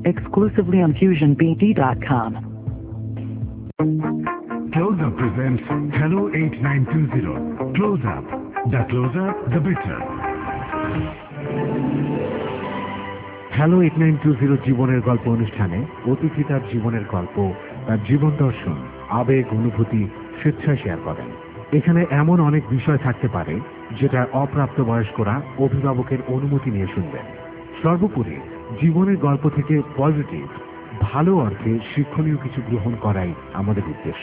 exclusively on FusionBD.com. Close Up presents Hello 8920. Close Up. The closer, the better. Hello 8920 জীবনের গল্প অনুষ্ঠানে অতিথি তার জীবনের গল্প, তার জীবন দর্শন, আবেগ, অনুভূতি স্বেচ্ছায় শেয়ার করেন। এখানে এমন অনেক বিষয় থাকতে পারে যেটা অপ্রাপ্তবয়স্করা অভিভাবকের অনুমতি নিয়ে শুনবেন। সর্বোপরি জীবনের গল্প থেকে পজিটিভ, ভালো অর্থে শিক্ষণীয় কিছু গ্রহণ করাই আমাদের উদ্দেশ্য।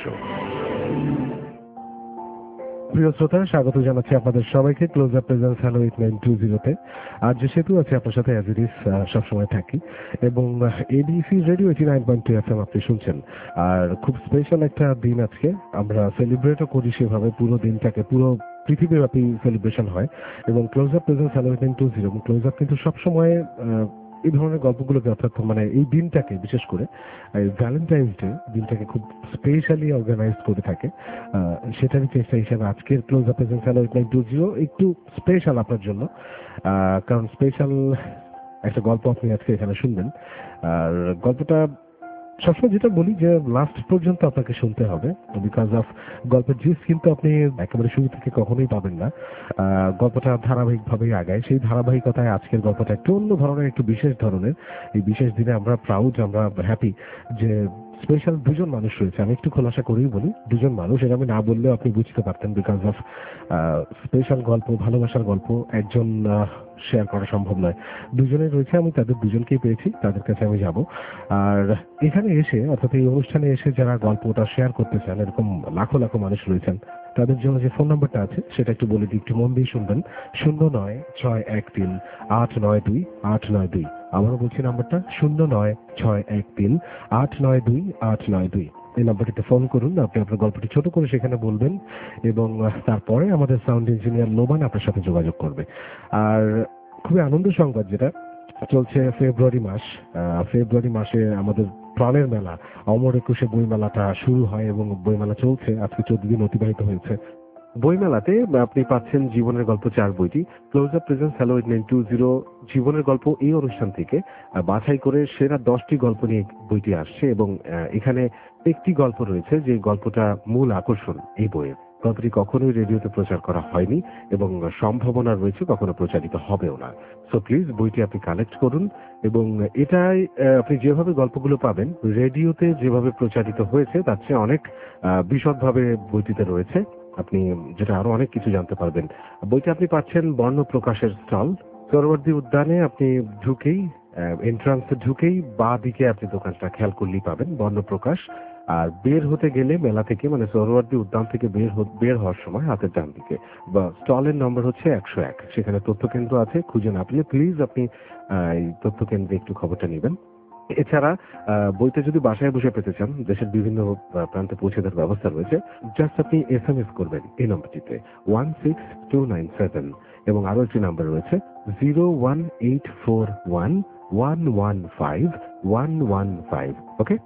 প্রিয় শ্রোতা, স্বাগত জানাচ্ছি আপনাদের সবাইকে ক্লোজ আপ প্রেজেন্স হ্যালো 8920-তে। আজ যে সেতু আছে আপনার সাথে অ্যাজ ইট ইজ সবসময় থাকি, এবং এবিসি রেডিও 89.2 FM আপনি শুনছেন। আর খুব স্পেশাল একটা দিন আজকে, আমরা সেলিব্রেটও করি সেভাবে, পুরো দিনটাকে পুরো পৃথিবীব্যাপী সেলিব্রেশন হয়। এবং ক্লোজ আপ প্রেজেন্স হ্যালো 8920 এবং ক্লোজ আপ কিন্তু সবসময় এই ধরনের গল্পগুলোকে, অর্থাৎ মানে এই দিনটাকে, বিশেষ করে ভ্যালেন্টাইন্স ডে দিনটাকে খুব স্পেশালি অর্গানাইজ করে থাকে। সেটারই চেষ্টা হিসেবে আজকের ক্লোজ আপ প্রেজেন্স হ্যালো 8920 একটু স্পেশাল আপনার জন্য, কারণ স্পেশাল একটা গল্প আপনি আজকে এখানে শুনবেন। আর গল্পটা সবসময় যেটা বলি যে লাস্ট পর্যন্ত আপনাকে শুনতে হবে, বিকজ অফ গল্পের জিস কিন্তু আপনি একেবারে শুরু থেকে কখনোই পাবেন না। গল্পটা ধারাবাহিকভাবেই আগায়, সেই ধারাবাহিকতায় আজকের গল্পটা একটু অন্য ধরনের, একটু বিশেষ ধরনের। এই বিশেষ দিনে আমরা প্রাউড, আমরা হ্যাপি যে স্পেশাল দুজন মানুষ রয়েছে। আমি একটু খোলাসা করেই বলি, দুজন মানুষ, এটা আমি না বললেও আপনি বুঝতে পারতেন, বিকজ অফ স্পেশাল গল্প, ভালোবাসার গল্প একজন শেয়ার করা সম্ভব নয়। দুজনে রয়েছে, আমি তাদের দুজনকেই পেয়েছি, তাদের কাছে আমি যাব। আর এখানে এসে, অর্থাৎ এই অনুষ্ঠানে এসে যারা গল্পটা শেয়ার করতে চান, এরকম লাখো লাখো মানুষ রয়েছেন, তাদের জন্য যে ফোন নাম্বারটা আছে সেটা একটু বলে দিই, একটু মন দিয়ে শুনবেন। 09613892 আবারও বলছি নাম্বারটা 09613892। এই নাম্বারটিতে ফোন করুন, আপনি আপনার গল্পটি ছোট করে সেখানে বলবেন, এবং তারপরে আমাদের সাউন্ড ইঞ্জিনিয়ার নোমান আপনার সাথে যোগাযোগ করবে। আর খুবই আনন্দ সংবাদ, যেটা চলছে ফেব্রুয়ারি মাস। ফেব্রুয়ারি মাসে আমাদের প্রাণের মেলা অমর একুশে বইমেলাটা শুরু হয়, এবং বইমেলা চলছে, আজকে 14 দিন অতিবাহিত হয়েছে। বইমেলাতে আপনি পাচ্ছেন জীবনের গল্প 4 বইটি। ক্লোজ আপ প্রেজেন্স হ্যালো 8920 জীবনের গল্প এই অনুষ্ঠান থেকে বাছাই করে সেরা 10টি গল্প নিয়ে বইটি আসছে, এবং এখানে একটি গল্প রয়েছে যে গল্পটা মূল আকর্ষণ এই বইয়ের। গল্পটি কখনোই রেডিওতে প্রচার করা হয়নি, এবং সম্ভাবনা রয়েছে কখনো প্রচারিত হবেও না। সো প্লিজ বইটি আপনি কালেক্ট করুন, এবং এটাই আপনি যেভাবে গল্পগুলো পাবেন রেডিওতে যেভাবে প্রচারিত হয়েছে তার চেয়ে অনেক বিশদভাবে বইটিতে রয়েছে, আপনি যেটা আরো অনেক কিছু জানতে পারবেন। বইটা আপনি পাচ্ছেন বর্ণ প্রকাশের স্টল, সোহরাওয়ার্দী উদ্যানে আপনি ঢুকেই, এন্ট্রান্সে ঢুকেই বাঁ দিকে আপনি দোকানটা খেয়াল করলেই পাবেন বর্ণ প্রকাশ। আর বের হতে গেলে মেলা থেকে, মানে সোহরাওয়ার্দী উদ্যান থেকে বের হওয়ার সময় হাতের ডান দিকে বা স্টলের নম্বর হচ্ছে 101, সেখানে তথ্য কেন্দ্র আছে, খুঁজে না পেলে প্লিজ আপনি এই তথ্য কেন্দ্রে একটু খবরটা নেবেন। এছাড়া বইটা যদি বাসায় বসে পেতে চান, দেশের বিভিন্ন প্রান্তে পৌঁছে দেওয়ার ব্যবস্থা রয়েছে। জাস্ট আপনি SMS করবেন এই নম্বরটিতে 16297, এবং আরো একটি নাম্বার রয়েছে 01841115115। ওকে,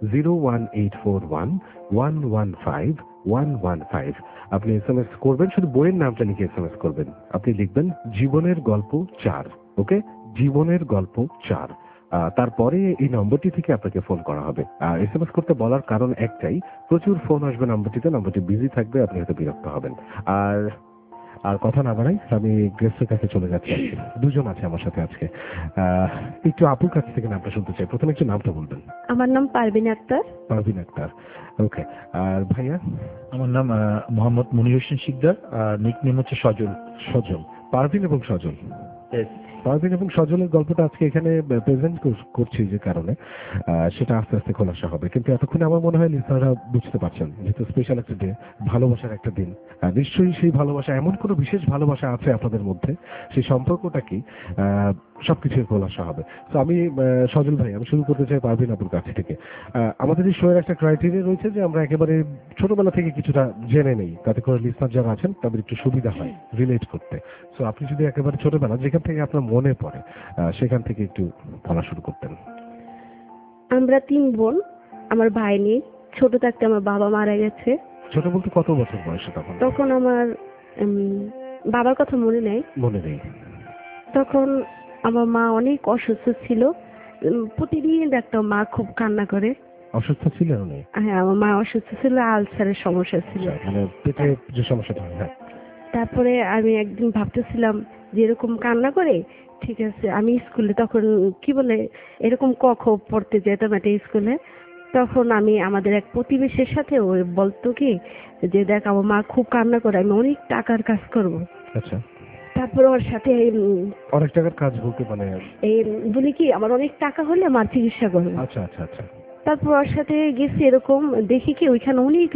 01841115115 আপনি SMS করবেন, শুধু বইয়ের নামটা লিখে SMS করবেন। আপনি লিখবেন জীবনের গল্প 4। ওকে, জীবনের গল্প 4। তারপরে এই নম্বরটি থেকে আপনাকে ফোন করা হবে। আর SMS করতে বলার কারণ একটাই, প্রচুর ফোন আসবে নম্বরটিতে, নম্বরটি বিজি থাকবে, আপনি হয়তো বিরক্ত হবেন। আর আর কথা না বাড়াই, আমি গেস্টের কাছে চলে যাচ্ছি। দুজন আছে আমার সাথে আজকে, একটু আপুর কাছ থেকে নামটা শুনতে চাই। প্রথমে একটু নামটা বলবেন। আমার নাম পারভিন আক্তার। পারভিন আক্তার, ওকে। আর ভাইয়া? আমার নাম মোহাম্মদ মনির হোসেন শিকদার, আর নিকনেম হচ্ছে সজল। সজল, পারভিন এবং সজল। পারভিন এবং সজলের গল্পটা আজকে এখানে প্রেজেন্ট করছি যে কারণে, সেটা আস্তে আস্তে খোলাসা হবে, কিন্তু এতক্ষণে আমার মনে হয় লিসনাররা বুঝতে পারছেন, যেহেতু স্পেশাল একটা ডে, ভালোবাসার একটা দিন। নিশ্চয়ই সেই ভালোবাসা, এমন কোনো বিশেষ ভালোবাসা আছে আপনাদের মধ্যে, সেই সম্পর্কটা কি, সবকিছুর খোলাসা হবে। তো আমি সজল ভাই, আমি শুরু করতে চাই পারভিন আপুর কাছ থেকে। আমাদের এই শোয়ের একটা ক্রাইটেরিয়া রয়েছে যে আমরা একেবারে ছোটবেলা থেকে কিছুটা জেনে নেই, তাতে করে লিসনার যারা আছেন তাদের একটু সুবিধা হয় রিলেট করতে। তো আপনি যদি একেবারে ছোটবেলা যেখান থেকে আপনার মনে পড়ে সেখান থেকে একটু বলা শুরু করতেন। আমরা 3 বোন, আমার ভাই নেই। ছোট থাকতে আমার বাবা মারা গেছে। ছোট বলতে কত বছর বয়সে তখন? তখন আমার বাবার কথা মনে নেই। মনে নেই। তখন আমার মা অনেক অসুস্থ ছিল, প্রতিদিন দেখতাম মা খুব কান্না করে। অসুস্থ ছিলেন উনি? হ্যাঁ, আমার মা অসুস্থ ছিল, আলসারের সমস্যা ছিল। মানে পেটে যে সমস্যাটা হয়, হ্যাঁ। তারপরে আমি একদিন ভাবতেছিলাম যে এরকম কান্না করে, ঠিক আছে আমি স্কুলে তখন কি বলে এরকম ক খ পড়তে যেতাম একটা স্কুলে। তখন আমি আমাদের এক প্রতিবেশীর সাথে ওই বলতো কি যে দেখ আমার মা খুব কান্না করে, আমি অনেক টাকার কাজ করব। আচ্ছা, তারপরে ওর সাথে অনেক টাকার কাজ বলতে মানে? এই বলি কি আমার অনেক টাকা হলে মার চিকিৎসা করবো। আচ্ছা আচ্ছা আচ্ছা। তারপর ওর সাথে গেছি, এরকম দেখি কি ওইখানে অনেক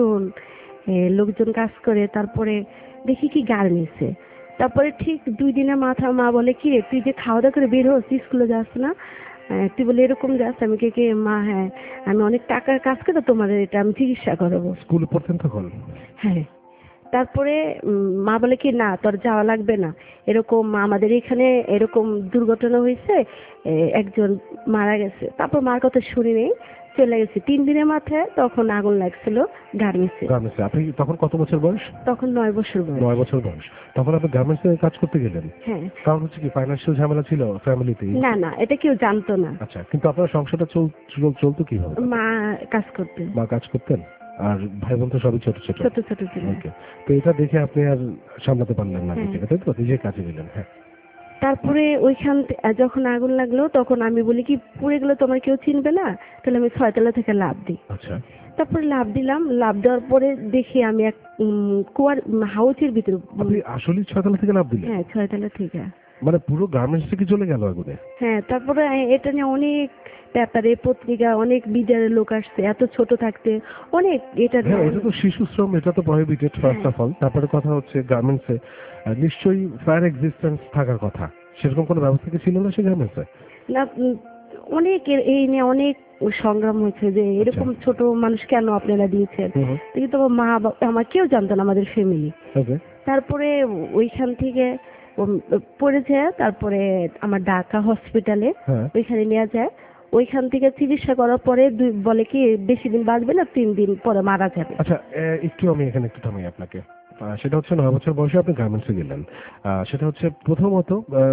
লোকজন কাজ করে। তারপরে দেখি কি গার্মেন্টসে। তারপরে ঠিক 2 দিনের মাথা মা বলে কি রে তুই যে খাওয়া দাওয়া করে বের হস স্কুলে যাস না, তুই বলে এরকম যাস। আমি কে মা হ্যাঁ আমি অনেক টাকার কাজ করে তোমার এটা আমি চিকিৎসা করাবো। স্কুলে পড়তেন তখন? হ্যাঁ। তারপরে মা বলে কি না তোর যাওয়া লাগবে না, এরকম আমাদের এখানে এরকম দুর্ঘটনা হয়েছে, একজন মারা গেছে। তারপর মার কথা শুনি নেই, চলে গেছে। 3 দিনের মাথায় তখন আগুন লাগছিল গার্মেন্টসে। গার্মেন্টসে আপনি তখন কত বছর বয়স? তখন 9 বছর বয়স। 9 বছর বয়স। তখন আপনি গার্মেন্টসে কাজ করতে গেলেন? হ্যাঁ। কারণ হচ্ছে কি ফাইন্যান্সিয়াল ঝামেলা ছিল ফ্যামিলিতে? না না এটা কেউ জানতো না। আচ্ছা, কিন্তু আপনার সংসারটা চলতো কিভাবে? মা কাজ করতেন। মা কাজ করতেন আর ভাই বোন তো সবই ছোট ছোট? ছোট ছোট ছিল। ওকে, তো এটা দেখে আপনি আর সামলাতে পারলেন না নিজেকে, তাই তো? নিজে কাজে গেলেন। হ্যাঁ। তারপরে ওইখান যখন আগুন লাগলো তখন আমি বলি কি পুড়ে গেলে তোমার কেউ চিনবে না, তাহলে আমি 6 তলা থেকে লাফ দিই। আচ্ছা। তারপরে লাফ দিলাম, লাফ দেওয়ার পরে দেখি আমি এক কুয়ার হাউসের ভিতরে। আপনি আসলে 6 তলা থেকে লাফ দিলেন? হ্যাঁ 6 তলা থেকে। মানে পুরো গার্মেন্টস থেকে চলে গেল আগুনে? হ্যাঁ। তারপরে এটা নিয়ে অনেক পেপারে পত্রিকা অনেক মিডিয়ার লোক আসছে, এত ছোট থাকতে অনেক এটা। হ্যাঁ, এটা তো শিশু শ্রম, এটা তো প্রহিবিটেড ফার্স্ট অফ অল। তারপরে কথা হচ্ছে গার্মেন্টসে নিশ্চয়ই ফায়ার এক্সিস্টেন্স থাকার কথা, সেরকম কোনো ব্যবস্থা কি ছিল না সেই গার্মেন্টসে? না অনেক এই নিয়ে অনেক সংগ্রাম হয়েছে যে এরকম ছোট মানুষ কেন আপনারা দিয়েছেন, কিন্তু আমার মা আমার কেউ জানতো না আমাদের ফ্যামিলি। তারপরে ওইখান থেকে পড়েছে, তারপরে আমার ঢাকা হসপিটালে ওইখানে নেওয়া যায়। ওইখান থেকে চিকিৎসা করার পরে বলে কি বেশি দিন বাঁচবে না, 3 দিন পরে মারা যাবে। আচ্ছা, আমি এখানে একটু থামাই আপনাকে। সেটা হচ্ছে 9 বছর বয়সে আপনি গার্মেন্টসে গেলেন। সেটা হচ্ছে প্রথমত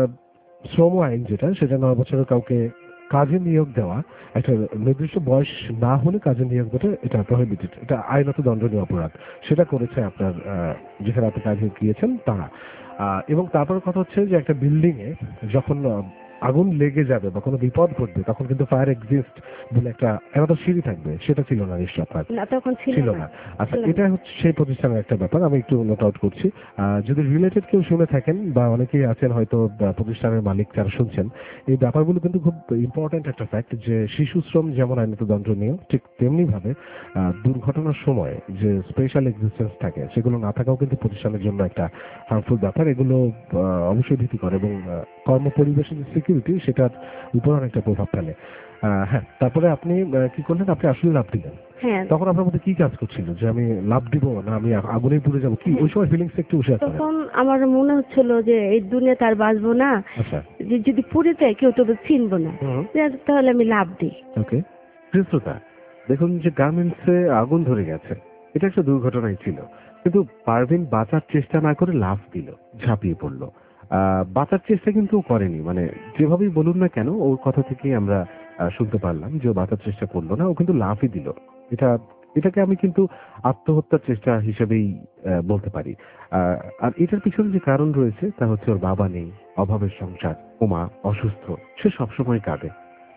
শ্রম আইন যেটা, সেটা 9 বছরের কাউকে কাজে নিয়োগ দেওয়া, একটা নির্দিষ্ট বয়স না হলে কাজে নিয়োগ দেওয়া এটা প্রহিবিটেড, এটা আইনত দণ্ডনীয় অপরাধ। সেটা করেছে আপনার যেখানে আপনি কাজে গিয়েছেন তারা। এবং তারপর কথা হচ্ছে যে একটা বিল্ডিং এ যখন আগুন লেগে যাবে বা কোনো বিপদ ঘটবে তখন কিন্তু ফায়ার এক্সিস্ট বলে একটা সিঁড়ি থাকবে, সেটা ছিল না নিশ্চয় আপনার? না তখন ছিল না। আচ্ছা, এটা হচ্ছে সেই প্রতিষ্ঠানের একটা ব্যাপার, আমি একটু নোট আউট করছি। যদি রিলেটেড কেউ শুনে থাকেন বা অনেকেই আছেন হয়তো প্রতিষ্ঠানের মালিক যারা শুনছেন, এই ব্যাপারগুলো কিন্তু খুব ইম্পর্টেন্ট একটা ফ্যাক্ট যে শিশু শ্রম যেমন আইনত দণ্ডনীয়, ঠিক তেমনি ভাবে দুর্ঘটনার সময় যে স্পেশাল এক্সিস্টেন্স থাকে সেগুলো না থাকাও কিন্তু প্রতিষ্ঠানের জন্য একটা হার্মফুল ব্যাপার। এগুলো অবশ্যই ভীতি করে এবং কর্ম পরিবেশের যে সিকিউরিটি সেটার উপর অনেকটা প্রভাব ফেলে। হ্যাঁ, তারপরে আপনি কি করলেন? আপনি আসলে লাভ দিলেন। হ্যাঁ। তখন আপনার মধ্যে কি কাজ করছিল যে আমি লাভ দিব না আমি আগুনেই পুড়ে যাবো, কি ওই সময় ফিলিংস একটু শেয়ার করেন? তখন আমার মনে হচ্ছিল যে এই দুনিয়াতে আর বাঁচবো না, যে যদি পুড়ে যায় কেউ তো চিনবো না, তাহলে আমি লাভ দিই। ওকে, শ্রোতা দেখুন যে গার্মেন্টসে আগুন ধরে গেছে, এটা একটা দুর্ঘটনাই ছিল, কিন্তু পারভিন বাঁচার চেষ্টা না করে লাভ দিল, ঝাঁপিয়ে পড়লো। বাঁচার চেষ্টা কিন্তু করেনি, মানে যেভাবেই বলুন না কেন ওর কথা থেকেই আমরা শুনতে পারলাম যে ও বাঁচার চেষ্টা করলো না, ও কিন্তু লাভই দিল। এটাকে আমি কিন্তু আত্মহত্যার চেষ্টা হিসেবেই বলতে পারি। আর এটার পিছনে যে কারণ রয়েছে তা হচ্ছে ওর বাবা নেই, অভাবের সংসার, ও মা অসুস্থ, সে সবসময় কাঁদে।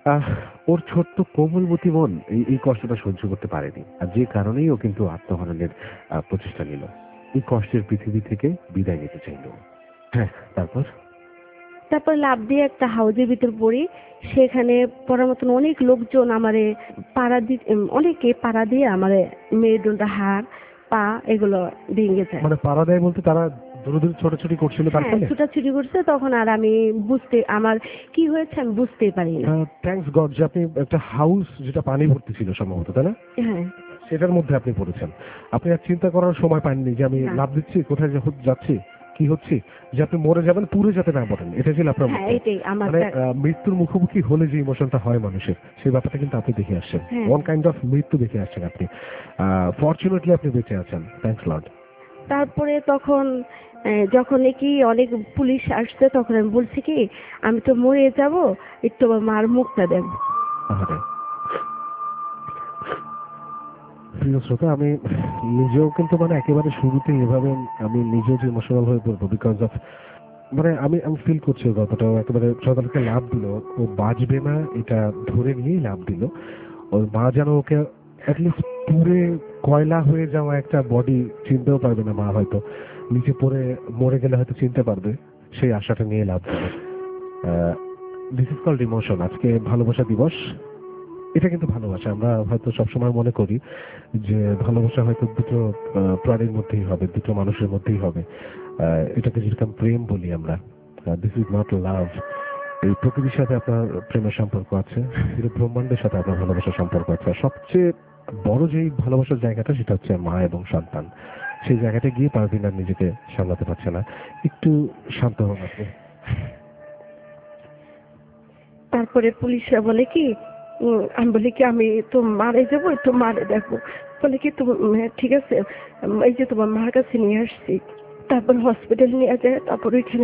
ওর ছোট্ট কোমলবতী মন এই কষ্টটা সহ্য করতে পারেনি, আর যে কারণেই ও কিন্তু আত্মহননের প্রচেষ্টা নিল, এই কষ্টের পৃথিবী থেকে বিদায় নিতে চাইল। হ্যাঁ, তারপর লাভ দিয়ে একটা হাউজের ভিতর পড়ি, সেখানে পড়ার মতন অনেক লোকজন আমারে অনেকে পাড়া দিয়ে আমারে মেরুদণ্ড, হাড়, পা এগুলো ভেঙে যায়। মানে পাড়া দেয় বলতে তারা দূরদূর ছোটাছুটি করছিল? ছোটাছুটি করছে, তখন আর আমি আমার কি হয়েছে আমি বুঝতেই পারি না। থ্যাঙ্কস গড যে আপনি একটা হাউস যেটা পানি ভর্তি ছিল সম্ভবত, তাই না? হ্যাঁ, সেটার মধ্যে আপনি পড়েছেন। আপনি আর চিন্তা করার সময় পাননি যে আমি লাভ দিচ্ছি, কোথায় যাচ্ছি, কি হচ্ছে, যে আপনি মরে যাবেন, পুরো যাতে না পড়েন, এটা ছিল আপনার মানে মৃত্যুর মুখোমুখি হলে যে ইমোশনটা হয় মানুষের, সেই ব্যাপারটা কিন্তু আপনি দেখে আসছেন। ওয়ান কাইন্ড অফ মৃত্যু দেখে আসছেন আপনি। ফরচুনেটলি আপনি বেঁচে আছেন, থ্যাঙ্কস লর্ড। তারপরে তখন যখন নাকি অনেক পুলিশ আসছে তখন আমি বলছি কি আমি তো মরে যাব, একটু আমার মার মুখটা দেব। প্রিয় শ্রোতা, আমি নিজেও কিন্তু মানে একেবারে শুরুতে এভাবে আমি নিজেও যে ইমোশনাল হয়ে পড়বো বিকজ অফ মানে আমি আমি ফিল করছি ওই গল্পটাও একেবারে সকালকে লাভ দিল, ও বাঁচবে না এটা ধরে নিয়েই লাভ দিল। ওর মা যেন ওকে অ্যাটলিস্ট পুরে কয়লা হয়ে যাওয়া একটা বডি চিনতেও পারবে না, মা হয়তো নিচে পড়ে মরে গেলে হয়তো চিনতে পারবে, সেই আশাটা নিয়ে লাভ দিল। This is called emotion. আজকে ভালোবাসা দিবস। এটা কিন্তু ভালোবাসা। আমরা হয়তো সবসময় মনে করি যে ভালোবাসা হয়তো দুটো প্রাণীর মধ্যেই হবে, দুটো মানুষের মধ্যেই হবে, এটাকে যেরকম প্রেম বলি আমরা। This is not love. এই প্রকৃতির সাথে আপনার প্রেমের সম্পর্ক আছে, পুরো ব্রহ্মাণ্ডের সাথে আপনার ভালোবাসার সম্পর্ক আছে। আর সবচেয়ে বড় যেই ভালোবাসার জায়গাটা সেটা হচ্ছে মা এবং সন্তান। সেই জায়গাটা গিয়ে পারভিন আর নিজেকে সামলাতে পারছে না। একটু শান্ত হন আপনি। তারপরে পুলিশরা বলে কি আমি বলি কি আমি তো মারে যাবো, একটু মারে দেখবো। বলে কি ঠিক আছে, এই যে তোমার মার কাছে নিয়ে আসছি। তারপর হসপিটাল নিয়ে যায়। তারপর ওইখানে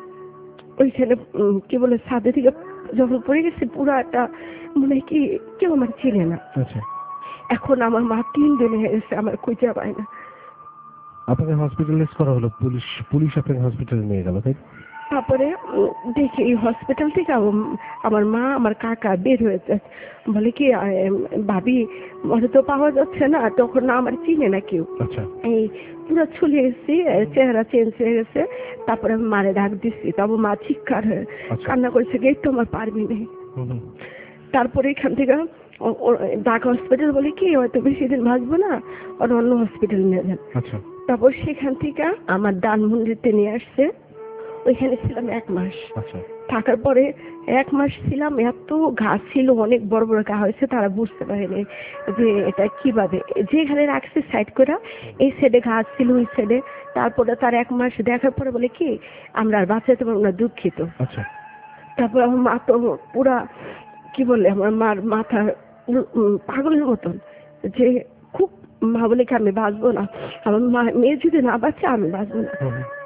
কি বলে ছাদে থেকে যখন পড়ে গেছে পুরাটা মনে হয় কি কেউ আমার চিনে না। এখন আমার মা 3 দিন হয়ে গেছে আমার খুঁজে পায় না। আপনাকে হসপিটালাইজ করা হলো, পুলিশ আপনাকে হসপিটালে নিয়ে গেল, তাই? তারপরে দেখি এই হসপিটাল থেকে আমার মা আমার কাকা বের হয়ে যাচ্ছে। বলে কি ভাবি ওরা তো পাওয়া যাচ্ছে না, তখন না আমার চিনে না কেউ। এই পুরো ছুলে গেছি, চেহারা চেঞ্জ হয়ে গেছে। তারপরে আমি মারে ডাক দিচ্ছি, তারপর মা চিৎকার হয়ে কান্না করেছে কি একটু আমার পারবি না। তারপরে এখান থেকে ঢাকা হসপিটাল বলে কি হয়তো বেশি দিন বাঁচবো না, আর অন্য হসপিটাল নিয়ে যান। তারপর সেখান থেকে আমার ধানমন্ডিতে নিয়ে আসছে। ওইখানে ছিলাম 1 মাস। থাকার পরে 1 মাস ছিলাম, এত ঘা ছিল, অনেক বড় বড় ঘা হয়েছে, তারা বুঝতে পারেনি যে এটা কিভাবে। যেখানে রাখছে সাইড করে এই সাইডে ঘা ছিল, ওই সাইডে। তারপরে তার 1 মাস দেখার পরে বলে কি আমরা আর বাঁচাতে পারবো না, দুঃখিত। তারপর আমার মা তো পুরা কি বলে আমার মার মাথা পাগলের মতন, যে খুব মা বলে কি আমি বাঁচবো না, আমার মেয়ে যদি না বাঁচে আমি বাঁচবো না।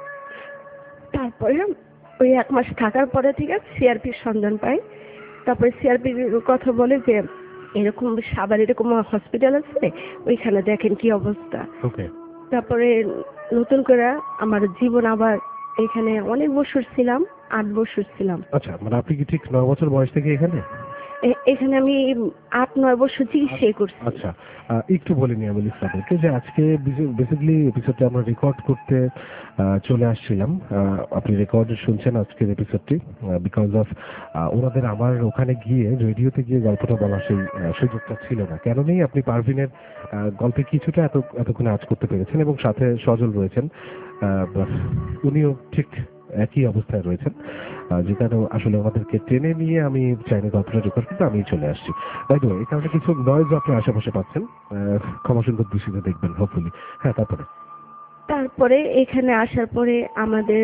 তারপরে ওই 1 মাস থাকার পরে ঠিক আছে সিআরপির সন্ধান পাই। তারপরে সিআরপির কথা বলে যে এরকম সাভার এরকম হসপিটাল আছে, ওইখানে দেখেন কি অবস্থা। তারপরে নতুন করে আমার জীবন আবার এখানে অনেক বছর ছিলাম, 8 বছর ছিলাম। আচ্ছা, মানে আপনি কি ঠিক 9 বছর বয়স থেকে এখানে? এখানে আমি 8-9 বছর চিকিৎসা করছি। আচ্ছা, একটু বলে নিই আমি লিসনারদেরকে যে আজকে বেসিক্যালি এপিসোডটা আমরা রেকর্ড করতে চলে আসছিলাম। আপনি রেকর্ড শুনছেন আজকের এপিসোডটি বিকজ অফ ওনাদের আমার ওখানে গিয়ে রেডিওতে গিয়ে গল্পটা বলার সেই সুযোগটা ছিল না। কেন নেই, আপনি পারভিনের গল্পে কিছুটা এতক্ষণে আজ করতে পেরেছেন এবং সাথে সজল রয়েছেন, উনিও ঠিক একই অবস্থায় রয়েছেন, যে কারণে আসলে আমাদেরকে টেনে নিয়ে আমি চাইনি গল্পটা রেকর্ড করতে, আমি চলে আসছি। বাই দ্য ওয়ে, এই কারণে কিছু নয়েজ আপনি আশেপাশে পাচ্ছেন, ক্ষমা সুন্দর দৃষ্টিতে দেখবেন হোপফুলি। হ্যাঁ, তারপরে এখানে আসার পরে আমাদের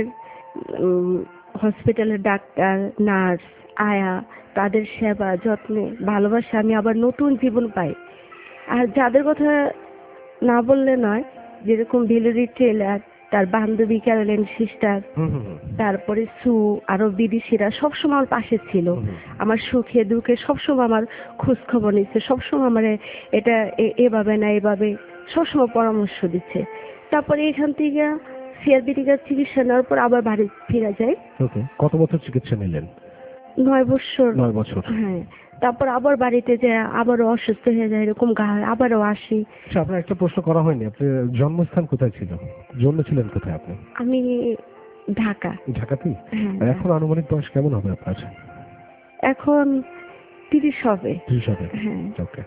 হসপিটালের ডাক্তার, নার্স, আয়া, তাদের সেবা যত্নে ভালোবাসা আমি আবার নতুন জীবন পাই। আর যাদের কথা না বললে নয়, যেরকম ভিলেরি টেলার, তার বান্ধবী ক্যারোলিন সিস্টার, তারপরে সু, আরো বিদেশিরা সবসময় আমার পাশে ছিল, আমার সুখে দুঃখে সবসময় আমার খোঁজ খবর নিচ্ছে, সবসময় আমার এটা এভাবে না এভাবে সবসময় পরামর্শ দিচ্ছে। তারপরে এখান থেকে সিআরপি থেকে চিকিৎসা নেওয়ার পর আবার বাড়ি ফিরে যাই। কত বছর চিকিৎসা নিলেন? 9 বছর। 9 বছর, হ্যাঁ। তারপর আবার বাড়িতে যে আবারও অসুস্থ হয়ে যায়, এরকম ঘা, আবারও আসি। আচ্ছা, আপনার একটা প্রশ্ন করা হয়নি, আপনার জন্মস্থান কোথায় ছিল? জন্মেছিলেন কোথায় আপনি? আমি ঢাকা। ঢাকাতেই? এখন আনুমানিক বয়স কেমন হবে আপনার? এখন 30 হবে। 30 হবে, হ্যাঁ। ওকে।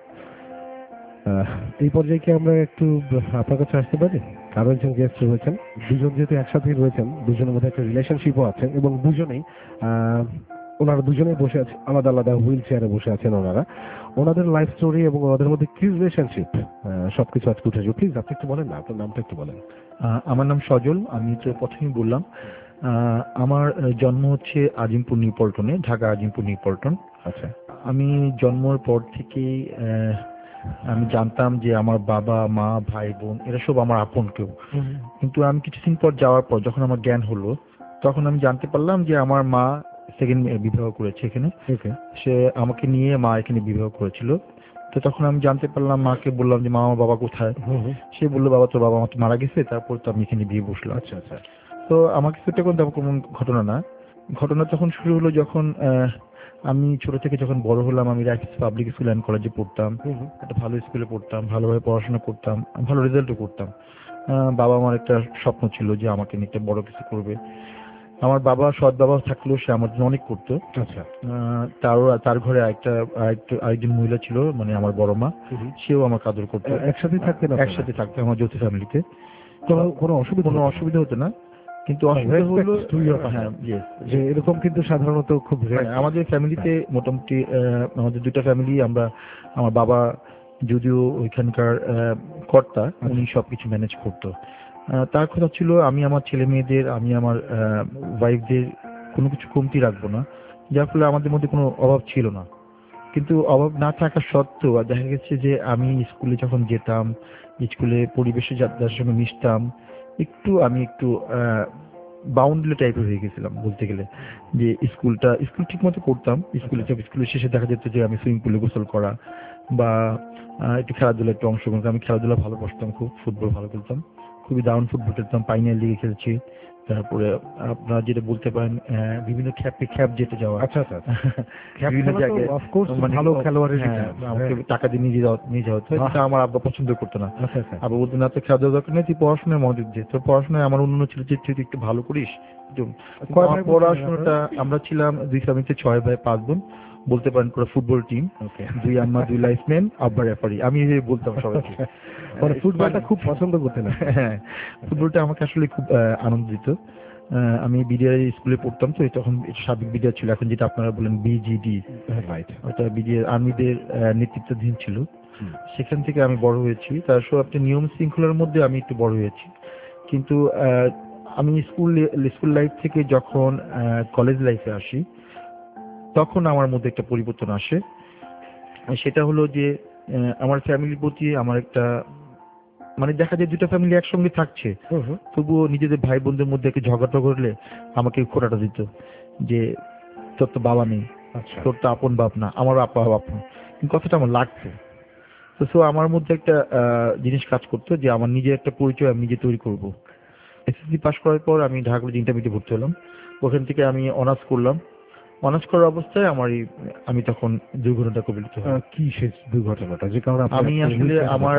এই পর্যায়ে কি আমরা একটু আপনার কাছে আসতে পারি? আরো একজন গেস্ট রয়েছেন, দুজন যেহেতু একসাথেই রয়েছেন, দুজনের মধ্যে একটা রিলেশনশিপও আছে এবং ওনারা দুজনেই বসে আছে আলাদা আলাদা হুইল চেয়ারে বসে আছেন। ওনাদের লাইফ স্টোরি এবং ওনাদের মধ্যে কি রিলেশনশিপ সবকিছু আজকে উঠে আসবে। প্লিজ আপনি একটু বলেন না, আপনার নামটা একটু বলেন। আমার নাম সজল। আমি তো প্রথমেই বললাম আমার জন্ম হচ্ছে আজিমপুর নিউ পল্টনে, ঢাকা আজিমপুর নিউ পল্টন। আচ্ছা, আমি জন্মের পর থেকেই আমি জানতাম যে আমার বাবা মা ভাই বোন এরা সব আমার আপন কেউ। কিন্তু আমি কিছুদিন পর যাওয়ার পর যখন আমার জ্ঞান হলো, তখন আমি জানতে পারলাম যে আমার মা সেকেন্ড বিবাহ করেছে এখানে। সে আমাকে নিয়ে মা এখানে বিবাহ করেছিল। তো তখন আমি জানতে পারলাম, মাকে বললাম যে মা আমার বাবা কোথায়। সে বললো বাবা তোর বাবা মা তো মারা গেছে, তারপর তো আমি এখানে বিয়ে বসলাম। আচ্ছা আচ্ছা। তো আমাকে সেটা কোনো ঘটনা না। ঘটনা তখন শুরু হলো যখন আমি ছোট থেকে যখন বড় হলাম, আমি রাইফেলস পাবলিক স্কুল অ্যান্ড কলেজে পড়তাম। একটা ভালো স্কুলে পড়তাম, ভালোভাবে পড়াশোনা করতাম, ভালো রেজাল্টও করতাম। বাবা আমার একটা স্বপ্ন ছিল যে আমাকে নিয়ে একটা বড় কিছু করবে। আমার বাবা সৎ বাবা থাকলেও সে আমার জন্য অনেক করতো। আচ্ছা। তার ঘরে আরেকজন মহিলা ছিল, মানে আমার বড় মা, সেও আমাকে আদর করতো। একসাথে থাকতেন? একসাথে থাকতাম আমার যৌথ ফ্যামিলিতে। কোনো অসুবিধা হতো না, কিন্তু অসুবিধা হলো যে এরকম কিন্তু সাধারণত খুব আমাদের ফ্যামিলিতে মোটামুটি আমাদের দুইটা ফ্যামিলি আমরা, আমার বাবা যদিও ওইখানকার কর্তা, উনি সবকিছু ম্যানেজ করতো। তার কথা ছিল আমি আমার ছেলে মেয়েদের, আমি আমার ওয়াইফদের কোনো কিছু কমতি রাখবো না, যার ফলে আমাদের মধ্যে কোনো অভাব ছিল না। কিন্তু অভাব না থাকা সত্ত্বেও দেখা গেছে যে আমি স্কুলে যখন যেতাম, স্কুলে পরিবেশে যাদের সঙ্গে মিশতাম, আমি একটু বাউন্ডলি টাইপের হয়ে গেছিলাম বলতে গেলে। যে স্কুল ঠিক মতো করতাম, স্কুলের শেষে দেখা যেত যে আমি সুইমিং পুলে গোসল করা বা একটু খেলাধুলা একটু অংশগ্রহণ। আমি খেলাধুলা ভালোবাসতাম, খুব ফুটবল ভালো খেলতাম, খুবই দারুণ ফুটবল খেলতাম, পাইনিয়ার লিগে খেলছি। তারপরে আপনারা যেটা বলতে পারেন বিভিন্ন খ্যাপ যেতে যাওয়া। আচ্ছা আচ্ছা। বিভিন্ন জায়গায় ভালো খেলোয়াড়ের আমাকে টাকা দিয়ে নিয়ে যাওয়া হতো, যেটা আমার আব্বা পছন্দ করতো না। আচ্ছা। আব্বা বলতো না, তো খেলাধুলা দরকার নেই, তুই পড়াশোনায় মনোযোগ দে। তোর পড়াশোনায় আমার অন্য ছিল যে তুই একটু ভালো করিস। পড়াশোনাটা আমরা ছিলাম 2 ফ্যামিলিতে 6 ভাই 5 বোন, বলতে পারেন পুরো ফুটবল টিম। 2 আম্মা 2 লাইফম্যান, আব্বা রেফারি। আমি বলতাম সবাইকে। ফুটবলটা খুব পছন্দ করতেন? হ্যাঁ, ফুটবলটা আমাকে আসলে খুব আনন্দ দিত। আমি বিডিআর স্কুলে পড়তাম, তো তখন সাবেক বিডিআর ছিল, এখন যেটা আপনারা বলেন বিজিডি, ওটা বিডিআর আর্মিদের নেতৃত্বাধীন ছিল। সেখান থেকে আমি বড় হয়েছি, তার সব একটা নিয়ম শৃঙ্খলার মধ্যে আমি একটু বড় হয়েছি। কিন্তু আমি স্কুল লাইফ থেকে যখন কলেজ লাইফে আসি, তখন আমার মধ্যে একটা পরিবর্তন আসে। সেটা হলো যে আমার ফ্যামিলির প্রতি আমার একটা, মানে দেখা যায় দুটা ফ্যামিলি একসঙ্গে থাকছে, তবুও নিজেদের ভাই বোনদের মধ্যে একটা ঝগড়া করলে আমাকে খোঁটাটা দিত যে তোর তো বাবা নেই, তোর তো আপন বাপ না, আমার আপা বাপ না। কথাটা আমার লাগতো। তো আমার মধ্যে একটা জিনিস কাজ করতো যে আমার নিজের একটা পরিচয় আমি নিজে তৈরি করব। এসএসসি পাস করার পর আমি ঢাকা কলেজে ইন্টারমিডিয়েটে ভর্তি হলাম। ওখান থেকে আমি অনার্স করলাম। অনার্স করার অবস্থায় আমি তখন দুর্ঘটনাটা কবলিত হই। কি সেই দুর্ঘটনাটা যে কারণে আমি আসলে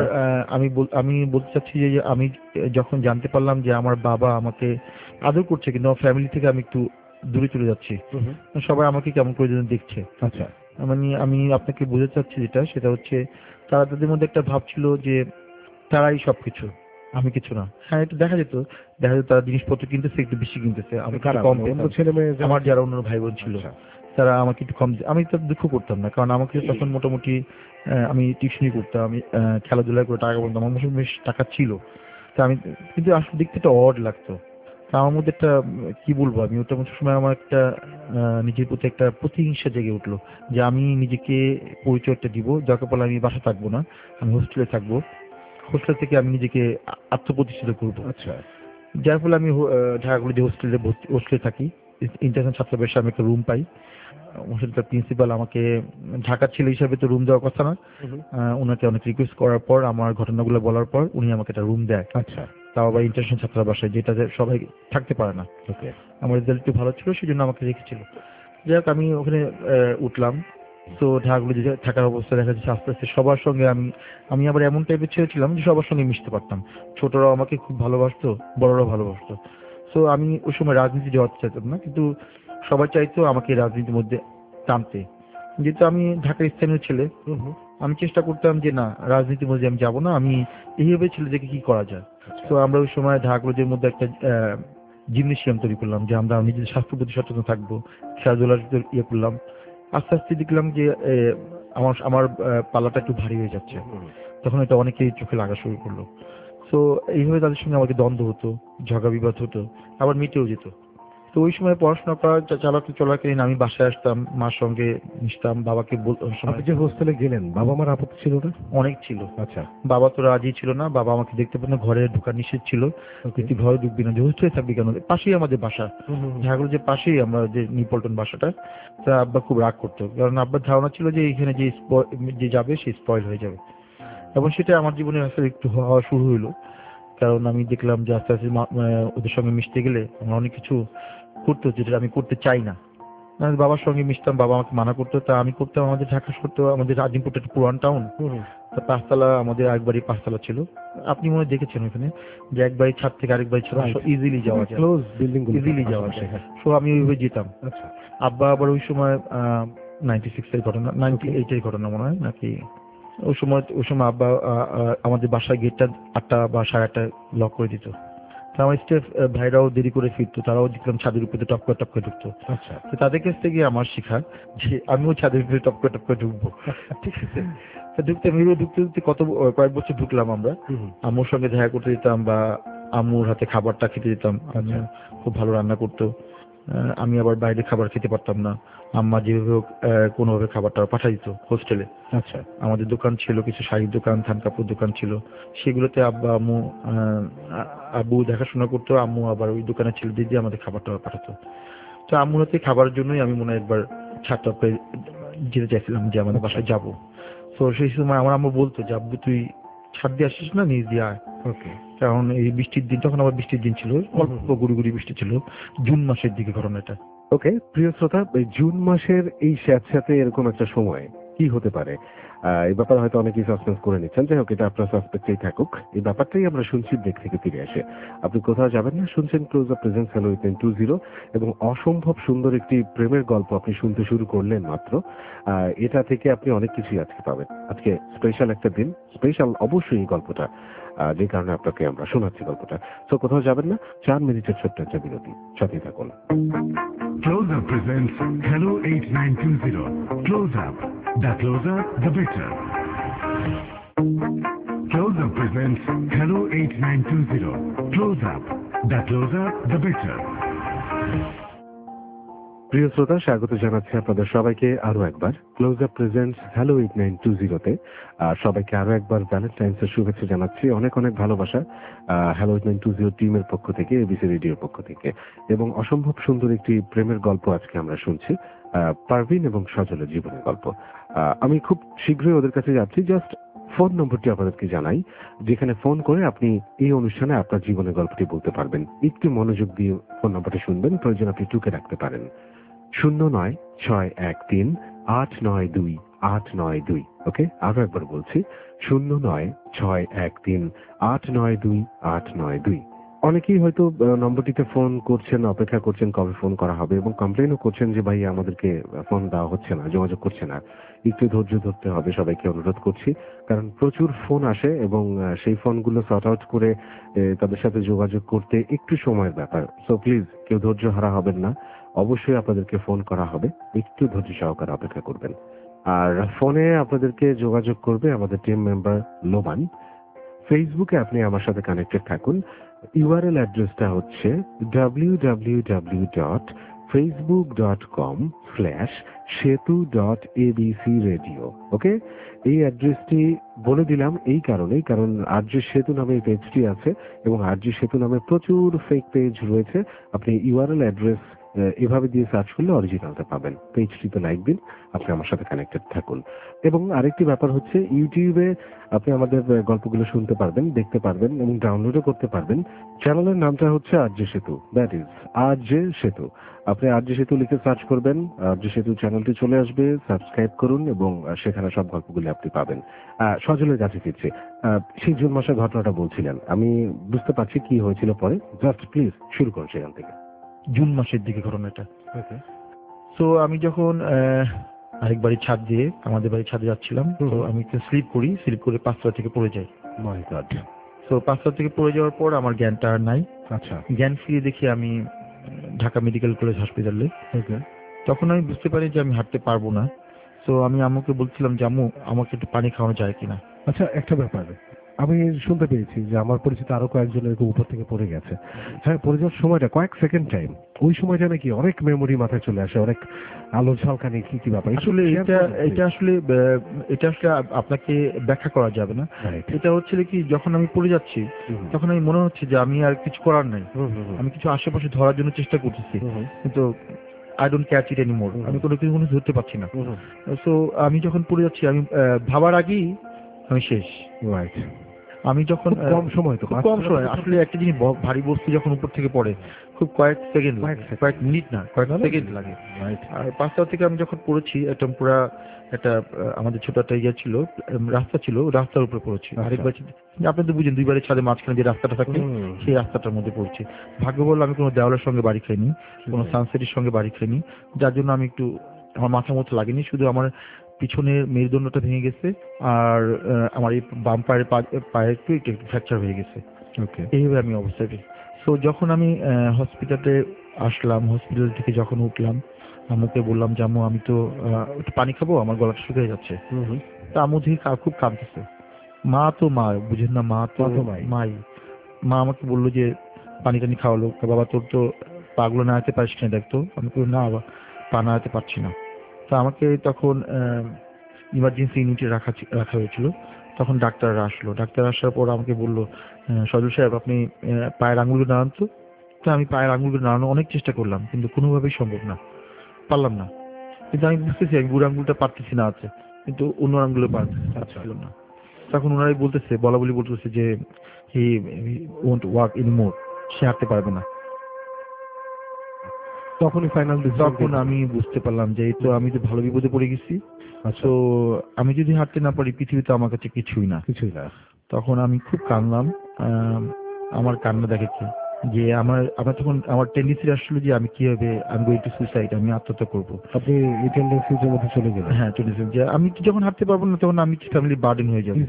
আমি বলতে চাচ্ছি যে আমি যখন জানতে পারলাম যে আমার বাবা আমাকে আদর করছে, কিন্তু আমার ফ্যামিলি থেকে আমি একটু দূরে চলে যাচ্ছি, সবাই আমাকে কেমন করে যেন দেখছে। আচ্ছা। মানে আমি আপনাকে বোঝাতে চাচ্ছি সেটা হচ্ছে তাদের মধ্যে একটা ভাব ছিল যে তারাই সবকিছু, আমি কিছু না। হ্যাঁ, একটু দেখা যেত তারা জিনিসপত্র কিনতেছে, একটু বেশি কিনতেছে, আমি কম পেতাম। আমার যারা অন্য ভাই বোন ছিল তারা আমাকে একটু কম, আমি তো দুঃখ করতাম না, কারণ আমাকে তখন মোটামুটি আমি টিউশনি করতাম, আমি খেলাধুলা করে টাকা বলতাম, আমার বেশ টাকা ছিল। তা আমি কিন্তু আসলে দেখতে একটা অড লাগতো। তা আমার মধ্যে একটা কি বলবো, আমি ওটা সময় আমার একটা নিজের প্রতি একটা প্রতিহিংসা জেগে উঠলো যে আমি নিজেকে পরিচয়টা দিব, দরকার পড়লে আমি বাসা থাকবো না, আমি হোস্টেলে থাকবো, হোস্টেল থেকে আমি নিজেকে আত্মপ্রতিষ্ঠিত করবো। আচ্ছা। যার ফলে আমি ঢাকা কলেজে হোস্টেলে থাকি। ইন্টারন্যাশনাল ছাত্রাবাসে আমি একটা রুম পাই। হোস্টেলটার প্রিন্সিপাল আমাকে, ঢাকার ছেলে হিসাবে তো রুম দেওয়ার কথা না, ওনাকে অনেক রিকোয়েস্ট করার পর, আমার ঘটনাগুলো বলার পর উনি আমাকে একটা রুম দেয়। আচ্ছা। তাও আবার ইন্টারন্যাশনাল ছাত্রাবাসায়, যেটাতে সবাই থাকতে পারে না। আমার রেজাল্ট একটু ভালো ছিল, সেই জন্য আমাকে রেখেছিল। যাই হোক, আমি ওখানে উঠলাম। তো ঢাকা কলেজে থাকার অবস্থা দেখা যাচ্ছে আস্তে আস্তে সবার সঙ্গে আমি আবার এমন টাইপের ছেলে ছিলাম যে সবার সঙ্গে মিশতে পারতাম। ছোটরাও আমাকে খুব ভালোবাসতো, বড়রাও ভালোবাসতো। তো আমি ওই সময় রাজনীতি যাওয়াতে চাইতাম না, কিন্তু সবাই চাইতো আমাকে রাজনীতির মধ্যে টানতে। যেহেতু আমি ঢাকার স্থানীয় ছেলে, আমি চেষ্টা করতাম যে না, রাজনীতির মধ্যে আমি যাবো না, আমি এইভাবে ছেলেদেরকে কি করা যায়। তো আমরা ওই সময় ঢাকা কলেজের মধ্যে একটা জিমনেশিয়াম তৈরি করলাম, যে আমরা নিজেদের স্বাস্থ্য প্রতি সচেতন থাকবো, খেলাধুলার ইয়ে করলাম। আস্তে আস্তে দেখলাম যে আমার পাল্লাটা একটু ভারী হয়ে যাচ্ছে, তখন এটা অনেকেই চোখে লাগা শুরু করলো। তো এইভাবে তাদের সঙ্গে আমাকে দ্বন্দ্ব হতো, ঝগড়া বিবাদ হতো, আবার মিটেও যেত। তো ওই সময় পড়াশোনা করা চলাকালীন আমি বাসায় আসতাম, মার সঙ্গে মিশতাম, বাবাকে আপনি যে হোস্টেলে গেলেন বাবা মার আপত্তি ছিল না? অনেক ছিল। আচ্ছা। বাবা তো রাজি ছিল না, বাবা আমাকে দেখতে পেত না, ঘরে ঢোকা নিষেধ ছিল, তুই ঘরে ঢুকবি না, যে হোস্টেলে থাকবি কেন, পাশেই আমাদের বাসা, ঝাগড় যে পাশেই আমরা যে নিপল্টন বাসাটা। তা আব্বা খুব রাগ করতো, কারণ আব্বার ধারণা ছিল যে এখানে যে যাবে সে স্পয়েল হয়ে যাবে, এবং সেটা আমার জীবনে আসলে একটু হওয়া শুরু হইলো। কারণ আমি দেখলাম যে আস্তে আস্তে ওদের সঙ্গে মিশতে গেলে আমার অনেক কিছু করতে হচ্ছে যেটা আমি করতে চাই না। আমি বাবার সঙ্গে মিশতাম, বাবা আমাকে মানা করতো, তা আমি করতাম। আমাদের ঢাকা শহর তো, আমাদের আজিমপুরটা একটা পুরান টাউন, তা পাঁচতলা, আমাদের এক বাড়ি পাঁচতলা ছিল। আপনি মনে হয় দেখেছেন ওখানে যে এক বাড়ি ছাদ থেকে আরেক বাড়ি ছাদ ইজিলি যাওয়া যায়, ইজিলি যাওয়া যায়। সো আমি ওইভাবে যেতাম। আচ্ছা। আব্বা আবার ওই সময় 96 এর ঘটনা, 98 এর ঘটনা মনে হয় নাকি, ওই সময় আব্বা আমাদের বাসায় গেটটা 8টা বা 8:30 লক করে দিত। আমার স্টাফ ভাইরাও দেরি করে ফিরতো, তারাও দেখলাম ছাদের উপরে টপ করে ঢুকতো। আচ্ছা। তো তাদের কাছ থেকে আমার শেখা যে আমিও ছাদের উপরে টপ করে ঢুকবো। ঠিক আছে, ঢুকতে কয়েক বছর ঢুকলাম আমরা। আম্মুর সঙ্গে দেখা করতে দিতাম বা আম্মুর হাতে খাবারটা খেতে দিতাম। আম্মু খুব ভালো রান্না করতো। আমি আবার বাইরে খাবার খেতে পারতাম না, আম্মা যেভাবে হোক কোনোভাবে খাবারটা পাঠিয়ে দিত হোস্টেলে। আচ্ছা। আমাদের দোকান ছিল, কিছু শাড়ির দোকান, থান কাপড় দোকান ছিল, সেগুলোতে আব্বু দেখাশোনা করতো, আম্মু আবার ওই দোকানের ছেলেদের দিয়ে আমাদের খাবারটা পাঠাতো। তো আম্মুর হাতে খাবারের জন্যই আমি মনে হয় একবার ছাদটা যেতে চাইছিলাম যে আমাদের বাসায় যাবো। তো সেই সময় আমার আম্মু বলতো যে আব্বু তুই ছাদ দিয়ে আসিস না, নিজ দিয়ে আয়। কারণ এই বৃষ্টির দিন, তখন আবার বৃষ্টির দিন ছিল, অল্প গুড়ি বৃষ্টি ছিল, জুন মাসের দিকে ঘটনাটা। ওকে, প্রিয় শ্রোতা, জুন মাসের এই স্যাঁতস্যাঁতে এরকম একটা সময় কি হতে পারে, এই ব্যাপারে হয়তো অনেকেই সাসপেন্স করে নিচ্ছেন। যাই হোক, এটা আপনার সাসপেক্টেই থাকুক, এই ব্যাপারটাই আমরা শুনছি ব্রেক থেকে ফিরে আসে। আপনি কোথাও যাবেন না, শুনছেন Closeup presents hello with 920, এবং অসম্ভব সুন্দর একটি প্রেমের গল্প আপনি শুনতে শুরু করলেন মাত্র। এটা থেকে আপনি অনেক কিছুই আজকে পাবেন। আজকে স্পেশাল একটা দিন, স্পেশাল অবশ্যই এই গল্পটা, যে কারণে আপনাকে আমরা শোনাচ্ছি গল্পটা। তো কোথাও যাবেন না, 4 মিনিটের ছোট্ট একটা বিরতি, সাথেই থাকুন। Close Up presents Hello 8920. Close Up. The closer, the better. Close Up presents Hello 8920. Close Up. The closer, the better. প্রিয় শ্রোতা, স্বাগত জানাচ্ছি আপনাদের সবাইকে আরো একবার ক্লোজ আপ প্রেজেন্টস হ্যালো 8920-তে। সবাইকে আরো একবার ভ্যালেন্টাইন্সের শুভেচ্ছা জানাচ্ছি, অনেক অনেক ভালোবাসা হ্যালো 8920 টিমের পক্ষ থেকে, এবিসি রেডিওর পক্ষ থেকে। এবং অসম্ভব সুন্দর একটি প্রেমের গল্প আজকে আমরা শুনছি, পারভিন এবং সজলের জীবনের গল্প। আমি খুব শীঘ্রই ওদের কাছে যাচ্ছি, জাস্ট ফোন নম্বরটি আপনাদেরকে জানাই, যেখানে ফোন করে আপনি এই অনুষ্ঠানে আপনার জীবনের গল্পটি বলতে পারবেন। একটু মনোযোগ দিয়ে ফোন নম্বরটি শুনবেন, প্রয়োজন আপনি টুকে রাখতে পারেন। 09613892 ওকে, আরো একবার বলছি, 09613892। অনেকেই হয়তো নম্বরটিতে ফোন করছেন, অপেক্ষা করছেন কবে ফোন করা হবে, এবং কমপ্লেনও করছেন যে ভাই আমাদেরকে ফোন দেওয়া হচ্ছে না, যোগাযোগ করছে না। একটু ধৈর্য ধরতে হবে, সবাইকে অনুরোধ করছি, কারণ প্রচুর ফোন আসে এবং সেই ফোনগুলো সর্ট আউট করে তাদের সাথে যোগাযোগ করতে একটু সময়ের ব্যাপার। সো প্লিজ কেউ ধৈর্য হারা হবেন না, অবশ্যই আপনাদেরকে ফোন করা হবে, একটু ধৈর্য সহকারে অপেক্ষা করবেন। আর ফোনে আপনাদেরকে যোগাযোগ করবে আমাদের টিম মেম্বার লোবান। ফেসবুকে আপনি আমার সাথে কানেক্টেড থাকুন। ইউআরএল অ্যাড্রেসটা হচ্ছে www.facebook.com/setu.abcradio। ওকে, এই অ্যাড্রেসটি বলে দিলাম এই কারণেই, কারণ আরজে সেতু নামে এই পেজটি আছে এবং আরজে সেতু নামে প্রচুর ফেক পেজ রয়েছে। আপনি ইউআরএল অ্যাড্রেস এভাবে দিয়ে সার্চ করলে অরিজিনালটা পাবেন। পেজটিতে লাইক দিন, আপনি আমার সাথে কানেক্টেড থাকুন। এবং আরেকটি ব্যাপার হচ্ছে, ইউটিউবে আপনি আমাদের গল্পগুলো শুনতে পারবেন, দেখতে পারবেন এবং ডাউনলোডও করতে পারবেন। চ্যানেলের নামটা হচ্ছে আরজে সেতু, দ্যাট ইজ আরজে সেতু। আপনি আরজে সেতু লিখে সার্চ করবেন, আরজে সেতু চ্যানেলটি চলে আসবে, সাবস্ক্রাইব করুন এবং সেখানে সব গল্পগুলি আপনি পাবেন। সজলের কাছে ফিরছে, সেই জুন মাসের ঘটনাটা বলছিলেন, আমি বুঝতে পারছি কি হয়েছিল পরে, জাস্ট প্লিজ শুরু করুন সেখান থেকে। জুন মাসের দিকে ঘটনাটা। তো আমি যখন আরেক বাড়ির ছাদ দিয়ে আমাদের বাড়ির ছাদে যাচ্ছিলাম, তো আমি স্লিপ করে 5তলা থেকে পড়ে যাই। My God. তো 5তলা থেকে পড়ে যাওয়ার পর আমার জ্ঞানটা আর নাই। আচ্ছা। জ্ঞান ফিরে দেখি আমি ঢাকা মেডিকেল কলেজ হসপিটালে। তখন আমি বুঝতে পারি যে আমি হাঁটতে পারবো না। তো আমি আম্মুকে বলছিলাম যে আম্মু, আমাকে একটু পানি খাওয়ানো যায় কিনা। আচ্ছা, একটা ব্যাপার, আমি শুনতে পেয়েছি যে আমার পরিচিত আরো কয়েকজন এরকম উপর থেকে পড়ে গেছে। হ্যাঁ, পড়ে যাওয়ার সময়টা কয়েক সেকেন্ড টাইম, ওই সময়টা নাকি অনেক মেমোরি মাথায় চলে আসে, অনেক আলো ঝলকানি, কি কি ব্যাপার আসলে এটা আসলে আপনাকে ব্যাখ্যা করা যাবে না। এটা হচ্ছে কি, যখন আমি পড়ে যাচ্ছি তখন আমি মনে হচ্ছে যে আমি আর কিছু করার নাই, আমি কিছু আশেপাশে ধরার জন্য চেষ্টা করতেছি, কিন্তু I don't catch it anymore, আমি কোনো কিছু ধরতে পারছি না। সো আমি যখন পড়ে যাচ্ছি, আমি ভাবার আগেই আমি শেষ। রাইট। আমি যখন কম সময়, তো খুব কম সময়, আসলে একটা জিনিস ভারী বস্তু যখন উপর থেকে পড়ে খুব কয়েক সেকেন্ড লাগে, কয়েক মিনিট না, কয়েক সেকেন্ড লাগে। আর 5 থেকে আমি যখন পড়েছি, একটা আমাদের ছোট একটা ইয়ে ছিল, রাস্তা ছিল, রাস্তার উপরে পড়েছি। আরেকবার আপনি তো বুঝেন, 2 বারের ছাদে মাঝখানে যে রাস্তাটা থাকে, সেই রাস্তাটার মধ্যে পড়ছি। ভাগ্য বললো আমি কোনো দেওয়ালের সঙ্গে বাড়ি খাইনি, কোনো সানসেটের সঙ্গে বাড়ি খাইনি, যার জন্য আমি একটু, আমার মাথার মতো লাগেনি, শুধু আমার পিছনের মেরুদণ্ডটা ভেঙে গেছে, আর আমার এই বাম পায়ের একটু ফ্র্যাকচার হয়ে গেছে। ওকে, এইভাবে আমি অবস্থায়। সো যখন আমি হসপিটালে আসলাম, হসপিটাল থেকে যখন উঠলাম, আম্মুকে বললাম যে আম্মু আমি তো একটু পানি খাবো, আমার গলাটা শুকিয়ে যাচ্ছে। তা আম্মু দেখি খুব কাঁদতেছে। মা তো মা, বুঝেন না, মা তো মাই। মা আমাকে বললো যে পানি টানি খাওয়ালো, বাবা তোর তো পাগুলো নাড়াতে পারিস না, দেখতো। আমি বলি না বাবা, পা নাড়াতে পারছি না। তো আমাকে তখন ইমার্জেন্সি ইউনিটে রাখা হয়েছিল। তখন ডাক্তাররা আসলো, ডাক্তার আসার পর আমাকে বললো, সজল সাহেব আপনি পায়ের আঙুলগুলো নাড়ান তো। তো আমি পায়ের আঙুলগুলো নাড়ানো অনেক চেষ্টা করলাম, কিন্তু কোনোভাবেই সম্ভব না, পারলাম না। কিন্তু আমি বুঝতেছি আমি বুড়ো আঙুলটা পারতেছি না আছে, কিন্তু অন্য আঙুলে পারছিলাম না। তখন ওনারাই বলা বলি বলতেছে যে হি ওয়ন্ট ওয়ার্ক এনিমোর, সে হাঁটতে পারবে না। তখন আমি বুঝতে পারলাম যে এই তো আমি তো ভালো বিপদে পড়ে গেছি। তো আমি যদি হাঁটতে না পারি, পৃথিবীতে আমার কাছে কিছুই না। তখন আমি খুব কাঁদলাম। আমার কান্না দেখে কি, যে আমার তখন আমার টেন্ডেন্সি আসলে যে আমি কিভাবে আমি গোইং টু সুইসাইড, আমি আত্মহত্যা করবো। আপনি এই টেন্ডেন্সির মধ্যে চলে গেলেন? হ্যাঁ, টেন্ডেন্সি যে আমি যখন হাঁটতে পারবো না, তখন আমি ফ্যামিলি বার্ডেন হয়ে যাবো।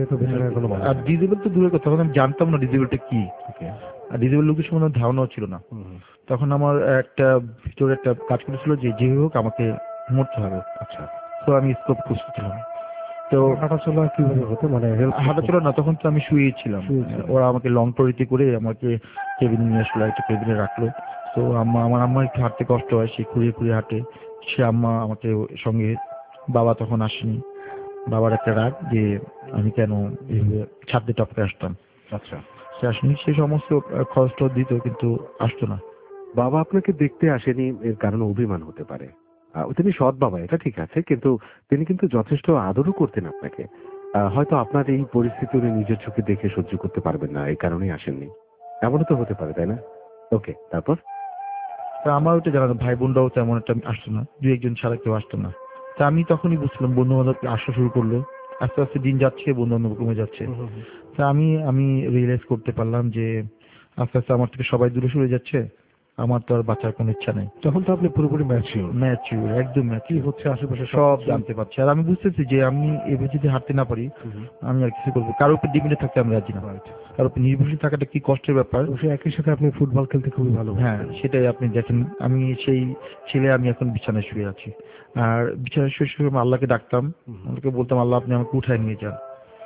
আর ডিজেবল তো দূরের কথা, তখন আমি জানতাম না ডিজেবলটা কি, আর ডিজেবল লোকের সম্বন্ধে ধারণাও ছিল না। তখন আমার একটা ভিতরে একটা কাজ করেছিল যে যেভাবে হোক আমাকে মরতে হবে। আচ্ছা, তো আমি স্কোপ খুঁজতেছিলাম। তো হাঁটাচলা কিভাবে হতো, মানে হাঁটাচলা না, তখন তো আমি শুয়েছিলাম। ওরা আমাকে লং টরিতে করে আমাকে কেবিনে নিয়ে আসলো, একটা কেবিনে রাখলো। তো আমার আম্মা একটু হাঁটতে কষ্ট হয়, সে খুঁড়িয়ে খুঁড়িয়ে হাঁটে। সে আম্মা আমাকে সঙ্গে, বাবা তখন আসেনি। বাবার একটা রাগ যে আমি কেন ছাদে টপকে আসতাম। আচ্ছা, সে আসেনি, সে সমস্ত খরচ দিত, কিন্তু আসতো না। বাবা আপনাকে দেখতে আসেনি, এর কারণে অভিমান হতে পারে। তিনি সৎ বাবা, এটা ঠিক আছে, কিন্তু তিনি কিন্তু যথেষ্ট আদরও করতেন আপনাকে। হয়তো আপনার এই পরিস্থিতি উনি নিজের চোখে দেখে সহ্য করতে পারবেন না, এই কারণেই আসেননি। এমনও তো হতে পারে, তাই না? ওকে, তারপর? তা আমার ওটা জানা, ভাই বোনরাও তেমন একটা আসতো না, 2-1 ছাড়া কেউ আসতো না। তা আমি তখনই বুঝছিলাম বন্ধু বান্ধব আসা শুরু করলো, আস্তে আস্তে দিন যাচ্ছে, বন্ধু বান্ধব কমে যাচ্ছে। তা আমি রিয়েলাইজ করতে পারলাম যে আস্তে আস্তে আমার থেকে সবাই দূরে সরে যাচ্ছে, আমার তো আর বাঁচার কোনো ইচ্ছা নেই। তখন তো আপনি পুরোপুরি ম্যাচিউর, একদম কি হচ্ছে আশেপাশে সব জানতে পারছি। আর আমি বুঝতেছি যে আমি এভাবে যদি হাঁটতে না পারি, আমি আর কিছু করবো, কারোর উপর ডিপেন্ডে থাকতে আমি রাজি না। কারোর উপর নির্ভরশীল থাকাটা কি কষ্টের ব্যাপার। একই সাথে আপনি ফুটবল খেলতে খুবই ভালো। হ্যাঁ, সেটাই আপনি দেখেন, আমি সেই ছেলে, আমি এখন বিছানায় শুয়ে আছি। আর বিছানায় শুয়ে শুয়ে আমি আল্লাহকে ডাকতাম, আল্লাহকে বলতাম আল্লাহ আপনি আমাকে উঠায় নিয়ে যান।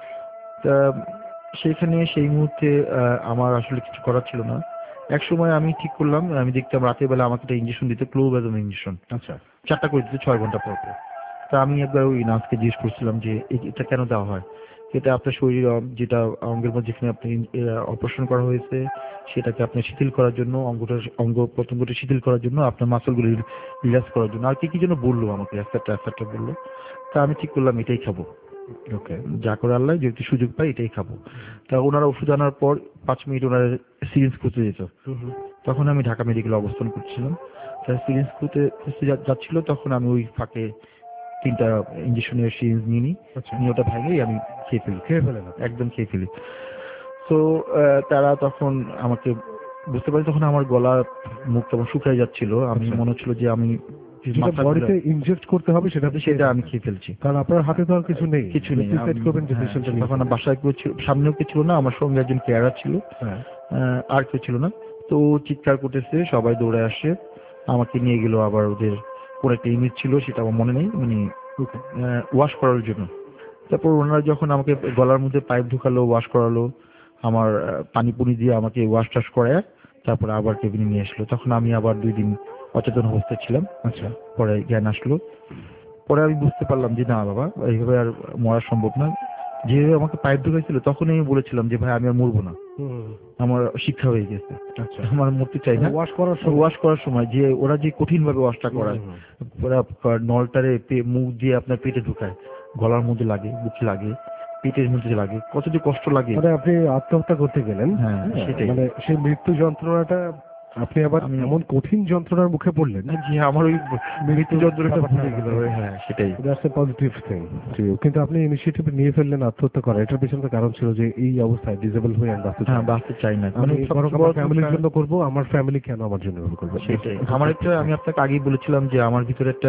তা সেখানে সেই মুহূর্তে আমার আসলে কিছু করার ছিল না। এক সময় আমি ঠিক করলাম, আমি দেখতাম রাতের বেলা আমাকে একটা ইঞ্জেকশন দিতে, ক্লোবাজম ইঞ্জেকশন। আচ্ছা, 4টা করে দিতে 6 ঘন্টা পর পর। তা আমি একবার ওই নার্সকে জিজ্ঞেস করছিলাম যে এটা কেন দেওয়া হয়। এটা আপনার শরীর যেটা অঙ্গের মধ্যে যেখানে আপনি অপারেশন করা হয়েছে, সেটাকে আপনি শিথিল করার জন্য, অঙ্গ প্রত্যঙ্গটা শিথিল করার জন্য, আপনার মাসলগুলো রিল্যাক্স করার জন্য, আর কি যেন বললো আমাকে, একটা বললো। তা আমি ঠিক করলাম এটাই খাবো। ওকে, যা করে আল্লাহ, যদি সুযোগ পাই এটাই খাবো। তা ওনারা ওষুধ আনার পর 5 মিনিট ওনারা সিরিঞ্জ খুঁজতে যেত। তখন আমি ঢাকা মেডিকেলে অবস্থান করছিলাম। তারা সিরিঞ্জ খুঁজতে যাচ্ছিল, তখন আমি ওই ফাঁকে 3টা ইঞ্জেকশনের সিরিঞ্জ নিয়ে নিই, নিয়ে ওটা ভেঙেই আমি খেয়ে ফেলেন, একদম খেয়ে ফেলি। তো তারা তখন আমাকে বুঝতে পারি, তখন আমার গলা মুখ তখন শুকিয়ে যাচ্ছিল, আমি মনে হচ্ছিল যে আমি বডিতে ইনজেক্ট করতে হবে, সেটা আমি খেয়ে ফেলছি, কারণ আপনার হাতে তো আর কিছু নেই। তখন বাসায় কেউ সামনেও কেউ ছিল না, আমার সঙ্গে একজন কেয়ারার ছিল, আর কেউ ছিল না। তো চিৎকার করতেছে, সবাই দৌড়ে আসে, আমাকে নিয়ে গেল আবার ওদের কোন একটা ইউনিট ছিল, সেটা আমার মনে নেই, মানে ওয়াশ করার জন্য। তারপর ওনারা যখন আমাকে গলার মধ্যে পাইপ ঢুকালো, ওয়াশ করালো, আমার পানি পুনি দিয়ে আমাকে ওয়াশ টাশ করায় তারপরে আবার কেবিনে নিয়ে আসলো। তখন আমি আবার 2 দিন অচেতন অবস্থায় ছিলাম। আচ্ছা, পরে জ্ঞান আসলো। পরে আমি বুঝতে পারলাম যে না বাবা, এইভাবে আর মরা সম্ভব না। যেভাবে আমাকে পাইপ ঢুকাইছিল তখনই আমি বলেছিলাম যে ভাই আমি আর মরবো না, আমার শিক্ষা হয়ে গেছে, আমার মরতে চাই না। ওয়াশ করার সময় যে ওরা যে কঠিন ভাবে ওয়াশটা করায়, ওরা নলটারে মুখ দিয়ে আপনার পেটে ঢুকায়, গলার মধ্যে লাগে, বুকে লাগে, পেটের মধ্যে লাগে, কত যে কষ্ট লাগে। মানে আপনি আত্মহত্যা করতে গেলেন, হ্যাঁ সেটাই। মানে সেই মৃত্যু যন্ত্রণাটা আপনি আবার এমন কঠিন যন্ত্রণার মুখে পড়লেন যে আমার ওই মৃত্যু যন্ত্রণাটা ভুলে গেল। হ্যাঁ সেটাই, দ্যাটস এ পজিটিভ থিং। কিন্তু আপনি ইনিশিয়েটিভ নিয়ে ফেললেন আত্মহত্যা করা, এটার পেছনে কারণ ছিল যে এই অবস্থায় ডিসেবল হয়ে আমি বাঁচতে চাই না, মানে আমার ফ্যামিলির জন্য করবো, আমার ফ্যামিলি কেন আমার জন্য করবো। সেটাই আমার একটা, আমি আপনাকে আগেই বলেছিলাম যে আমার ভিতরে একটা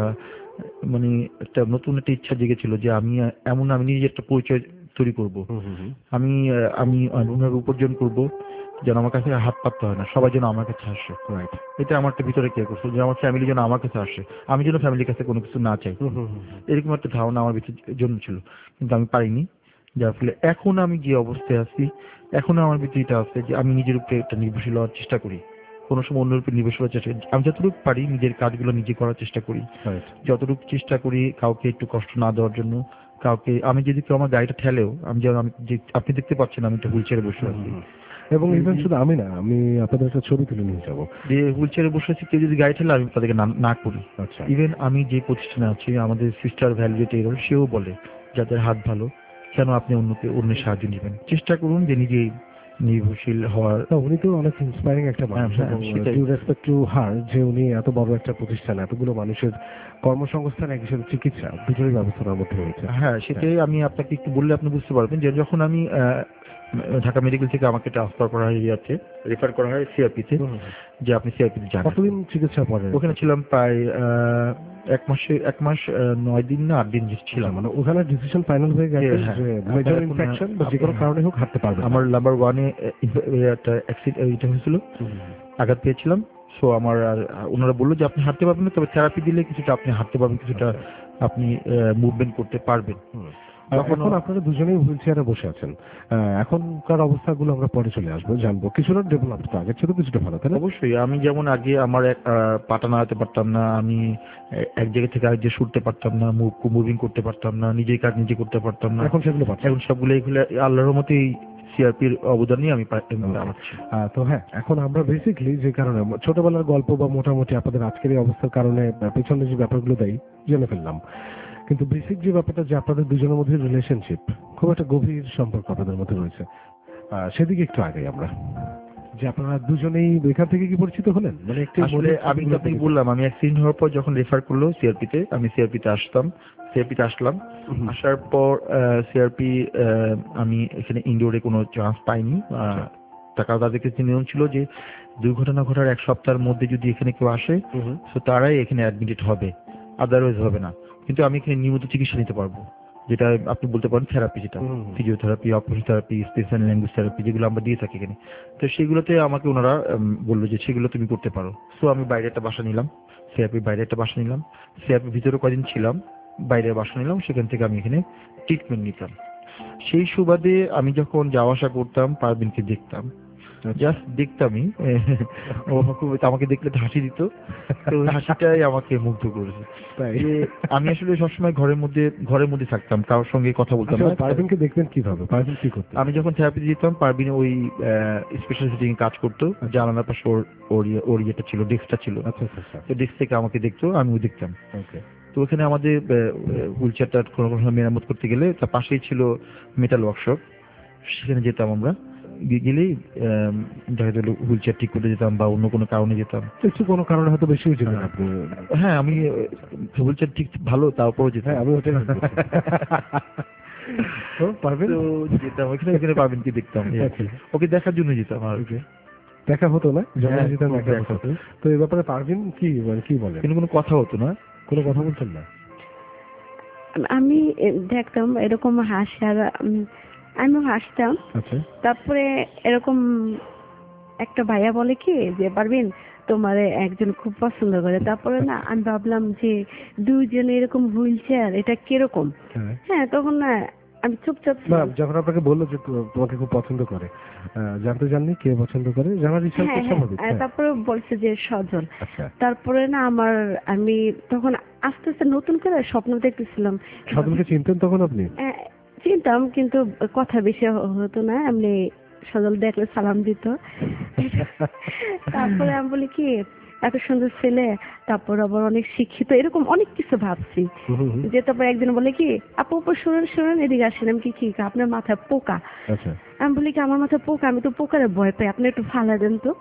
মানে একটা নতুন একটা ইচ্ছা জেগেছিল যে আমি নিজে একটা পরিচয় তৈরি করব। আমি ওনার উপার্জন করব, যেন আমার কাছে হাত পাততে হয় না, সবাই যেন আমার কাছে আসে। এটা আমার একটা ভিতরে কে করছে যে আমার ফ্যামিলি যেন আমার কাছে আসে, আমি যেন ফ্যামিলির কাছে কোনো কিছু না চাই, এরকম একটা ধারণা আমার ভিতরে জন্মেছিল, কিন্তু আমি পারিনি। যার ফলে এখন আমি যে অবস্থায় আছি, এখন আমার ভিতরে এটা আছে যে আমি নিজের উপরে একটা নির্ভরশীল হওয়ার চেষ্টা করি, কোনো সময় অন্যের উপর নির্ভরশীল হওয়ার চেষ্টা করি। আমি যতটুকু পারি নিজের কাজগুলো নিজে করার চেষ্টা করি, যতটুকু চেষ্টা করি কাউকে একটু কষ্ট না দেওয়ার জন্য। কাউকে আমি যদি কেউ আমার গাড়িটা ঠেলেও, আমি যেন আপনি দেখতে পাচ্ছেন আমি একটা হুইল চেয়ারে বসে আছি, এবং ইভেন শুধু আমি না, আমি আপনাদের একটা ছবি তুলে নিয়ে যাবো যে হুইল চেয়ারে বসে আছি, কেউ যদি গাড়ি ঠেলে আমি তাদেরকে না করি। আচ্ছা, ইভেন আমি যে প্রতিষ্ঠানে আছি, আমাদের সিস্টার ভ্যালিডেটর, সেও বলে যাদের হাত ভালো কেন আপনি অন্যের সাহায্য নেবেন, চেষ্টা করুন যে নিজেই নির্ভরশীল হওয়ার। উনি তো অনেক ইন্সপায়ারিং একটা মানুষ, ডিউ রেসপেক্ট টু হার, যে উনি এত বড় একটা প্রতিষ্ঠান, এতগুলো মানুষের কর্মসংস্থান, একই সাথে চিকিৎসা, দুটোরই ব্যবস্থার মধ্যে হয়েছে। হ্যাঁ সেটাই, আমি আপনাকে একটু বললে আপনি বুঝতে পারবেন যে যখন আমি ঢাকা মেডিকেল থেকে আমাকে ট্রান্সফার করা হয়, রেফার করা হয় সিআরপিতে, যে আপনি সিআরপিতে যান। কতদিন চিকিৎসা পরে? ওখানে ছিলাম প্রায় 1 মাস 9 দিন না 8 দিন ছিলাম। মানে ওখানে ডিসিশন ফাইনাল হয়ে গেছে যে মেজর ইনফেকশন বা যে কোনো কারণে হোক হাঁটতে পারবে। আমার নাম্বার 1-এ একটা অ্যাক্সিডেন্ট হয়েছিল, আঘাত পেয়েছিলাম। সো আমার ওনারা বললো যে আপনি হাঁটতে পারবেন না, তবে থেরাপি দিলে কিছুটা আপনি হাঁটতে পারবেন, কিছুটা আপনি মুভমেন্ট করতে পারবেন। এখন আপনারা দুজনেই হুইল চেয়ারে বসে আছেন, এখনকার অবস্থাগুলো আমরা পরে চলে আসবো, জানবো। কিছুটা ডেভেলপ তো আগের ছিল, কিছুটা ভালো, তাই না? অবশ্যই। আমি যেমন আগে আমার পাটা নাড়াতে পারতাম না, আমি এক জায়গা থেকে আরেক জায়গায় ছুটতে পারতাম না, মুভিং করতে পারতাম না, নিজের কাজ নিজে করতে পারতাম না, এখন সেগুলো পারছি। এখন সবগুলো এগুলো আল্লাহর মতেই সিআরপির অবদানই আমি পাচ্ছি। তো হ্যাঁ, এখন আমরা বেসিক্যালি যে কারণে ছোটবেলার গল্প বা মোটামুটি আপনাদের আজকের এই অবস্থার কারণে পেছনে যে ব্যাপারগুলো দেয় জেনে ফেললাম, কিন্তু বেসিক যে ব্যাপারটা যে আপনাদের দুজনের মধ্যে রিলেশনশিপ, খুব একটা গভীর সম্পর্ক আপনাদের মধ্যে রয়েছে, সেদিকে একটু আগে আমরা, যে আপনারা দুজনেই এখান থেকে কি পরিচিত হলেন? মানে একটু আমি তো আপনাকে বললাম, আমি অ্যাক্সিডেন্ট হওয়ার পর যখন রেফার করলো সিআরপিতে, আমি সিআরপিতে আসলাম। আসার পর সিআরপি, আমি এখানে ইনডোরে কোনো চান্স পাইনি। টাকা তাদের কাছে নিয়ম ছিল যে দুর্ঘটনা ঘটার 1 সপ্তাহের মধ্যে যদি এখানে কেউ আসে, তো তারাই এখানে অ্যাডমিটেড হবে, আদারওয়াইজ হবে না। কিন্তু আমি এখানে নিয়মিত চিকিৎসা নিতে পারবো, যেটা আপনি বলতে পারেন থেরাপি, যেটা physiotherapy, occupational therapy, special language therapy, যেগুলো আমরা দিয়ে থাকি এখানে। তো সেগুলোতে আমাকে ওনারা বললো যে সেগুলো তুমি করতে পারো। সো আমি বাইরে একটা বাসা নিলাম, সিআরপির ভিতরে কদিন ছিলাম, বাইরে বাসা নিলাম, সেখান থেকে আমি এখানে ট্রিটমেন্ট নিতাম। সেই সুবাদে আমি যখন যাওয়া আসা করতাম, পারভিনকে দেখতাম, জাস্ট দেখতামই, ও আমাকে দেখলে হাসি দিত, তো হাসিটাই আমাকে মুগ্ধ করেছে। আমি আসলে সবসময় ঘরের মধ্যে থাকতাম, কারোর সঙ্গে কথা বলতাম না। পারভিনকে দেখতেন কিভাবে? পারভিন কি করতেন? আমি যখন থেরাপিতে যেতাম, পারভিন ওই স্পেশাল সিটিং এ কাজ করতো, জানালার পাশে ওর ইয়েটা ছিল, ডেস্কটা ছিল। তো ডেস্ক থেকে আমাকে দেখতো, আমিও দেখতাম। তো ওখানে আমাদের হুইল চেয়ারটা কোনো মেরামত করতে গেলে তার পাশেই ছিল মেটাল ওয়ার্কশপ, সেখানে যেতাম আমরা। গেলেই দেখা গেল হুইল চেয়ার ঠিক করতে যেতাম, বা অন্য কোনো কারণে যেতাম, কোনো কারণে হয়তো বেশি হয়েছিল। হ্যাঁ, আমি হুইল চেয়ার ঠিক ভালো, তারপরও যেতাম। আমি ওটাই পারবেন তো যেতাম ওখানে পারবেনকে দেখতাম, ওকে দেখার জন্য যেতাম। আর দেখা হতো না, যেতাম দেখা হতো। তো এই ব্যাপারে পারবেন কি বলেন? কিন্তু কোনো কথা হতো না, কোনো কথা বলতেন না। আমি দেখতাম এরকম হাসার, আমিও হাসতাম। তারপরে এরকম একটা ভাইয়া বলে কি যে পারবেন তোমারে একজন খুব পছন্দ করে। তারপরে না আমি ভাবলাম যে দুইজনে এরকম হুইল চেয়ার, এটা কিরকম? হ্যাঁ, তখন না আমি চুপচাপ না, যখন আপনাকে বললো যে তোমাকে খুব পছন্দ করে, জানতে চাননি কে পছন্দ করে, জানার ইচ্ছা তো স্বাভাবিক। তারপরে বলছে যে সজল। তারপরে না আমি তখন আস্তে আস্তে নতুন করে স্বপ্ন দেখতেছিলাম। সজলকে চিনতেন তখন আপনি? চিনতাম, কিন্তু কথা বেশি হতো না, এমনি সজল দেখলে সালাম দিত। তারপরে আমি বলি কি এত সুন্দর ছেলে, তারপর আবার অনেক শিক্ষিত, এরকম অনেক কিছু ভাবছি। যে তারপর একদিন বলে কি আপু শুনুন এদিকে আসেন। আমি কি আপনার মাথায় পোকা? আমি বলি কি আমার মাথায় পোকা? আমি তো পোকারে ভয় পাই, আপনি একটু ফালা দেন তো।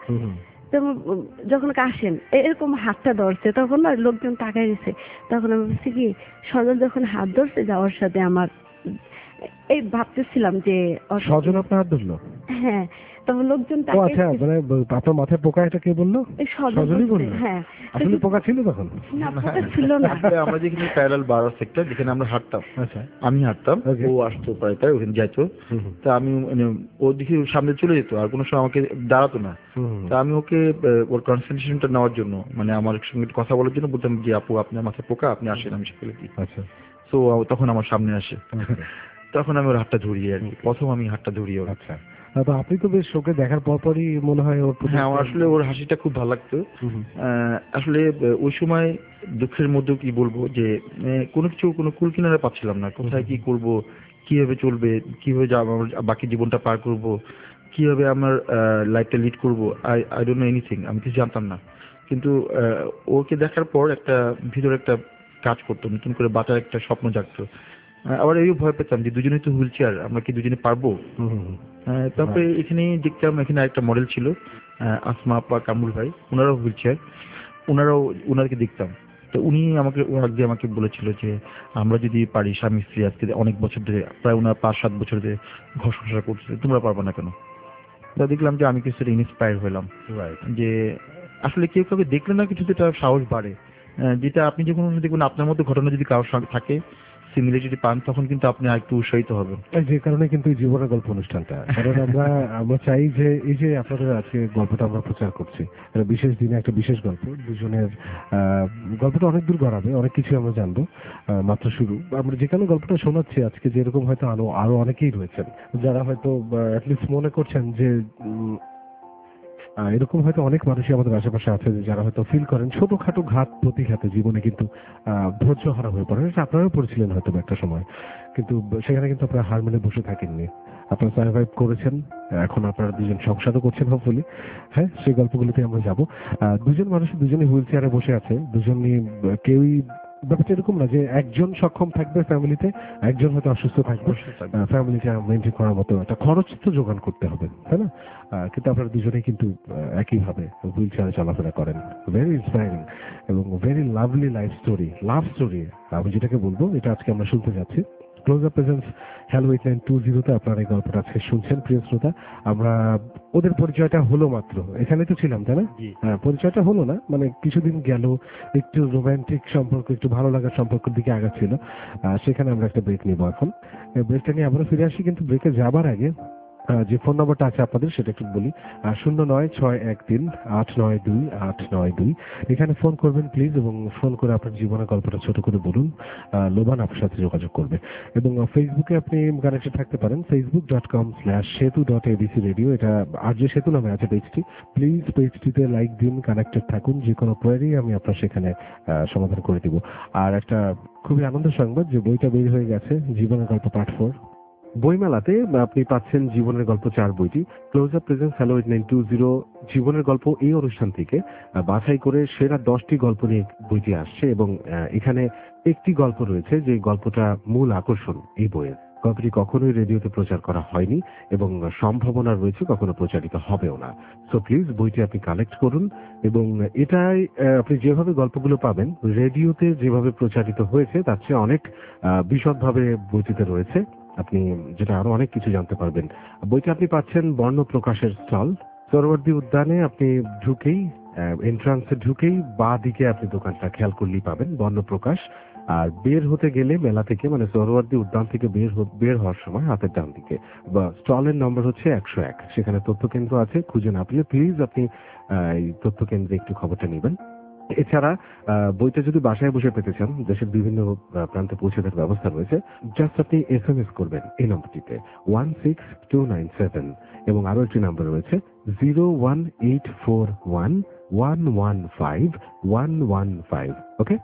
যখন আসেন এরকম হাতটা ধরছে, তখন না লোকজন তাকাই দিছে। তখন আমি বলছি কি সজল যখন হাত ধরছে যাওয়ার সাথে আমার এই ভাবতেছিলাম যে সজল আপনার হাত ধরলো? হ্যাঁ, তখন লোকজন আচ্ছা, মানে আপনার মাথায় পোকা, এটা কে বললো? সজলই বললো? হ্যাঁ। আসলে পোকা ছিল তখন? না, পোকা ছিল না। আমরা যেখানে প্যারালাল বার সেক্টর, যেখানে আমরা হাঁটতাম, আচ্ছা আমি হাঁটতাম, ও আসতো প্রায় তাই ওখানে যাইতো। তা আমি ও দিকে সামনে চলে যেত, আর কোনো সময় আমাকে দাঁড়াতো না। তা আমি ওকে ওর কনসেন্ট্রেশনটা নেওয়ার জন্য, মানে আমার সঙ্গে কথা বলার জন্য বলতাম যে আপু আপনার মাথায় পোকা, আপনি আসেন, আমি শিখে দিই। আচ্ছা, তো তখন আমার সামনে আসে, তখন আমি ওর হাতটা ধরিয়ে আর কি, প্রথম আমি হাতটা ধরিয়ে ওর। আচ্ছা, আপনি তো বেশ ওকে দেখার পরপরই মনে হয় ওর? হ্যাঁ, আমার আসলে ওর হাসিটা খুব ভালো লাগতো। আসলে ওই সময় দুঃখের মধ্যেও কি বলবো যে কোনো কুল কিনারা পাচ্ছিলাম না, কোথায় কি করব, কিভাবে চলবে, কিভাবে বাকি জীবনটা পার করব, কিভাবে আমার লাইফটা লিড করব, আই ডোন্ট নো এনিথিং, আমি কিছু জানতাম না। কিন্তু ওকে দেখার পর একটা ভিতরে একটা কাজ করতো, নতুন করে বাঁচার একটা স্বপ্ন জাগতো। আবার এই ভয় পেতাম যে দুজনেই তো হুইল চেয়ার, আমরা কি দুজনে পারবো? তারপরে এখানে দেখতাম, এখানে একটা মডেল ছিল আসমা আপা, কামরুল ভাই, ওনারাও হুইল চেয়ার, ওনাদেরকে দেখতাম। তো উনি আমাকে বলেছিল যে আমরা যদি পারি স্বামী স্ত্রী আজকে অনেক বছর ধরে, প্রায় ওনার 5-7 বছর ধরে ঘর সংসার করছে, তোমরা পারবা না কেন? তা দেখলাম যে আমি কিছুটা ইন্সপায়ার হলাম যে আসলে কেউ কাউকে দেখলে না কিছু একটা সাহস বাড়ে, যেটা আপনি যখন দেখবেন আপনার মতো ঘটনা যদি কারোর সঙ্গে থাকে, সিমিলারিটি পান, তখন কিন্তু আপনি আরেকটু উৎসাহিত হবেন। যে কারণে কিন্তু এই জীবনের গল্প অনুষ্ঠানটা, কারণ আমরা চাই যে এই যে আপনাদের আজকে গল্পটা আমরা প্রচার করছি, এটা বিশেষ দিনে একটা বিশেষ গল্প, দুজনের গল্পটা অনেক দূর গড়াবে, অনেক কিছু আমরা জানবো, মাত্র শুরু। আমরা যেখানে গল্পটা শোনাচ্ছি আজকে, যেরকম হয়তো আরো অনেকেই রয়েছেন যারা হয়তো অ্যাটলিস্ট মনে করছেন যে এরকম হয়তো অনেক মানুষই আমাদের আশেপাশে আছে যারা হয়তো ফিল করেন ছোটখাটো ঘাত প্রতিঘাতে জীবনে কিন্তু ধৈর্য হারা হয়ে পড়েন। আপনারাও পড়েছিলেন হয়তো একটা সময়, কিন্তু সেখানে কিন্তু আপনারা হার মেনে বসে থাকেননি, আপনারা সার্ভাইভ করেছেন। এখন আপনারা দুজন সংসারও করছেন হোপফুলি। হ্যাঁ, সেই গল্পগুলোতে আমরা যাবো। দুজন মানুষ দুজনে হুইল চেয়ারে বসে আছে, দুজনই কেউই, ব্যাপারটা এরকম না যে একজন সক্ষম থাকবে ফ্যামিলিতে, একজন হয়তো অসুস্থ থাকবে, ফ্যামিলিটা মেনটেন করার মতো একটা খরচ তো জোগাড় করতে হবে, তাই না? কিন্তু আপনারা দুজনেই কিন্তু একইভাবে হুইল চেয়ারে চলাফেরা করেন। ভেরি ইন্সপায়ারিং এবং very lovely life story, love story আমি যেটাকে বলবো, এটা আজকে আমরা শুনতে যাচ্ছি। ক্লোজ আপ প্রেজেন্স হ্যালো 8920-তে আপনারা এই গল্পটা আজকে শুনছেন প্রিয় শ্রোতা। আমরা ওদের পরিচয়টা হলো মাত্র, এখানে তো ছিলাম তাই না? পরিচয়টা হলো না, মানে কিছুদিন গেল, একটু রোমান্টিক সম্পর্ক, একটু ভালো লাগার সম্পর্কের দিকে আগাচ্ছিল। সেখানে আমরা একটা ব্রেক নিব এখন, ব্রেকটা নিয়ে আবারও ফিরে আসি। কিন্তু ব্রেকে যাবার আগে যে ফোন নাম্বারটা আছে আপনাদের সেটা একটু বলি, 09613892 এখানে ফোন করবেন প্লিজ, এবং ফোন করে আপনার জীবনের গল্পটা ছোট করে বলুন। লোবান আপনার সাথে যোগাযোগ করবে। এবং ফেসবুকে আপনি কানেক্টেড থাকতে পারেন, facebook.com/setu.abc radio, এটা আর যে সেতু নামে আছে পেজটি, প্লিজ পেজটিতে লাইক দিন, কানেক্টেড থাকুন। যে কোনো কোয়েরি আমি আপনার সেখানে সমাধান করে দিব। আর একটা খুবই আনন্দের সংবাদ যে বইটা বের হয়ে গেছে, জীবনের গল্প পার্ট 4। বইমেলাতে আপনি পাচ্ছেন জীবনের গল্প 4 বইটি। ক্লোজ আপ প্রেজেন্স হ্যালো 8920 জীবনের গল্প এই অনুষ্ঠান থেকে বাছাই করে সেরা 10টি গল্প নিয়ে বইটি আসছে, এবং এখানে একটি গল্প রয়েছে যে গল্পটা মূল আকর্ষণ এই বইয়ের। গল্পটি কখনোই রেডিওতে প্রচার করা হয়নি এবং সম্ভাবনা রয়েছে কখনো প্রচারিত হবেও না। সো প্লিজ বইটি আপনি কালেক্ট করুন, এবং এটাই আপনি যেভাবে গল্পগুলো পাবেন রেডিওতে যেভাবে প্রচারিত হয়েছে তার চেয়ে অনেক বিশদভাবে বইটিতে রয়েছে, আপনি যেটা আরো অনেক কিছু জানতে পারবেন। বইটা আপনি পাচ্ছেন বর্ণ প্রকাশের স্টল, সরোয়ার্দী উদ্যানে আপনি ঢুকেই এন্ট্রান্সে ঢুকেই বাঁ দিকে আপনি দোকানটা খেয়াল করলেই পাবেন বর্ণ প্রকাশ। আর বের হতে গেলে মেলা থেকে মানে সোহরাওয়ার্দী উদ্যান থেকে বের হওয়ার সময় হাতের ডান দিকে বা স্টলের নম্বর হচ্ছে 101, সেখানে তথ্য কেন্দ্র আছে, খুঁজে না পেলে প্লিজ আপনি এই তথ্য কেন্দ্রে একটু খবরটা নেবেন। এছাড়া বইটা যদি বাসায় বসে পেতে চান, দেশের বিভিন্ন প্রান্তে পৌঁছে দেওয়ার ব্যবস্থা রয়েছে, জাস্ট আপনি SMS করবেন এই নম্বরটিতে 16297 এবং আরো একটি নাম্বার রয়েছে 01841115115। ওকে,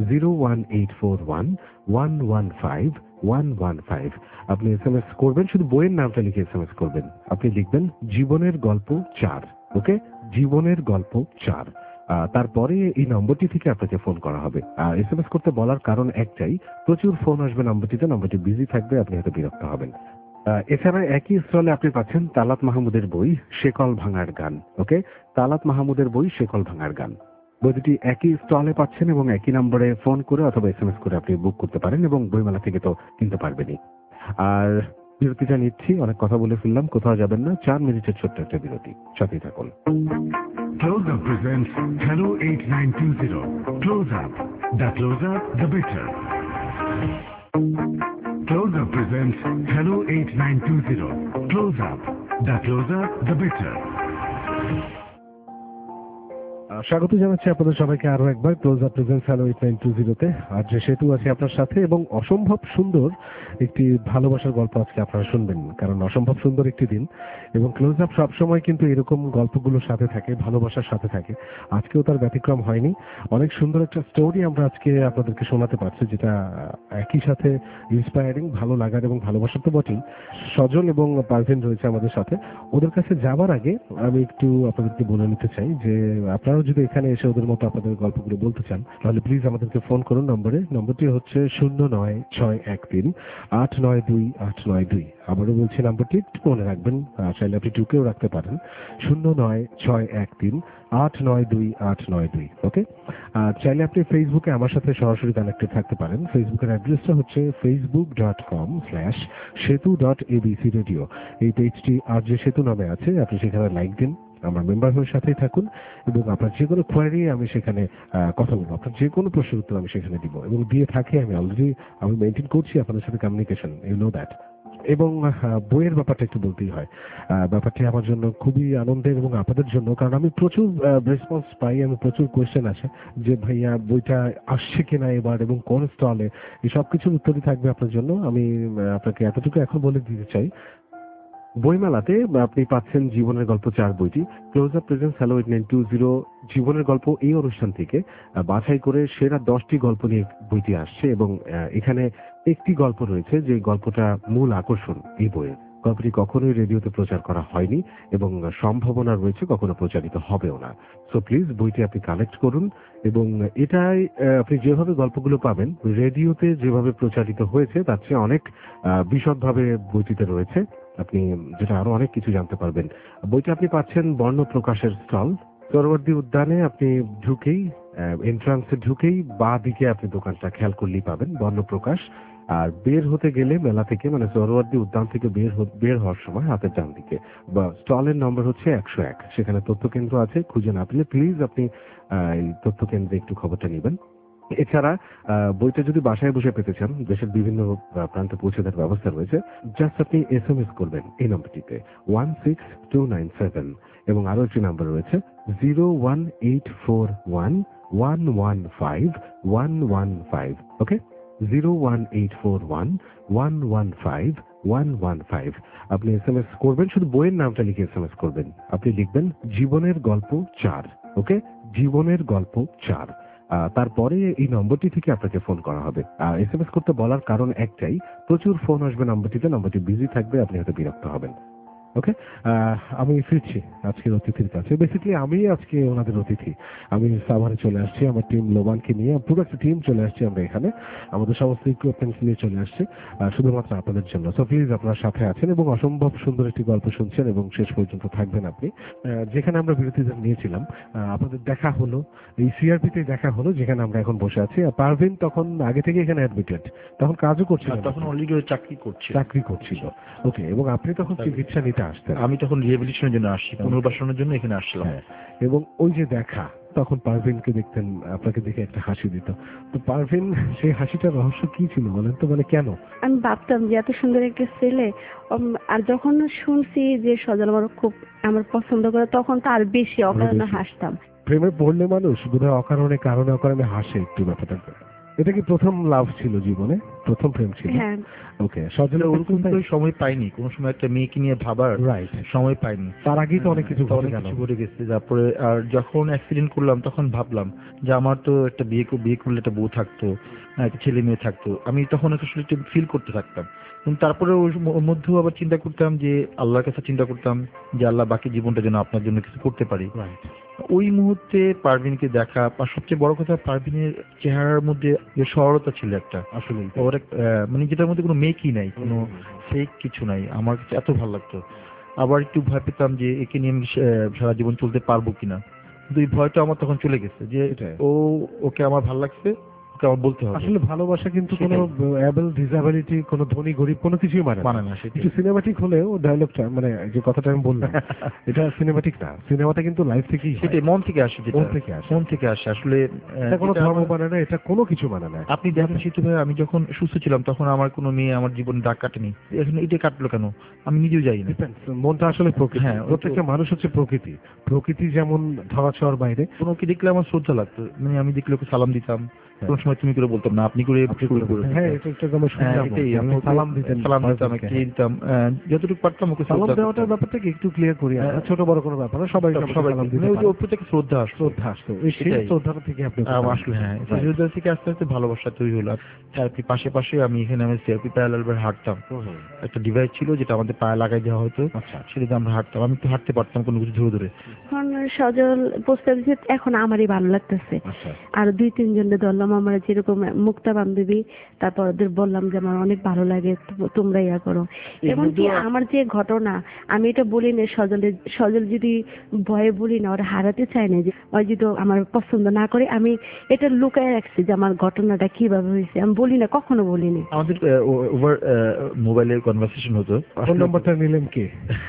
01841115115 আপনি SMS করবেন, শুধু বইয়ের নামটা লিখে SMS করবেন। আপনি লিখবেন জীবনের গল্প 4। ওকে, জীবনের গল্প 4। তারপরে এই নম্বরটি থেকে আপনাকে ফোন করা হবে। আর SMS করতে বলার কারণ একটাই, প্রচুর ফোন আসবে নম্বরটিতে, নম্বরটি বিজি থাকবে, আপনি হয়তো বিরক্ত হবেন। এছাড়া একই স্টলে আপনি পাচ্ছেন তালাত মাহমুদের বই শেকল ভাঙার গান। ওকে, তালাত মাহমুদের বই শেকল ভাঙার গান। বই দুটি একই স্টলে পাচ্ছেন এবং একই নম্বরে ফোন করে অথবা SMS করে আপনি বুক করতে পারেন এবং বইমেলা থেকে তো কিনতে পারবেনই। আর বিরতিটা নিচ্ছি, অনেক কথা বলে ফেললাম, কোথাও যাবেন না, 4 মিনিটের ছোট্ট একটা বিরতি, সাথেই থাকুন। Close Up presents Hello 8920. Close Up. The closer, the better. Close Up presents Hello 8920. Close Up. The closer, the better. স্বাগত জানাচ্ছি আপনাদের সবাইকে আরো একবার ক্লোজ আপ প্রেজেন্স হ্যালো 8920-তে। আর যে সেতু আছে আপনার সাথে এবং অসম্ভব সুন্দর একটি ভালোবাসার গল্প আজকে আপনারা শুনবেন, কারণ অসম্ভব সুন্দর একটি দিন এবং ক্লোজ আপ সবসময় কিন্তু এরকম গল্পগুলোর সাথে থাকে, ভালোবাসার সাথে থাকে। আজকেও তার ব্যতিক্রম হয়নি। অনেক সুন্দর একটা স্টোরি আমরা আজকে আপনাদেরকে শোনাতে পারছি, যেটা একই সাথে ইন্সপায়ারিং, ভালো লাগার এবং ভালোবাসার তো বটেই। সজল এবং পারভিন রয়েছে আমাদের সাথে। ওদের কাছে যাবার আগে আমি একটু আপনাদেরকে বলে নিতে চাই যে আপনারা যদি এখানে এসে ওদের মতো আপনাদের গল্পগুলো বলতে চান, তাহলে প্লিজ আমাদেরকে ফোন করুন নম্বরটি হচ্ছে 09613 আবারও বলছি, নাম্বারটি একটু মনে রাখবেন, চাইলে আপনি টুকেও রাখতে পারেন, 09613 ওকে। চাইলে আপনি ফেসবুকে আমার সাথে সরাসরি কানেক্টেড থাকতে পারেন। ফেসবুকের অ্যাড্রেসটা হচ্ছে facebook.com/setu.abcradio। এই পেজটি আর যে সেতু নামে আছে, আপনি সেখানে লাইক দিন, আমার মেম্বার হয়ে সাথেই থাকুন এবং আপনার যে কোনো কোয়ারি আমি সেখানে কথা বলবো, আপনার যে কোনো প্রশ্নের উত্তর আমি সেখানে দিব এবং দিয়ে থাকি। আমি মেনটেন করছি আপনাদের সাথে কমিউনিকেশন, ইউ নো দ্যাট। এবং বইয়ের ব্যাপারটা একটু বলতেই হয়, ব্যাপারটি আমার জন্য খুবই আনন্দের এবং আপনাদের জন্য, কারণ আমি প্রচুর রেসপন্স পাই, আমি প্রচুর কোয়েশ্চেন আছে যে ভাইয়া বইটা আসছে কিনা এবার এবং কোন স্টলে, এই সব কিছুর উত্তরই থাকবে আপনার জন্য। আমি আপনাকে এতটুকু এখন বলে দিতে চাই, বইমেলাতে আপনি পাচ্ছেন জীবনের গল্প 4 বইটি। ক্লোজ আপ প্রেজেন্স হ্যালো 8920 জীবনের গল্প এই অনুষ্ঠান থেকে বাছাই করে সেরা 10টি গল্প নিয়ে বইটি আসছে এবং এখানে একটি গল্প রয়েছে যে গল্পটা মূল আকর্ষণ এই বইয়ের। গল্পটি কখনোই রেডিওতে প্রচার করা হয়নি এবং সম্ভাবনা রয়েছে কখনো প্রচারিত হবেও না। সো প্লিজ বইটি আপনি কালেক্ট করুন এবং এটাই আপনি যেভাবে গল্পগুলো পাবেন রেডিওতে যেভাবে প্রচারিত হয়েছে তার চেয়ে অনেক বিশদভাবে বইটিতে রয়েছে, আপনি যেটা আরো অনেক কিছু জানতে পারবেন। বইটা আপনি পাচ্ছেন বর্ণ প্রকাশের স্টল, সোহরাওয়ার্দী উদ্যানে আপনি ঢুকেই এন্ট্রান্সে ঢুকেই বাঁ দিকে আপনি দোকানটা খেয়াল করলেই পাবেন বর্ণ প্রকাশ। আর বের হতে গেলে মেলা থেকে মানে সোহরাওয়ার্দী উদ্যান থেকে বের হওয়ার সময় হাতের ডান দিকে বা স্টলের নম্বর হচ্ছে 101, সেখানে তথ্য কেন্দ্র আছে, খুঁজে না পেলে প্লিজ আপনি এই তথ্য কেন্দ্রে একটু খবরটা নেবেন। এছাড়া বইটা যদি বাসায় বসে পেতে চান, দেশের বিভিন্ন প্রান্তে পৌঁছে দেওয়ার ব্যবস্থা রয়েছে, জাস্ট আপনি SMS করবেন এই নম্বরটিতে 16297 এবং আরো একটি নাম্বার রয়েছে 01841115115। ওকে, 01841115115 আপনি SMS করবেন, শুধু বইয়ের নামটা লিখে SMS করবেন। আপনি লিখবেন জীবনের গল্প 4। ওকে, জীবনের গল্প 4। তারপরে এই নম্বরটি থেকে আপনাকে ফোন করা হবে। আর SMS করতে বলার কারণ একটাই, প্রচুর ফোন আসবে নম্বরটিতে, নম্বরটি বিজি থাকবে, আপনি হয়তো বিরক্ত হবেন। ওকে, আমি ফিরছি আজকের অতিথির কাছে। বেসিক্যালি আমি আজকে ওনাদের অতিথি, আমি সাভারে চলে আসছি আমার টিম লোবানকে নিয়ে, পুরো একটা টিম চলে আসছি আমরা এখানে, আমাদের সমস্ত ইকুইপমেন্টস নিয়ে চলে আসছি শুধুমাত্র আপনাদের জন্য। সো প্লিজ আপনার সাথে আছেন এবং অসম্ভব সুন্দর একটি গল্প শুনছেন এবং শেষ পর্যন্ত থাকবেন আপনি। যেখানে আমরা বিরতিতে নিয়েছিলাম আপনাদের দেখা হলো এই সিআরপিতে, দেখা হলো যেখানে আমরা এখন বসে আছি। পারভিন তখন আগে থেকে এখানে অ্যাডমিটেড, তখন কাজও করছিল, তখন অলরেডি চাকরি করছিল। ওকে, এবং আপনি তখন চিকিৎসা নিতে আসতেন। আমি তখন রিহ্যাবিলিটেশনের জন্য আসছি, পুনর্বাসনের জন্য এখানে আসছিলাম। এবং ওই যে দেখা তখন পারভিনকে দেখতেন আপনাকে দেখে একটা হাসি দিত। তো পারভিন সেই হাসিটার রহস্য কি ছিল বলেন তো, মানে কেন? আমি ভাবতাম যে এত সুন্দর একটা ছেলে, আর যখন শুনছি যে সজল আমার খুব আমার পছন্দ করে, তখন তো আর বেশি অকারণে হাসতাম। প্রেমে পড়লে মানুষ বোধহয় অকারণে কারণে অকারণে হাসে একটু ব্যাপারটা। এটা কি প্রথম লাভ ছিল জীবনে, প্রথম প্রেম ছিল? হ্যাঁ। ওকে, সজলে ওরকম তো সময় পাইনি, কোনো সময় একটা মেয়েকে নিয়ে ভাবার রাইট সময় পাইনি। তার আগেই তো অনেক কিছু ঘটে গেছে। তারপরে আর যখন অ্যাক্সিডেন্ট করলাম তখন ভাবলাম যে আমার তো একটা বিয়ে করলে একটা বউ থাকতো, একটা ছেলে মেয়ে থাকতো, আমি তখন আসলে একটু ফিল করতে থাকতাম। কিন্তু তারপরে ওর মধ্যেও আবার চিন্তা করতাম যে আল্লাহর কাছে চিন্তা করতাম যে আল্লাহ বাকি জীবনটা যেন আপনার জন্য কিছু করতে পারি। ওই মুহূর্তে পারভিনকে দেখা, আর সবচেয়ে বড় কথা পারভিনের চেহারার মধ্যে যে সরলতা ছিল একটা, আসলে ওর মানে যেটার মধ্যে কোনো মেকই নাই, কোনো ফেক কিছু নাই, আমার কাছে এত ভালো লাগতো। আবার একটু ভয় পেতাম যে একে নিয়ে আমি সারা জীবন চলতে পারবো কিনা, কিন্তু এই ভয়টা আমার তখন চলে গেছে যে ওকে আমার ভালো লাগছে, ওকে আমার বলতে হবে। আসলে ভালোবাসা কিন্তু কোনো অ্যাবল ডিসএবিলিটি, কোনো ধনী গরিব কোনো কিছুই মানে না। একটু সিনেমাটিক হলেও ডায়লগটা, মানে যে কথাটা আমি বললাম এটা সিনেমাটিক না, সিনেমাটা কিন্তু লাইফ থেকেই, সেটাই মন থেকে আসে, মন থেকে আসে আসলে। এটা কোনো ধর্ম মানে না, এটা কোনো কিছু মানে না। আপনি দেখেন সিতু ভাই, আমি যখন সুস্থ ছিলাম তখন আমার কোনো মেয়ে আমার জীবনে দাগ কাটেনি, এখন এটা কাটলো কেন আমি নিজেও জানি না। মনটা আসলে প্রকৃতি, হ্যাঁ, প্রত্যেকটা মানুষ হচ্ছে প্রকৃতি, প্রকৃতি যেমন ধরা ছোঁয়ার বাইরে। কোনোকে দেখলে আমার শ্রদ্ধা লাগতো, মানে আমি দেখলে ওকে সালাম দিতাম, কোন সময় তুমি করে বলতাম না, আপনি করে হ্যাঁ, এটা একটা সালাম দিতেন, সালাম দিতাম, দিতাম যতটুকু পারতাম ওকে সালাম দেওয়াটার ব্যাপারটাকে একটু ক্লিয়ার করি, ছোট বড় কোনো ব্যাপার না, সবাই সালাম দিতেন, ওর প্রতি শ্রদ্ধা আসতো, সেই শ্রদ্ধাটা থেকে আপনি আসলে হ্যাঁ, শ্রদ্ধা থেকে আস্তে আস্তে ভালোবাসা তৈরি হলো। থেরাপি পাশে আমি এখানে আমি থেরাপি প্যারালাল হাঁটতাম, একটা ডিভাইস ছিল যেটা আমাদের পায়ে লাগাই দেওয়া হতো, সেটা আমরা হাঁটতাম, আমি তো হাঁটতে পারতাম কোনো কিছু ধরে ধরে। এখন সজল প্রস্তাব দিচ্ছে, এখন আমারই ভালো লাগতেছে। আর 2-3 জনকে ধরলাম, আমরা যেরকম মুক্তা বান্ধবী, তারপর ওদের বললাম যে আমার অনেক ভালো লাগে, তোমরা ইয়া করো। এমনকি আমার যে ঘটনা, আমি এটা বলি না সজল যদি ভয়ে বলি না, ওরা হারাতে চায় না, যে ওই যদি আমার পছন্দ না করে, আমি এটা লুকায় রাখছি যে আমার ঘটনাটা কিভাবে হয়েছে, আমি বলি না, কখনো বলিনি। আমাদের ওভার মোবাইলের কনভারসেশন হতো। ফোন নাম্বারটা নিলেন কে?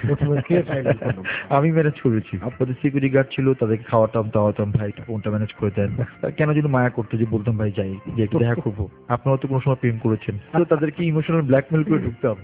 আমি ম্যানেজ করেছি। আপনাদের সিকিউরিটি গার্ড ছিল, তাদেরকে খাওয়াতাম দাওয়াতাম, ভাই ফোনটা ম্যানেজ করে দেন। কেন যদি মায়া করতো, যে বলতাম ভাই যাই, যে একটু দেখা করবো। আপনারা তো কোনো সময় প্রেম করেছেন, তো তাদেরকে ইমোশনাল ব্ল্যাকমেল করে ঢুকতাম।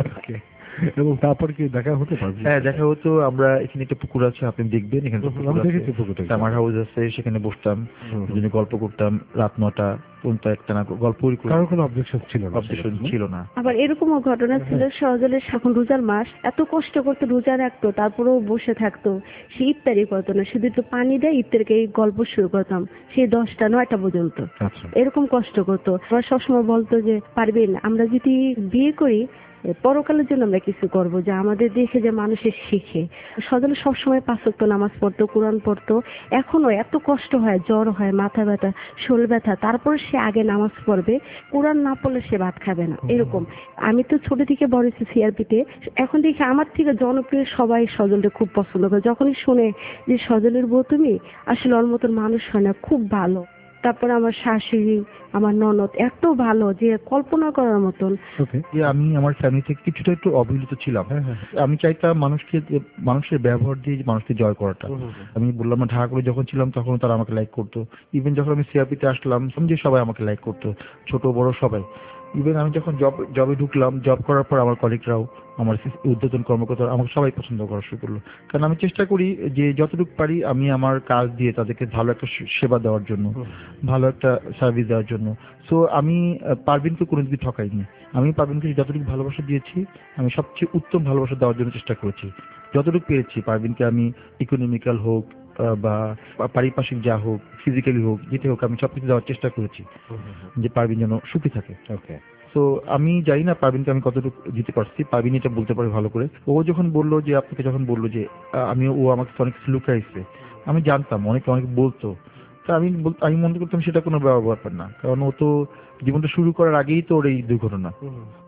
এবং তারপর কি দেখা হতে পারবে? হ্যাঁ, দেখা হতো। আমরা এখানে একটা পুকুর আছে, আপনি দেখবেন, এখানে সামার হাউস আছে, সেখানে বসতাম, দুজনে গল্প করতাম রাত 9টা পর্যন্ত, একটা না গল্প কারোর কোনো অবজেকশন ছিল না। আবার এরকমও ঘটনা ছিল, সজলের এখন রোজার মাস, এত কষ্ট করতো, রোজা রাখতো, তারপরেও বসে থাকতো, সে ইফতারি করতো না, শুধু একটু পানি দেয়, ইফতারিকে গল্প শুরু করতাম সেই 10টা 9টা পর্যন্ত, এরকম কষ্ট করতো। আমার সবসময় বলতো যে পারবেন, আমরা যদি বিয়ে করি পরকালের জন্য আমরা কিছু করব, যে আমাদের দেখে যে মানুষের শিখে। সজল সবসময় 5 ওয়াক্ত নামাজ পড়তো, কোরআন পড়তো, এখনো এত কষ্ট হয়, জ্বর হয়, মাথা ব্যথা, শরীর ব্যথা, তারপর সে আগে নামাজ পড়বে, কোরআন না পড়লে সে ভাত খাবে না, এরকম। আমি তো ছোট থেকে বড় হয়েছি সিআরপিতে, এখন দেখি আমার থেকে জনপ্রিয় সবাই সজলকে খুব পছন্দ করে, যখনই শুনে যে সজলের বউ তুমি, আসলে ওর মতন মানুষ হয় না, খুব ভালো। তারপরে আমার শাশুড়ি, আমার ননদ এত ভালো যে কল্পনা করার মতন। আমি আমার ফ্যামিলি থেকে কিছুটা একটু অবহেলিত ছিলাম। আমি চাইতাম মানুষের ব্যবহার দিয়ে মানুষকে জয় করাটা। আমি বললাম না, ঢাকা করে যখন ছিলাম তখন তারা আমাকে লাইক করতো। ইভেন যখন আমি সিআরপিতে আসলাম, যে সবাই আমাকে লাইক করতো, ছোট বড় সবাই। ইভেন আমি যখন জবে ঢুকলাম, জব করার পর আমার কলিগরাও, আমার ঊর্ধ্বতন কর্মকর্তা আমাকে সবাই পছন্দ করা শুরু করলো। কারণ আমি চেষ্টা করি যে যতটুকু পারি আমি আমার কাজ দিয়ে তাদেরকে ভালো একটা সেবা দেওয়ার জন্য, ভালো একটা সার্ভিস দেওয়ার জন্য। সো আমি পারভিনকে কোনোদিন ঠকাইনি। আমি পারভিনকে যতটুকু ভালোবাসা দিয়েছি, আমি সবচেয়ে উত্তম ভালোবাসা দেওয়ার জন্য চেষ্টা করেছি, যতটুকু পেরেছি। পারভিনকে আমি ইকোনমিক্যাল হোক বা পারিপার্শ্বিক যা হোক, ফিজিক্যালি হোক, যেটা হোক, আমি সবকিছু দেওয়ার চেষ্টা করেছি যে পারভিন যেন সুখী থাকে। তো আমি জানি না পারভিনকে আমি কতটুকু দিতে পারছি, পারভিন এটা বলতে পারে ভালো করে। ও যখন বললো যে, আপনাকে যখন বললো যে ও আমাকে অনেক লুকাইছে, আমি জানতাম অনেক বলতো, তা আমি মনে করতাম সেটা কোনো ব্যাপার না, কারণ ও তো জীবনটা শুরু করার আগেই তো ওর এই দুর্ঘটনা।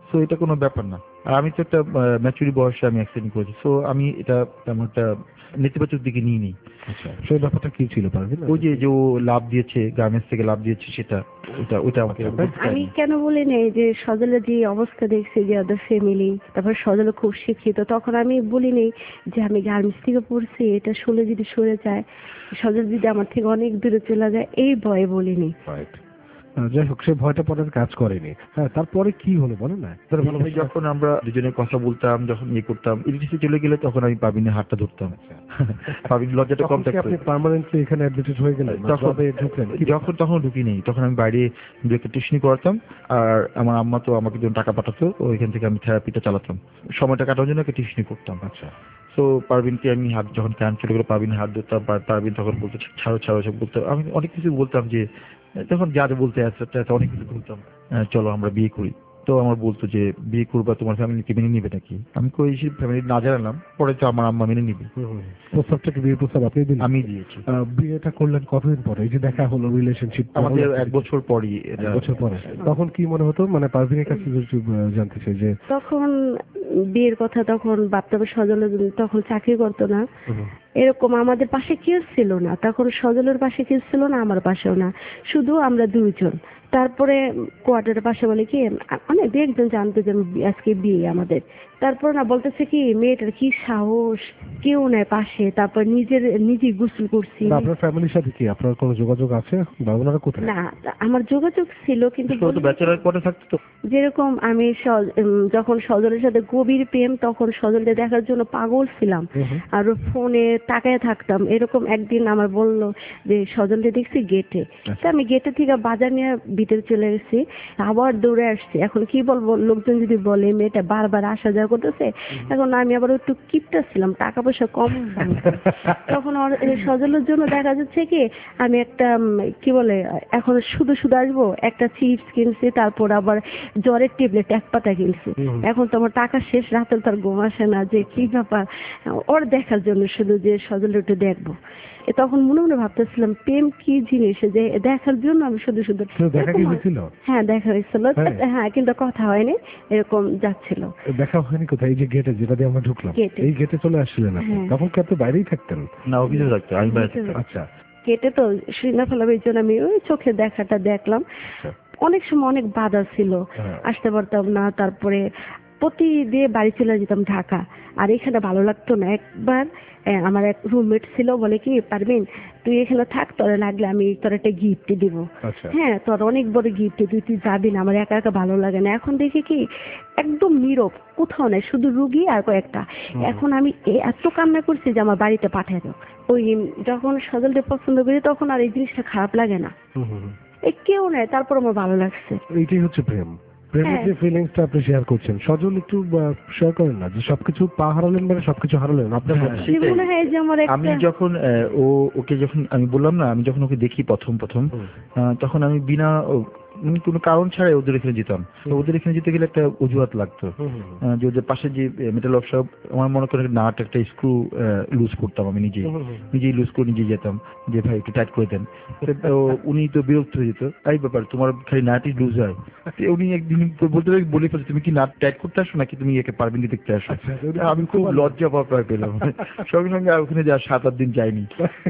সো এটা কোনো ব্যাপার না। আর আমি তো একটা ম্যাচুরি বয়সে আমি অ্যাক্সিডেন্ট করেছি, সো আমি এটা তেমন একটা নেতিবাচক দিকে নিয়ে নিই। আচ্ছা, সেই ব্যাপারটা কি ছিল পারবেন? ওই যে ও লাভ দিয়েছে, গার্মেন্টস থেকে লাভ দিয়েছে, সেটা ওটা আমাকে আমি কেন বলি না, এই যে সজলের যে অবস্থা দেখছি যে ওদের ফ্যামিলি, তারপর সজল খুব শিক্ষিত, তখন আমি বলিনি যে আমি গার্মেন্টস থেকে পড়ছি, এটা শুনে যদি সরে যায়, সজল যদি আমার থেকে অনেক দূরে চলে যায়, এই ভয়ে বলিনি। যাই হোক, সে ভয়টা পড়ার কাজ করেনি। হ্যাঁ, তারপরে কি হলো বলেন না? যখন আমরা দুজনে কথা বলতাম, যখন ইয়ে করতাম, ইলেকট্রিসিটি চলে গেলে তখন আমি পাবিনের হাতটা ধরতাম। পাবিন লজ্জাটা কম থাকতো। আপনি পার্মানেন্টলি এখানে অ্যাডমিটেড হয়ে গেলেন? তখন ঢুকি নেই, তখন আমি বাইরে একটা টিউশনি করাতাম, আর আমার আম্মা তো আমাকে যখন টাকা পাঠাতো, ওইখান থেকে আমি থেরাপিটা চালাতাম, সময়টা কাটানোর জন্য একটা টিউশনি করতাম। আচ্ছা। তো পারবিনকে আমি হাত, যখন কান চলে গেলো পারবিনের হাত ধরতাম, পারবিন তখন বলতো ছাড়ো ছাড়ো, সব বলতো। আমি অনেক কিছু বলতাম, যে তখন যা যা বলতে আসতে অনেক কিছু বলতাম, চলো আমরা বিয়ে করি। তো আমার বলতো যে বিয়ে করবা, তোমার ফ্যামিলিকে মেনে নিবে নাকি? আমি কই ফ্যামিলি না জানালাম, পরে তো আমার আম্মা মেনে নিবে। প্রস্তাবটাকে, বিয়ের প্রস্তাব আপনি দিলেন? আমি দিয়েছি। বিয়েটা করলেন কতদিন পরে? এই যে দেখা হলো, রিলেশনশিপ আমাদের 1 বছর পরই। 1 বছর পরে। তখন কি মনে হতো, মানে পারভিনের কাছে একটু জানতে চাই যে তখন বিয়ের কথা তখন ভাবতাম, সজল তখন চাকরি করতো না, এরকম আমাদের পাশে কেউ ছিল না, তখন সজলের পাশে কেউ ছিল না, আমার পাশেও না, শুধু আমরা দুইজন। তারপরে কোয়ার্টারের পাশে বলে কি অনেক দু একজন জানতো যে আজকে বিয়ে আমাদের, তারপর না বলতেছে কি মেয়েটার কি সাহস, কেউ নাই পাশে, তারপর নিজেই গোসল করছি। আপনার ফ্যামিলির সাথে কি আপনার কোনো যোগাযোগ আছে বা ওনারা কোথায়? না, আমার যোগাযোগ ছিল, কিন্তু ব্যাচেলর কোয়ার্টার থাকতো তো। যেরকম আমি যখন সজলের সাথে গভীর প্রেম, তখন সজলকে দেখার জন্য পাগল ছিলাম, আর ফোনে তাকায় থাকতাম। এরকম একদিন আমার বলল যে সজলকে দেখছি গেটে, তো আমি গেটে থেকে বাজার নিয়ে ভিতরে চলে গেছি, আবার দৌড়ে আসছি। এখন কি বলবো, লোকজন যদি বলে মেয়েটা বারবার আসা যাওয়া করতেছে, এখন আমি আবার একটু কিপটা ছিলাম, টাকা পয়সা কম তখন সজলের জন্য দেখা যাচ্ছে কি আমি একটা কি বলে, এখন শুধু শুধু আসবো, একটা চিপস কিনছি, তারপর আবার জ্বরের ট্যাবলেট 1 পাতা কিনছি। এখন তো আমার টাকা শেষ, রাতে তার ঘুম আসে না, যে কি ব্যাপার, ওর দেখার জন্য শুধু যে সজল একটু দেখবো। তখন মনে মনে ভাবতেছিলাম প্রেম কি জিনিস, যে দেখার জন্য আমি শুধু শুধু। হ্যাঁ, দেখা হয়েছিল। হ্যাঁ, কিন্তু কথা হয়নি, এরকম যাচ্ছিল। দেখা হয়নি কোথায়? এই যে গেটে, যেটা দিয়ে আমরা ঢুকলাম, এই গেটে চলে আসছিলেন আপনি? তখন কি আপনি বাইরেই থাকতেন? না, অফিসে থাকতেন, আমি বাইরে থাকতাম। আচ্ছা। গেটে তো শ্রীনা ফেলাবের জন্য আমি ওই চোখে দেখাটা দেখলাম। অনেক সময় অনেক বাধা ছিল, আসতে পারতাম না, তারপরে প্রতি দিয়ে বাড়ি চলে যেতাম ঢাকা, আর এখানে ভালো লাগতো না। একবার আমার এক রুমমেট ছিল, বলে কি পারবেন তুই এখানে থাক, তোর লাগলে আমি তোর একটা গিফট দিব। হ্যাঁ, তোর অনেক বড় গিফট, তুই যাবি না, আমার একা একা ভালো লাগে না। এখন দেখি কি একদম নীরব, কোথাও নাই, শুধু রুগী আর কয়েকটা। এখন আমি এত কান্না করছি যে আমার বাড়িতে পাঠিয়ে দাও। ওই যখন সজলকে পছন্দ করি, তখন আর এই জিনিসটা খারাপ লাগে না, কেউ নেই, তারপর আমার ভালো লাগছে। এইটাই হচ্ছে প্রেম। প্রেমের যে ফিলিংসটা আপনি শেয়ার করছেন, সজল একটু শেয়ার করেন না, যে সবকিছু পা হারালেন মানে সবকিছু হারালেন আপনার। আমি যখন ওকে যখন আমি বললাম না, আমি যখন ওকে দেখি প্রথম তখন আমি বিনা কোনো কারণ ছাড়াই ওদের এখানে যেতাম। ওদের এখানে যেতে গেলে একটা অজুহাত লাগতো, যে ওদের পাশে যে মেটাল ওয়ার্কশপ, আমার মনে করেন নাট একটা স্ক্রু লুজ করতাম, আমি নিজেই লুজ করে নিজে যেতাম, যে ভাই একটু টাইট করে দেন। উনি তো বিরক্ত হয়ে যেত, এই ব্যাপার তোমার খালি নাটই লুজ হয়। উনি একদিন বলে ফেলছে, তুমি কি নাট টাইট করতে আসো নাকি তুমি একে পারবেন দেখতে আসো? আমি খুব লজ্জা পাওয়া পেলাম, সঙ্গে সঙ্গে ওখানে যা 7-8 দিন যাইনি।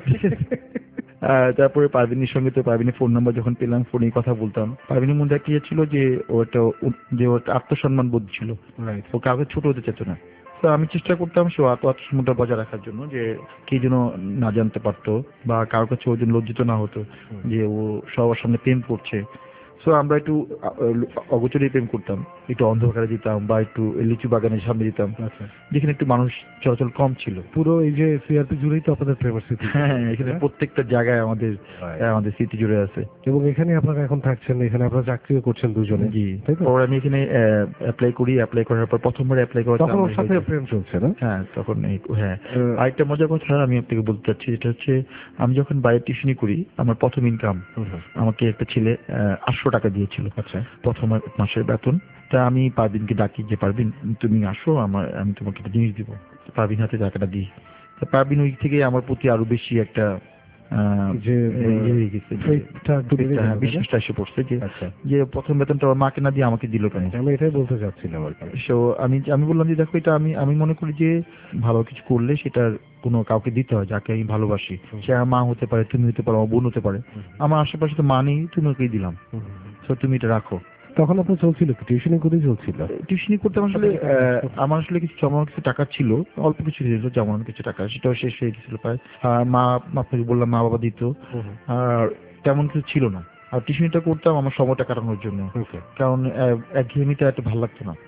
তারপরে পারভিনের সঙ্গে তো পারভিনের ফোন নাম্বার যখন পেলাম, ফোনে কথা বলতাম। পারভিনের মধ্যে কি ছিল যে ওটা আত্মসম্মান বোধ ছিল, ও কাউকে ছোট হতে চেত না। তো আমি চেষ্টা করতাম সে আত্মসম্মানটা বজায় রাখার জন্য, যে কে যেন না জানতে পারতো বা কারোর কাছে ওই জন্য লজ্জিত না হতো যে ও সবার সামনে প্রেম করছে। সো আমরা একটু অগোচরে প্রেম করতাম, একটু অন্ধকারে যেতাম বা একটু লিচু বাগানের সামনে যেতাম, যেখানে একটু মানুষ চলাচল কম ছিল। পুরো এই যে সিআরপি জুড়েই তো আপনাদের প্রেমের স্মৃতি। হ্যাঁ, এখানে প্রত্যেকটা জায়গায় আমাদের স্মৃতি জুড়ে আছে। এবং এখানে আপনারা এখন থাকছেন, এখানে আপনারা চাকরিও করছেন দুজনে। জি, পরে আমি এখানে অ্যাপ্লাই করার পর প্রথমবার অ্যাপ্লাই করার তখন ওর সাথে প্রেম চলছে না? হ্যাঁ, তখন আরেকটা মজার কথা আমি আপনাকে বলতে চাচ্ছি, যেটা হচ্ছে আমি যখন বাইরে টিউশনি করি, আমার প্রথম ইনকাম আমাকে একটা ছেলে 800 টাকা দিয়েছিল। আচ্ছা, প্রথম মাসের বেতন। তা আমি পারভিনকে ডাকি যে পারভিন তুমি আসো, আমি তোমাকে একটা জিনিস দিব। পারভিন হাতে টাকাটা দিই। পারভিন ওই থেকে আমার প্রতি আরো বেশি একটা যে বিশ্বাসটা এসে পড়ছে যে প্রথম বেতনটা আমার মাকে না দিয়ে আমাকে দিল কেন। আমি এটাই বলতে চাচ্ছিলাম আর কি। সো আমি বললাম যে দেখো এটা আমি মনে করি যে ভালো কিছু করলে সেটার কোনো কাউকে দিতে হয় যাকে আমি ভালোবাসি। সে আমার মা হতে পারে, তুমি হতে পারো, আমার বোন হতে পারে। আমার আশেপাশে তো মা নেই, তুমি ওকেই দিলাম, তো তুমি এটা রাখো। তখন আপনার চলছিল কি, টিউশনি করেই চলছিল? টিউশনি করতে আমার আসলে কিছু জমানো কিছু টাকা ছিল, অল্প কিছু ছিল জমানো কিছু টাকা, সেটাও শেষ হয়ে গেছিল প্রায়। আর মা, আপনাকে বললাম মা বাবা দিত, আর তেমন কিছু ছিল না। আর টিউশনিটা করতাম আমার সময়টা কাটানোর জন্য, কারণ একঘেয়েমিটা একটা ভালো লাগতো না।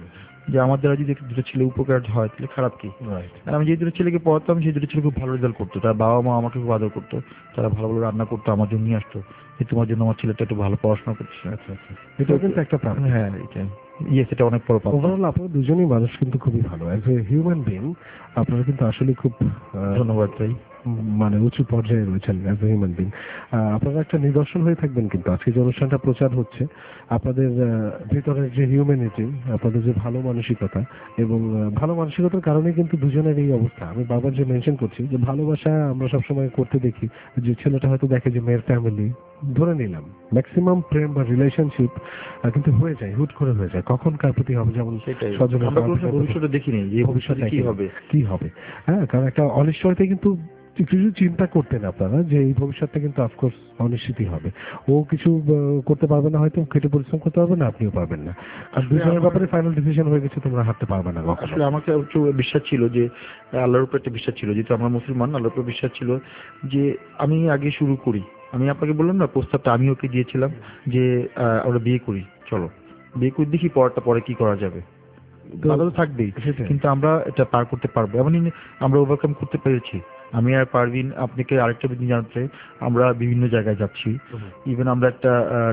যে আমার দ্বারা যদি দুটো ছেলে উপকার হয় তাহলে খারাপ কি। আমি যে দুটো ছেলেকে পড়াতাম সেই দুটো ছেলে খুব ভালো রেজাল্ট করতো, তার বাবা মা আমাকে খুব আদর করতো, তারা ভালো ভালো রান্না করতো, আমার জন্য নিয়ে আসতো যে তোমার জন্য আমার ছেলেটা একটু ভালো পড়াশোনা করছে। আচ্ছা আচ্ছা, এটা কিন্তু একটা প্রাপ্তি। হ্যাঁ সেটা অনেক বড় প্রাপ্তি। ওভারঅল আপনারা দুজনেই মানুষ কিন্তু খুবই ভালো, অ্যাজ এ হিউম্যান বিং আপনারা কিন্তু আসলে খুব ধন্যবাদ ভাই, মানে উঁচু পর্যায়ে রয়েছেন অ্যাজ এ হিউম্যান বিং। আপনারা একটা নিদর্শন হয়ে থাকবেন কিন্তু আজকে যে অনুষ্ঠানটা প্রচার হচ্ছে, আপনাদের ভিতরের যে হিউম্যানিটি, আপনাদের যে ভালো মানসিকতা, এবং ভালো মানসিকতার কারণে কিন্তু দুজনের এই অবস্থা। আমি বারবার যে মেনশন করছি যে ভালোবাসা আমরা সবসময় করতে দেখি, যে ছেলেটা হয়তো দেখে যে মেয়ের ফ্যামিলি, ধরে নিলাম ম্যাক্সিমাম প্রেম বা রিলেশনশিপ কিন্তু হয়ে যায়, হুট করে হয়ে যায়, কখন কার প্রতি হবে, যেমন স্বজনের ভবিষ্যতে দেখিনি যে ভবিষ্যতে কি হবে। হ্যাঁ, কারণ একটা অনিশ্চয়তা কিন্তু কিছু চিন্তা করতেন আপনারা যে এই ভবিষ্যৎটা কিন্তু অফকোর্স অনিশ্চিতই হবে। ও কিছু করতে পারবে না, হয়তো খেটে পরিশ্রম করতে পারবে না, আপনিও পারবেন না। আর দুজনের ব্যাপারে ফাইনাল ডিসিশন হয়ে গেছে, তোমরা হাঁটতে পারবে না। আসলে আমাকে বিশ্বাস ছিল যে আল্লাহর উপর একটা বিশ্বাস ছিল, যেহেতু আমরা মুসলমান, আল্লাহর উপর বিশ্বাস ছিল যে আমি আগে শুরু করি। আমি আপনাকে বললাম না প্রস্তাবটা আমি ওকে দিয়েছিলাম যে আমরা বিয়ে করি, চলো বিয়ে করে দেখি পরটা পরে কি করা যাবে। বাধা তো থাকবেই, কিন্তু আমরা এটা পার করতে পারবো, এমনই আমরা ওভারকাম করতে পেরেছি। আমি আর পারভিন, আপনাকে আরেকটা জিনিস জানাতে, আমরা বিভিন্ন জায়গায় যাচ্ছি। ইভেন আমরা একটা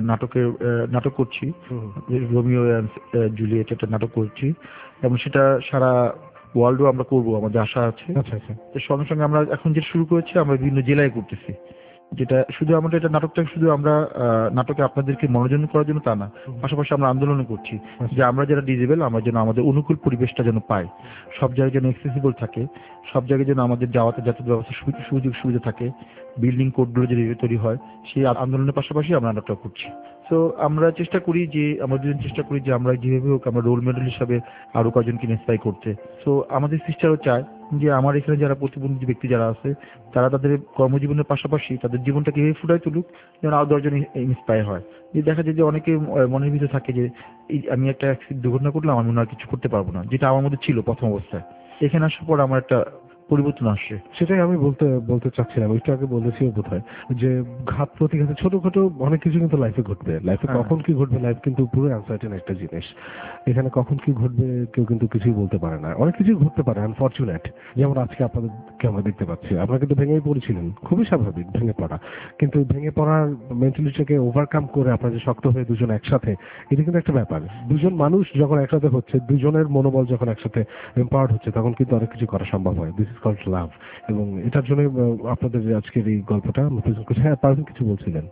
নাটক করছি, রোমিও এন্ড জুলিয়েট একটা নাটক করছি, এবং সেটা সারা ওয়ার্ল্ডও আমরা করবো, আমাদের আশা আছে। সঙ্গে সঙ্গে আমরা এখন যেটা শুরু করেছি, আমরা বিভিন্ন জেলায় করতেছি, যেটা শুধু আমাদের এটা নাটকটা শুধু আমরা নাটকে আপনাদেরকে মনোরঞ্জন করার জন্য তা না, পাশাপাশি আমরা আন্দোলন করছি যে আমরা যারা ডিজেবল, আমরা যেন আমাদের অনুকূল পরিবেশটা যেন পাই, সব জায়গায় যেন অ্যাক্সেসিবল থাকে, সব জায়গায় যেন আমাদের যাতায়াত ব্যবস্থা সুযোগ সুবিধা থাকে, বিল্ডিং কোডগুলো যদি তৈরি হয়, সেই আন্দোলনের পাশাপাশি আমরা নাটকটা করছি। তো আমরা চেষ্টা করি যে আমরা যেভাবে হোক আমরা রোল মডেল হিসাবে আরো কয়েকজনকে ইন্সপায়ার করতে। তো আমাদের সিস্টারও চায় যে আমার এখানে যারা প্রতিবন্ধী ব্যক্তি যারা আছে, তারা তাদের কর্মজীবনের পাশাপাশি তাদের জীবনটাকে এভাবে ফুটাই তুলুক যেন আরো 10 জন ইন্সপায়ার হয়। যে দেখা যায় যে অনেকে মনের ভিতরে থাকে যে আমি একটা দুর্ঘটনা করলাম, আমি আর কিছু করতে পারবো না, যেটা আমার মধ্যে ছিল প্রথম অবস্থায়। এখানে আসার পর আমার একটা পরিবর্তন আসছে। সেটাই আমি বলতে চাচ্ছিলাম, একটু আগে বলেছি বোধহয় যে ঘাত প্রতিঘাতে ছোটখাটো অনেক কিছু কিন্তু লাইফে ঘটবে। লাইফে কখন কি ঘটবে, লাইফ কিন্তু পুরো আনসার্টেন একটা জিনিস। এখানে কখন কি ঘটবে কেউ কিন্তু কিছুই বলতে পারে না, অনেক কিছুই ঘটতে পারে আনফরচুনেট। যেমন আজকে আপনাদেরকে আমরা দেখতে পাচ্ছি, আপনারা কিন্তু ভেঙেই পড়েছিলেন, খুবই স্বাভাবিক ভেঙে পড়া, কিন্তু ভেঙে পড়ার মেন্টালিটিকে ওভারকাম করে আপনারা যে শক্ত হয়ে দুজন একসাথে, এটা কিন্তু একটা ব্যাপার। দুজন মানুষ যখন একসাথে হচ্ছে, দুজনের মনোবল যখন একসাথে এম্পাওয়ার্ড হচ্ছে, তখন কিন্তু অনেক কিছু করা সম্ভব হয়। This is called love. এবং এটার জন্য আপনাদের আজকের এই গল্পটা প্রেজেন্ট করছি। হ্যাঁ, পারবেন কিছু বলছিলেন?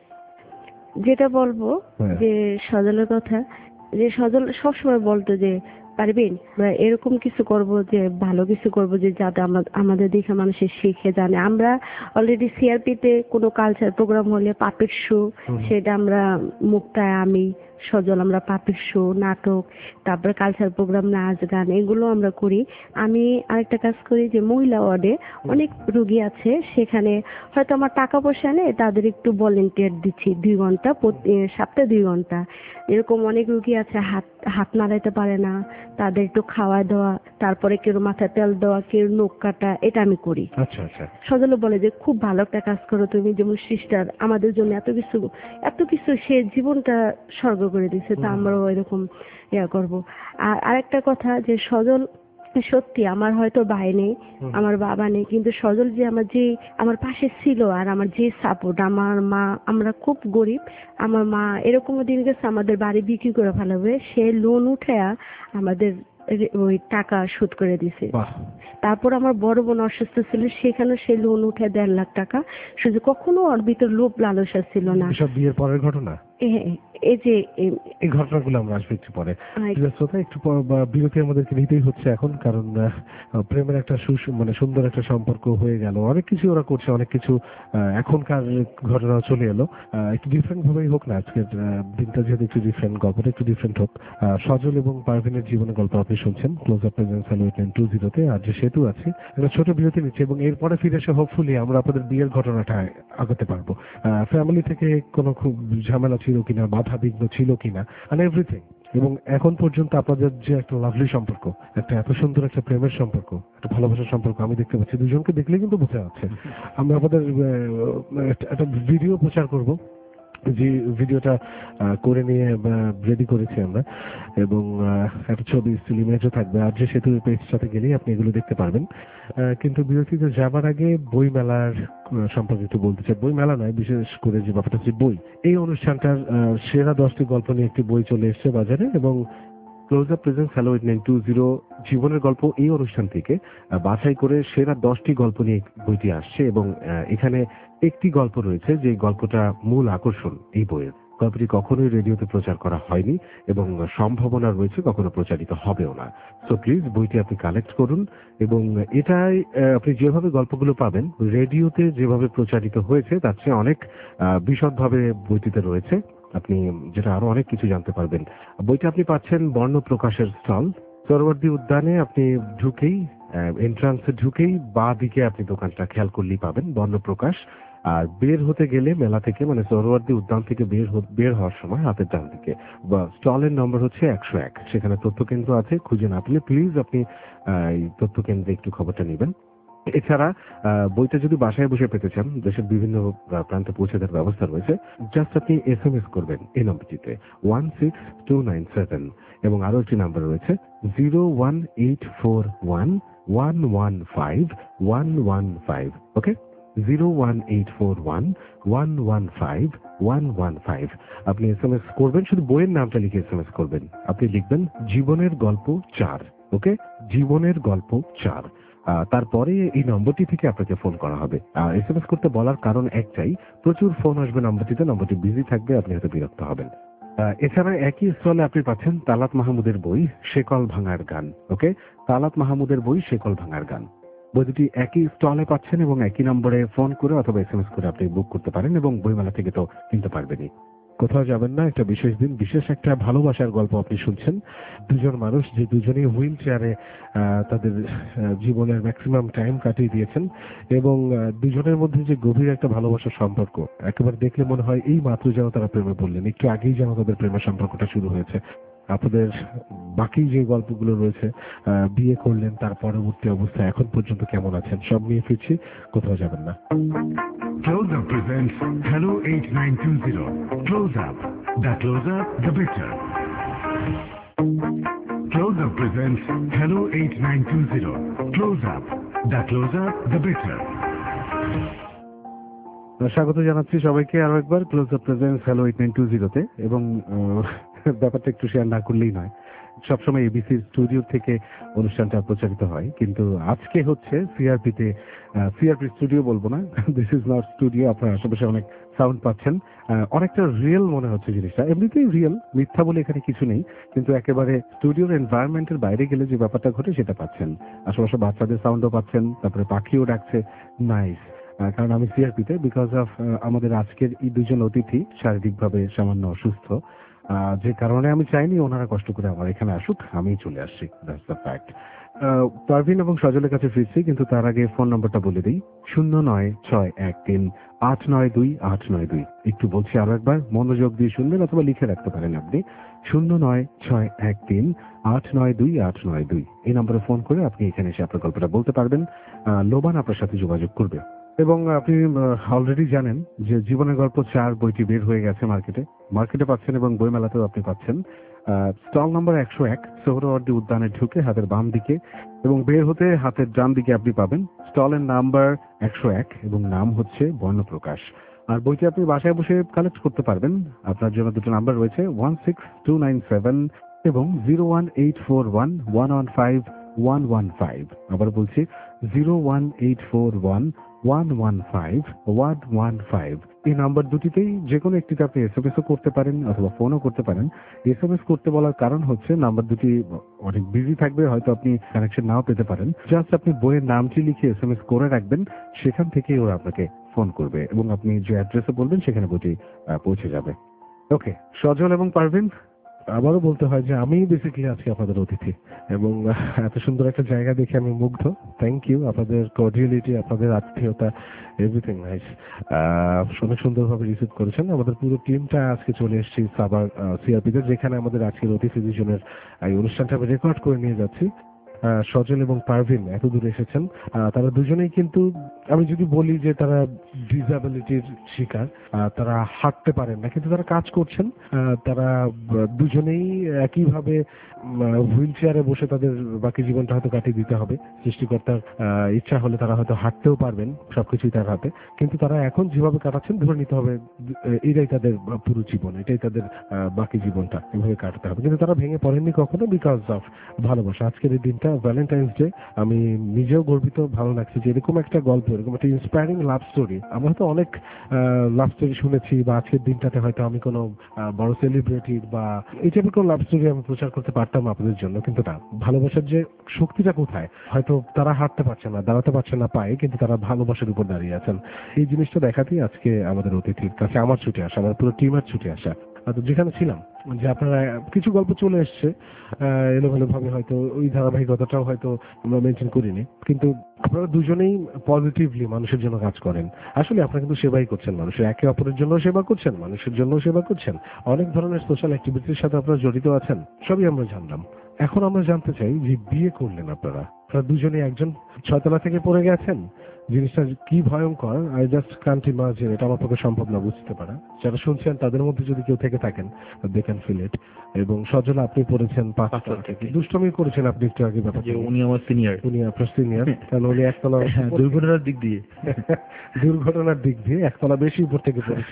যেটা বলবো যে সজলের কথা, যে সজল সবসময় বলতো যে পারবেন এরকম কিছু করব, যে ভালো কিছু করব, যে যাতে আমাদের দেখে মানুষের শিখে জানে। আমরা অলরেডি সিআরপিতে কোনো কালচার প্রোগ্রাম হলে পাপেট শো, সেটা আমরা মুক্তায় আমি সজল আমরা পাপেট শো, নাটক, তারপরে কালচার প্রোগ্রাম, নাচ গান, এগুলো আমরা করি। আমি আরেকটা কাজ করি যে মহিলা ওয়ার্ডে অনেক রোগী আছে, সেখানে হয়তো আমার টাকা পয়সা নেই, তাদের একটু ভলেন্টিয়ার দিচ্ছি 2 ঘন্টা, সপ্তাহে 2 ঘন্টা। এরকম অনেক রোগী আছে হাত নাড়াইতে পারে না, তাদের একটু খাওয়া দেওয়া, তারপরে কেউ মাথায় তেল দেওয়া, কেউ নখ কাটা, এটা আমি করি। আচ্ছা আচ্ছা। সজল বলে যে খুব ভালো একটা কাজ করো তুমি, যেমন সিস্টার আমাদের জন্য এত কিছু সে জীবনটা স্বর্গ করে দিচ্ছে, তা আমরাও এরকম করব। আর আরেকটা কথা যে সজল সত্যি, আমার হয়তো ভাই নেই, আমার বাবা নেই, কিন্তু সজল যে আমার পাশে ছিল, আর আমার যে সাপোর্ট, আমার মা, আমরা খুব গরিব, আমার মা এরকম দিন গেছে আমাদের বাড়ি বিক্রি করে ফেলাবে, সে লোন উঠায়া আমাদের ওই টাকা শোধ করে দিছে। তারপর আমার বড় বোন অসুস্থ ছিল, সেখানে সে লোন উঠে 1.5 লাখ টাকা, শুধু কখনো ওর ভিতর লোভ লালসা ছিল না। এসব বিয়ের পরের ঘটনা, এই যে এই ঘটনাগুলো আমরা আসবো একটু পরে। একটু বিরতি আমাদেরকে নিতেই হচ্ছে এখন, কারণ প্রেমের একটা মানে সুন্দর একটা সম্পর্ক হয়ে গেল, অনেক কিছু ওরা করছে, অনেক কিছু এখনকার ঘটনা চলে এলো। একটু ডিফারেন্ট ভাবেই হোক না আজকের দিনটা, যেহেতু একটু ডিফারেন্ট, গল্পটা একটু ডিফারেন্ট হোক। সজল এবং পারভিনের জীবনের গল্প আপনি শুনছেন ক্লোজ আপ প্রেজেন্স হ্যালো 892 আর যে সেতু আছে একটা ছোট বিরতি নিচ্ছে, এবং এরপরে ফিরে এসে হোপফুলি আমরা আপনাদের বিয়ের ঘটনাটা আগাতে পারবো। ফ্যামিলি থেকে কোনো খুব ঝামেলা ছিল কিনা, বাধা বিঘ্ন ছিল কিনা, and everything। এবং এখন পর্যন্ত আপনাদের যে একটা লাভলি সম্পর্ক, একটা এত সুন্দর একটা প্রেমের সম্পর্ক, একটা ভালোবাসার সম্পর্ক আমি দেখতে পাচ্ছি, দুজনকে দেখলে কিন্তু বোঝা যাচ্ছে। আমরা আপনাদের একটা ভিডিও প্রচার করব, যে ভিডিওটা করে নিয়ে রেডি করেছি আমরা, এবং একটা ছবি স্টিল ইমেজও থাকবে, আর যে সেতু পেজের সাথে গেলেই আপনি এগুলো দেখতে পারবেন। কিন্তু বিরতিতে যাবার আগে বই মেলার সম্পর্কে একটু বলতে চাই। বই মেলা নয়, বিশেষ করে যে ব্যাপারটা হচ্ছে বই। এই অনুষ্ঠানটার সেরা 10টি গল্প নিয়ে একটি বই চলে এসছে বাজারে, এবং ক্লোজ আপ প্রেজেন্স হ্যালো 892 জীবনের গল্প এই অনুষ্ঠান থেকে বাছাই করে সেরা 10টি গল্প নিয়ে বইটি আসছে, এবং এখানে একটি গল্প রয়েছে যে গল্পটা মূল আকর্ষণ এই বইয়ের। গল্পটি কখনোই রেডিওতে প্রচার করা হয়নি এবং সম্ভাবনা রয়েছে কখনো প্রচারিত হবেও না। সো প্লিজ বইটি আপনি কালেক্ট করুন, এবং এটাই আপনি যেভাবে গল্পগুলো পাবেন রেডিওতে যেভাবে প্রচারিত হয়েছে তার চেয়ে অনেক বিশদভাবে বইটিতে রয়েছে, আপনি যেটা আরো অনেক কিছু জানতে পারবেন। বইটা আপনি পাচ্ছেন বর্ণ প্রকাশের স্টল, সরোয়ার্দী উদ্যানে আপনি ঢুকেই এন্ট্রান্সে ঢুকেই বাঁ দিকে আপনি দোকানটা খেয়াল করলেই পাবেন বর্ণপ্রকাশ। আর বের হতে গেলে মেলা থেকে, মানে সরোয়ার্দী উদ্যান থেকে বের হওয়ার সময় হাতের ডান দিকে বা স্টলের নম্বর হচ্ছে 101, সেখানে তথ্য কেন্দ্র আছে, খুঁজে না পেলে প্লিজ আপনি এই তথ্য কেন্দ্রে একটু খবরটা নেবেন। এছাড়া বইটা যদি বাসায় বসে পেতে চান, দেশের বিভিন্ন প্রান্তে পৌঁছে দেওয়ার ব্যবস্থা রয়েছে, জাস্ট আপনি SMS করবেন এই নম্বরটিতে 16297, এবং আরো একটি নাম্বার রয়েছে 01841115115। ওকে, 01841115115 আপনি SMS করবেন, শুধু বইয়ের নামটা লিখে SMS করবেন। আপনি লিখবেন জীবনের গল্প 4। ওকে, জীবনের গল্প 4। তারপরে এই নম্বরটি থেকে আপনাকে ফোন করা হবে। SMS করতে বলার কারণ একটাই, প্রচুর ফোন আসবে নম্বরটিতে, নম্বরটি বিজি থাকবে, আপনি হয়তো বিরক্ত হবেন। এছাড়া একই স্টলে আপনি পাচ্ছেন তালাত মাহমুদের বই শেকল ভাঙার গান। ওকে, তালাত মাহমুদের বই শেকল ভাঙার গান, বই দুটি একই স্টলে পাচ্ছেন, এবং একই নম্বরে ফোন করে অথবা SMS করে আপনি বুক করতে পারেন, এবং বইমেলা থেকে তো কিনতে পারবেনই। কোথাও যাবেন না, একটা বিশেষ দিন, বিশেষ একটা ভালোবাসার গল্প আপনি শুনছেন। দুজন মানুষ যে দুজনেই হুইল চেয়ারে তাদের জীবনের ম্যাক্সিমাম টাইম কাটিয়ে দিয়েছেন, এবং দুজনের মধ্যে যে গভীর একটা ভালোবাসার সম্পর্ক, একেবারে দেখলে মনে হয় এই মাত্র যেন তারা প্রেমে পড়লেন, একটু আগেই যেন তাদের প্রেমের সম্পর্কটা শুরু হয়েছে। আপনাদের বাকি যে গল্পগুলো রয়েছে, বিয়ে করলেন, তার পরবর্তী অবস্থা এখন পর্যন্ত কেমন আছেন, সব নিয়ে ফিরছি, কোথাও যাবেন না। Close Up presents Hello 8920. Close Up. The closer, the better. Close Up presents Hello 8920. Close Up. The closer, the better. স্বাগত জানাচ্ছি সবাইকে আরো একবার ক্লোজ আপ প্রেজেন্স হ্যালো 8920-তে, এবং ব্যাপারটা একটু শেয়ার না করলেই নয়। সবসময় এবিসি স্টুডিও থেকে অনুষ্ঠানটা প্রচারিত হয়, কিন্তু আজকে হচ্ছে সিআরপি স্টুডিও বলবো না, দিস ইজ নট স্টুডিও। আপনার আশেপাশে অনেক সাউন্ড পাচ্ছেন, অনেকটা রিয়েল মনে হচ্ছে জিনিসটা, এমনিতেই রিয়েল, মিথ্যা বলে এখানে কিছু নেই, কিন্তু একেবারে স্টুডিওর এনভায়রনমেন্টের বাইরে গেলে যে ব্যাপারটা ঘটে সেটা পাচ্ছেন। আশেপাশে বাচ্চাদের সাউন্ডও পাচ্ছেন, তারপরে পাখিও ডাকছে, নাইস। কারণ আমি সিআরপিতে, বিকজ অফ আমাদের আজকের এই দুজন অতিথি শারীরিকভাবে সামান্য অসুস্থ, যে কারণে আমি চাইনি ওনারা কষ্ট করে আমার এখানে আসুক, আমি চলে আসছি, দ্যাটস দ্য ফ্যাক্ট। পারভিন এবং সজলের কাছে ফিরছি, কিন্তু তার আগে ফোন নাম্বারটা বলে দিই 09613892892। একটু বলছি আরো একবার, মনোযোগ দিয়ে শুনবেন অথবা লিখে রাখতে পারেন আপনি 09613892892। এই নম্বরে ফোন করে আপনি এখানে এসে আপনার গল্পটা বলতে পারবেন, লোবান আপনার সাথে যোগাযোগ করবে। এবং আপনি অলরেডি জানেন যে জীবনের গল্প 4 বইটি বের হয়ে গেছে মার্কেটে পাচ্ছেন, এবং বইমেলাতেও আপনি পাচ্ছেন। স্টল নম্বর 101, সোহরাওয়ার্দী উদ্যানে ঢুকে হাতের বাম দিকে, এবং বের হতে হাতের ডান দিকে আপনি পাবেন স্টলের নাম্বার 101, এবং নাম হচ্ছে বর্ণপ্রকাশ। আর বইটি আপনি বাসায় বসে কালেক্ট করতে পারবেন। আপনার জন্য দুটো নাম্বার রয়েছে 16297 এবং 01841115115। 115। আবার বলছি 01841115115। এই নাম্বার দুটিতেই যে কোনো একটিতে আপনি এসএমএসও করতে পারেন অথবা ফোনও করতে পারেন। এসএমএস করতে বলার কারণ হচ্ছে নাম্বার দুটি অনেক বিজি থাকবে, হয়তো আপনি কানেকশন নাও পেতে পারেন। জাস্ট আপনি বইয়ের নামটি লিখে এসএমএস করে রাখবেন, সেখান থেকেই ওরা আপনাকে ফোন করবে এবং আপনি যে অ্যাড্রেসে বলবেন সেখানে বইটি পৌঁছে যাবে। ওকে, সজল এবং পারভিন, আবারও বলতে হয় যে আমি বেসিক্যালি আজকে আপনাদের অতিথি এবং এত সুন্দর একটা জায়গা দেখে আমি মুগ্ধ। থ্যাংক ইউ, আপনাদের কর্ডিয়ালিটি, আপনাদের আত্মীয়তা, এভরিথিং নাইস। অনেক সুন্দরভাবে রিসিভ করেছেন। আমাদের পুরো টিমটা আজকে চলে এসেছি সাভার সিআরপিতে, যেখানে আমাদের আজকের অতিথি দুজনের এই অনুষ্ঠানটা আমি রেকর্ড করে নিয়ে যাচ্ছি। সজল এবং পারভিন এত দূরে এসেছেন। তারা দুজনেই কিন্তু, আমি যদি বলি যে তারা ডিসএবিলিটির শিকার, তারা হাঁটতে পারেন না কিন্তু তারা কাজ করছেন। তারা দুজনেই একইভাবে হুইল চেয়ারে বসে তাদের বাকি জীবনটা হয়তো কাটিয়ে দিতে হবে। সৃষ্টিকর্তার ইচ্ছা হলে তারা হয়তো হাঁটতেও পারবেন, সবকিছুই তার হাতে। কিন্তু তারা এখন যেভাবে কাটাচ্ছেন ধরে নিতে হবে এটাই তাদের পুরো জীবন, এটাই তাদের বাকি জীবনটা এভাবে কাটাতে হবে। কিন্তু তারা ভেঙে পড়েননি কখনো, বিকজ অফ ভালোবাসা। আজকের এই দিনটা ভ্যালেন্টাইন্স ডে, আমি নিজেও গর্বিত, ভালো লাগছে যে এরকম একটা গল্প, এরকম একটা ইন্সপায়ারিং লাভ স্টোরি। আমরা হয়তো অনেক লাভ স্টোরি শুনেছি, বা আজকের দিনটাতে হয়তো আমি কোনো বড় সেলিব্রিটি বা এই টাইপের কোনো লাভ স্টোরি আমি প্রচার করতে পারতাম আপনাদের জন্য, কিন্তু না, ভালোবাসার যে শক্তিটা কোথায়, হয়তো তারা হাঁটতে পারছে না, দাঁড়াতে পারছে না পায়ে, কিন্তু তারা ভালোবাসার উপর দাঁড়িয়ে আছেন। এই জিনিসটা দেখাতেই আজকে আমাদের অতিথির কাছে আমার ছুটে আসা, আমার পুরো টিমের ছুটে আসা। তো যেখানে ছিলাম যে আপনারা কিছু গল্প চলে এসছে এলোমেলো ভাবে, হয়তো ওই ধারাবাহিকতাটাও হয়তো আমরা মেনটেন করিনি, কিন্তু আপনারা দুজনেই পজিটিভলি মানুষের জন্য কাজ করেন। আসলে আপনারা কিন্তু সেবাই করছেন, মানুষের একে অপরের জন্য সেবা করছেন, মানুষের জন্য সেবা করছেন, অনেক ধরনের সোশ্যাল অ্যাক্টিভিটির সাথে আপনারা জড়িত আছেন। সবই আমরা জানলাম। এখন আমরা জানতে চাই যে বিয়ে করলেন আপনারা দুজনে, একজন 6 তলা থেকে পড়ে গেছেন, জিনিসটা কি ভয়ঙ্কর, আই জাস্ট কান্ট ইমাজিন। এটা আমার পক্ষে সম্ভব না বুঝতে পারা। যারা শুনছেন তাদের মধ্যে যদি কেউ থেকে থাকেন, দে ক্যান ফিল ইট। এবং সজল, আপনি পড়েছেন 5 তলা থেকে, দুষ্টমি করেছেন আপনি একটু আগে ব্যাপার, যে উনি আমার সিনিয়র, উনি আপনার সিনিয়র, কারণ উনি 1 তলা দুর্ঘটনার দিক দিয়ে দুর্ঘটনার দিক দিয়ে 1 তলা বেশি উপর থেকে পড়েছে।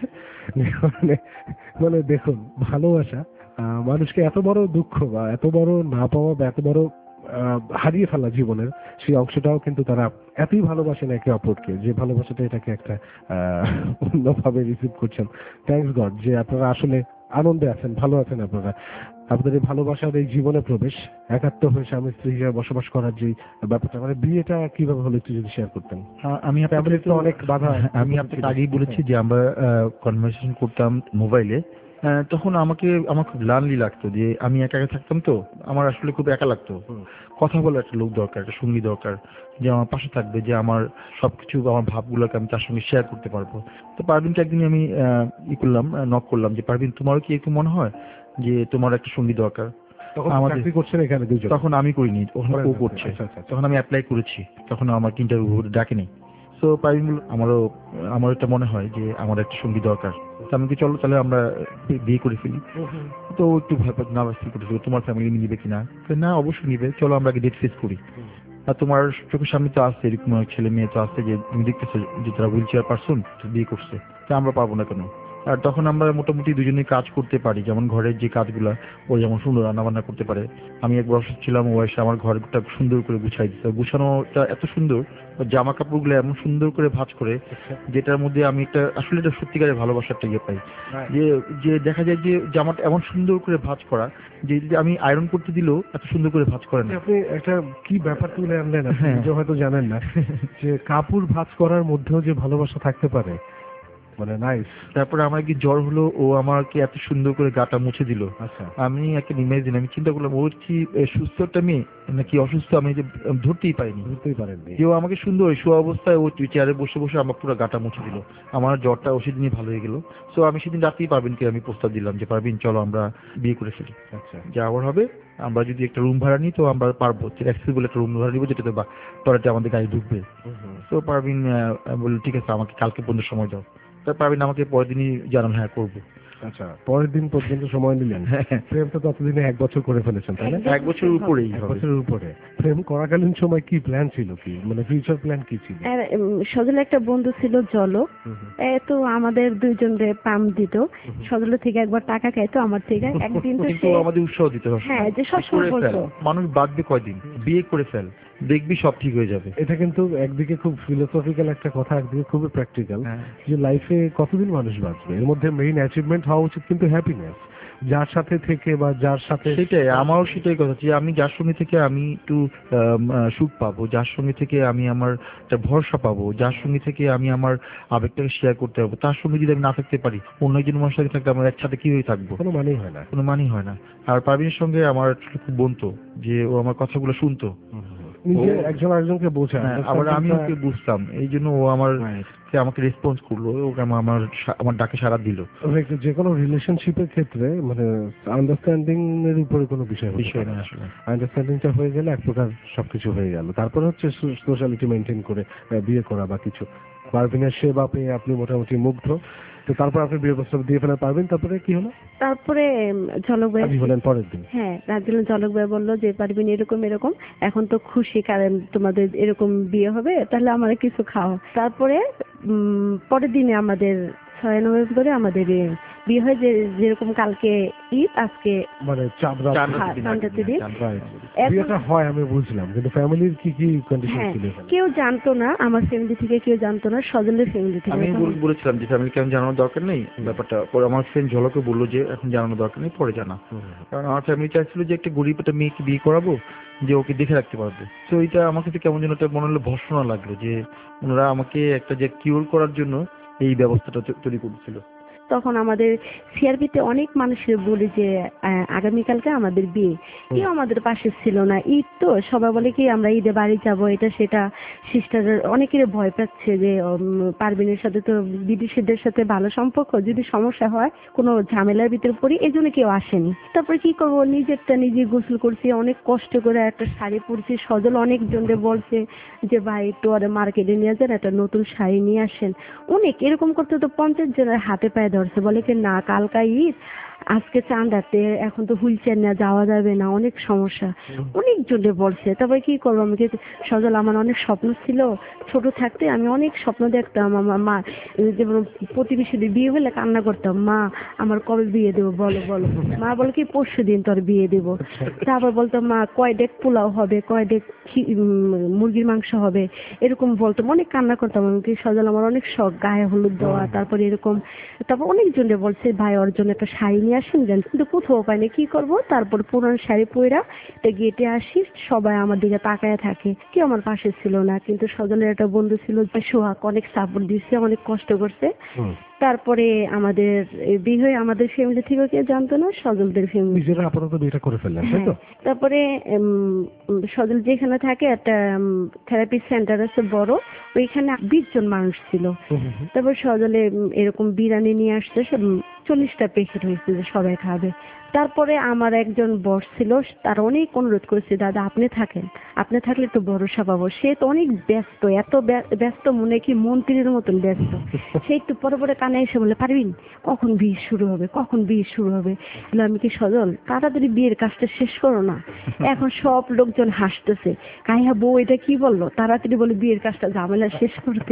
মানে দেখুন, ভালোবাসা মানুষকে এত বড় দুঃখ বা এত বড় না পাওয়া বা এত বড় হারিয়ে ফেলা জীবনের, সেই অংশটাও কিন্তু তারা এতই ভালোবাসেন একে অপরকে, যে ভালোবাসাটা এটাকে একটা অন্যভাবে রিসিভ করছেন। থ্যাঙ্কস গড যে আপনারা আসলে আনন্দে আছেন, ভালো আছেন। আপনারা আপনাদের এই ভালোবাসার এই জীবনে প্রবেশ, একাত্ম হয়ে স্বামী স্ত্রী হিসেবে বসবাস করার যে ব্যাপারটা, মানে বিয়েটা কিভাবে হলো একটু যদি শেয়ার করতেন। আমি আপনাকে অনেক বাধা, আমি আপনাকে আগেই বলেছি যে আমরা কনভারসেশন করতাম মোবাইলে। তখন আমার খুব লানলি লাগতো যে আমি একা একা থাকতাম, তো আমার আসলে খুব একা লাগতো। কথা বলার একটা লোক দরকার, একটা সঙ্গী দরকার, যে আমার পাশে থাকবে, যে আমার সবকিছু, আমার ভাবগুলোকে আমি তার সঙ্গে শেয়ার করতে পারবো। তো পারভিনকে একদিন আমি নক করলাম যে পারভিন, তোমারও কি একটু মনে হয় যে তোমার একটা সঙ্গী দরকার? তখন আমি করিনি, ও করছে। তখন আমি অ্যাপ্লাই করেছি, তখন আমাকে ইন্টারভিউ ডাকেনি। তো পারভিন বলল, আমার এটা মনে হয় যে আমার একটা সঙ্গী দরকার। আমি কি, চলো তাহলে আমরা বিয়ে করে ফেলি। তো একটু নার্ভাস ফিল করতেছিল, তোমার ফ্যামিলি নিবে কিনা। না, অবশ্যই নিবে, চলো আমরা আগে ডেট ফিক্স করি। আর তোমার চোখের সামনে তো আসছে, এরকম ছেলে মেয়ে তো আসছে যে তুমি দেখতেছো যে তারা হুইল চেয়ার পারসন বিয়ে করছে, তা আমরা পারবো না কেন? আর তখন আমরা মোটামুটি দুজনেই কাজ করতে পারি, যেমন ঘরের যে কাজগুলা, ও যেমন সুন্দর রান্না বান্না করতে পারে। আমি একবার অসুস্থ ছিলাম, ও এসে আমার ঘরটা সুন্দর করে গুছাই দিচ্ছে। গুছানোটা এত সুন্দর, জামা কাপড়গুলো এমন সুন্দর করে ভাঁজ করে, যেটার মধ্যে আমি আসলে এটা সত্যিকারের ভালোবাসার ইয়ে পাই। যে দেখা যায় যে জামাটা এমন সুন্দর করে ভাঁজ করা, যে আমি আয়রন করতে দিলেও এত সুন্দর করে ভাঁজ করে না। আপনি একটা কি ব্যাপার তুলে আনলেন, আপনি হয়তো জানেন না যে কাপড় ভাঁজ করার মধ্যেও যে ভালোবাসা থাকতে পারে, মানে নাইস। তারপরে আমার কি জ্বর হলো, ও আমাকে এত সুন্দর করে গাটা মুছে দিল। আমি একটা ইমেজিন, আমি চিন্তা করলাম ওর কি সুস্থ একটা মেয়ে নাকি অসুস্থ, আমি যে ধরতেই পারিনি। যে ও আমাকে সুন্দর শোয়া অবস্থায় ও চেয়ারে বসে বসে আমার পুরো গাটা মুছে দিল। আমার জ্বরটা ও সেদিনই ভালো হয়ে গেল। সো আমি সেদিন রাতেই পারভিনকে আমি প্রস্তাব দিলাম যে পারভিন, চলো আমরা বিয়ে করে ফেলি। যা আবার হবে, আমরা যদি একটা রুম ভাড়া নিই তো আমরা পারবো, অ্যাক্সেসিবল একটা রুম ভাড়া নিবো, যেটাতে টয়লেটে আমাদের গাড়ি ঢুকবে। তো পারভিন বলল ঠিক আছে, আমাকে কালকে পর্যন্ত সময় দাও। তার পারভিন আমাকে পরের দিনই জানান হ্যাঁ করবো। আচ্ছা, পরের দিন পর্যন্ত সময় নিলেন। প্রেমটা ততদিনে 1 বছর করে ফেলেছেন, তাই না? 1 বছরের উপরেই 1 বছরের উপরে। প্রেম করাকালীন সময় কি প্ল্যান ছিল, কি মানে ফিউচার প্ল্যান কি ছিল? সজল একটা বন্ধু ছিল জলক, তো আমাদের দুইজনরে পাম দিত। সজল থেকে একবার টাকা খাইতো আমার থেকে, একদিন তো কিন্তু আমাদের উৎসাহ দিতে হবে। হ্যাঁ, যে সবসময় বলতো মানুষ বাঁচবে কয়দিন, বিয়ে করে ফেল, দেখবি সব ঠিক হয়ে যাবে। এটা কিন্তু একদিকে খুব ফিলোসফিক্যাল একটা কথা, একদিকে খুবই প্র্যাকটিক্যাল, যে লাইফে কতদিন মানুষ বাঁচবে। এর মধ্যে মেইন অ্যাচিভমেন্ট হওয়া উচিত কিন্তু হ্যাপিনেস, যার সাথে থেকে বা যার সাথে। সেটাই আমারও সেটাই কথা, যে আমি যার সঙ্গে থেকে আমি একটু সুখ পাবো, যার সঙ্গে থেকে আমি আমার একটা ভরসা পাবো, যার সঙ্গে থেকে আমি আমার আবেগটাকে শেয়ার করতে পারবো, তার সঙ্গে যদি আমি না থাকতে পারি, অন্য একজন মানুষের সাথে থাকলে আমার একসাথে কিভাবে থাকবো? কোনো মানেই হয় না, কোনো মানেই হয় না। আর পারভিনের সঙ্গে আমার খুব বনতো, যে ও আমার কথাগুলো শুনতো, নিজে একজন আরেকজনকে বোঝা। আবার আমি ওকে বুঝতাম, এই জন্য ও আমাকে রেসপন্স করলো, ওকে আমার ডাকে সাড়া দিল। যে কোনো রিলেশনশিপের ক্ষেত্রে মানে আন্ডারস্ট্যান্ডিং এর উপরে কোনো বিষয় না আসলে। আন্ডারস্ট্যান্ডিংটা হয়ে গেলে এক প্রকার সবকিছু হয়ে গেল। তারপর হচ্ছে সোশ্যালিটি মেনটেন করে বিয়ে করা বা কিছু। পারভিনের সেবা পেয়ে আপনি মোটামুটি মুগ্ধ, তো তারপর আপনি বিয়ে প্রস্তাব দিয়ে ফেলে পারবেন। তারপরে কি হলো? তারপরে ঝলক ভাই বলেন পরের দিন। হ্যাঁ, রাজিল ঝলক ভাই বললো যে পারবিন এরকম এরকম, এখন তো খুশি কারণ তোমাদের এরকম বিয়ে হবে, তাহলে আমার কিছু খাও। তারপরে পরের দিনে আমাদের 6 নভেম্বরে আমাদের বিয়ে হয়, যেরকম কালকে ঈদ, আজকে মানে চাঁদরাতে দিন বিয়েটা হয়। আমি বুঝলাম, কিন্তু ফ্যামিলির কি কি কন্ডিশন ছিল? কেউ জানতো না, আমার ফ্যামিলি থেকে কেউ জানতো না, সজলের ফ্যামিলি থেকে। আমি বলেছিলাম যে ফ্যামিলিকে আমি জানানোর দরকার নেই ব্যাপারটা। পরে আমার ফ্রেন্ড ঝলকে বললো যে এখন জানানোর দরকার নেই, পরে জানা। কারণ আমার ফ্যামিলি চাইছিল যে একটা গরিব একটা মেয়েকে বিয়ে করাবো, যে ওকে দেখে রাখতে পারবে। তো এটা আমার কাছে কেমন যেন একটা মনে হলো ভর্সনা লাগলো, যে ওনারা আমাকে একটা যে কিওর করার জন্য এই ব্যবস্থাটা তৈরি করছিল। তখন আমাদের সিআরপিতে অনেক মানুষের বলি যে আগামীকালকে আমাদের বিয়ে, কেউ আমাদের পাশে ছিল না। ঈদ তো সবাই বলে কি আমরা ঈদে বাড়ি যাব, এটা সেটা। সিস্টার অনেকের ভয় পাচ্ছে যে পারভিনের সাথে তো বিদেশিদের সাথে ভালো সম্পর্ক, যদি সমস্যা হয় কোনো ঝামেলার ভিতরে পড়ি, এই জন্য কেউ আসেনি। তারপরে কি করবো, নিজেরটা নিজে গোসল করছি, অনেক কষ্ট করে একটা শাড়ি পরছি। সজল অনেকজনকে বলছে যে ভাই একটু আরে মার্কেটে নিয়ে যান, একটা নতুন শাড়ি নিয়ে আসেন। অনেক এরকম করতে তো 50 জনের হাতে পায়ে ধরছে, বলে কি না কালকা ঈদ, আজকে চাঁদাতে, এখন তো হুইল চেয়ার নিয়ে যাওয়া যাবে না, অনেক সমস্যা। অনেক জনে বলছে। তারপরে কি করবো, আমি সজল আমার অনেক স্বপ্ন ছিল, ছোট থাকতে আমি অনেক স্বপ্ন দেখতাম। আমার মা যেমন প্রতিবেশীদের বিয়ে হলে কান্না করতাম, মা আমার কবে বিয়ে দেবো বলো বলো। মা বলে কি পরশু দিন তোর বিয়ে দেবো। তারপর বলতাম মা কয় ডেক পোলাও হবে, কয় ডেক মুরগির মাংস হবে, এরকম বলতাম, অনেক কান্না করতাম। আমি কি সজল আমার অনেক শখ গায়ে হলুদ দেওয়া, তারপরে এরকম। তারপর অনেকজনে বলছে ভাই ওর জন্য একটা শাড়ি নিয়ে আসেন, কিন্তু কোথাও পাইনি, কি করব। তারপর পুরান শাড়ি পরা গেটে আসি, সবাই আমার দিকে তাকায় থাকে, কেউ আমার পাশে ছিল না। কিন্তু সজলের একটা বন্ধু ছিল সোহাগ, অনেক সাপোর্ট দিচ্ছে, অনেক কষ্ট করছে। তারপরে আমাদের বিয়ে হয়ে আমাদের ফ্যামিলি থেকে কেউ জানতো না, সজলদের ফ্যামিলি নিজেরা আপাতত বিয়েটা করে ফেললেন, তাই তো? তারপরে সজল যেখানে থাকে একটা থেরাপি সেন্টার আছে বড়, ওইখানে 20 জন মানুষ ছিল। তারপর সজলে এরকম বিরিয়ানি নিয়ে আসছে, 40টা প্যাকেট হয়েছে যে সবাই খাবে। তারপরে আমার একজন বস ছিল, তার অনেক অনুরোধ করেছে দাদা আপনি থাকেন, আপনি থাকলে একটু ভরসা পাবো। সে তো অনেক ব্যস্ত, এত ব্যস্ত মনে কি মন্ত্রীর মতন ব্যস্ত। সে একটু পরে পরে কানে এসে বলে পারবিন কখন বিয়ে শুরু হবে, কখন বিয়ে শুরু হবে। আমি কি সজল তাড়াতাড়ি বিয়ের কাজটা শেষ করো না। এখন সব লোকজন হাসতেছে, কাইয়া বউ এটা কি বললো, তাড়াতাড়ি বলে বিয়ের কাজটা ঝামেলা শেষ করতে।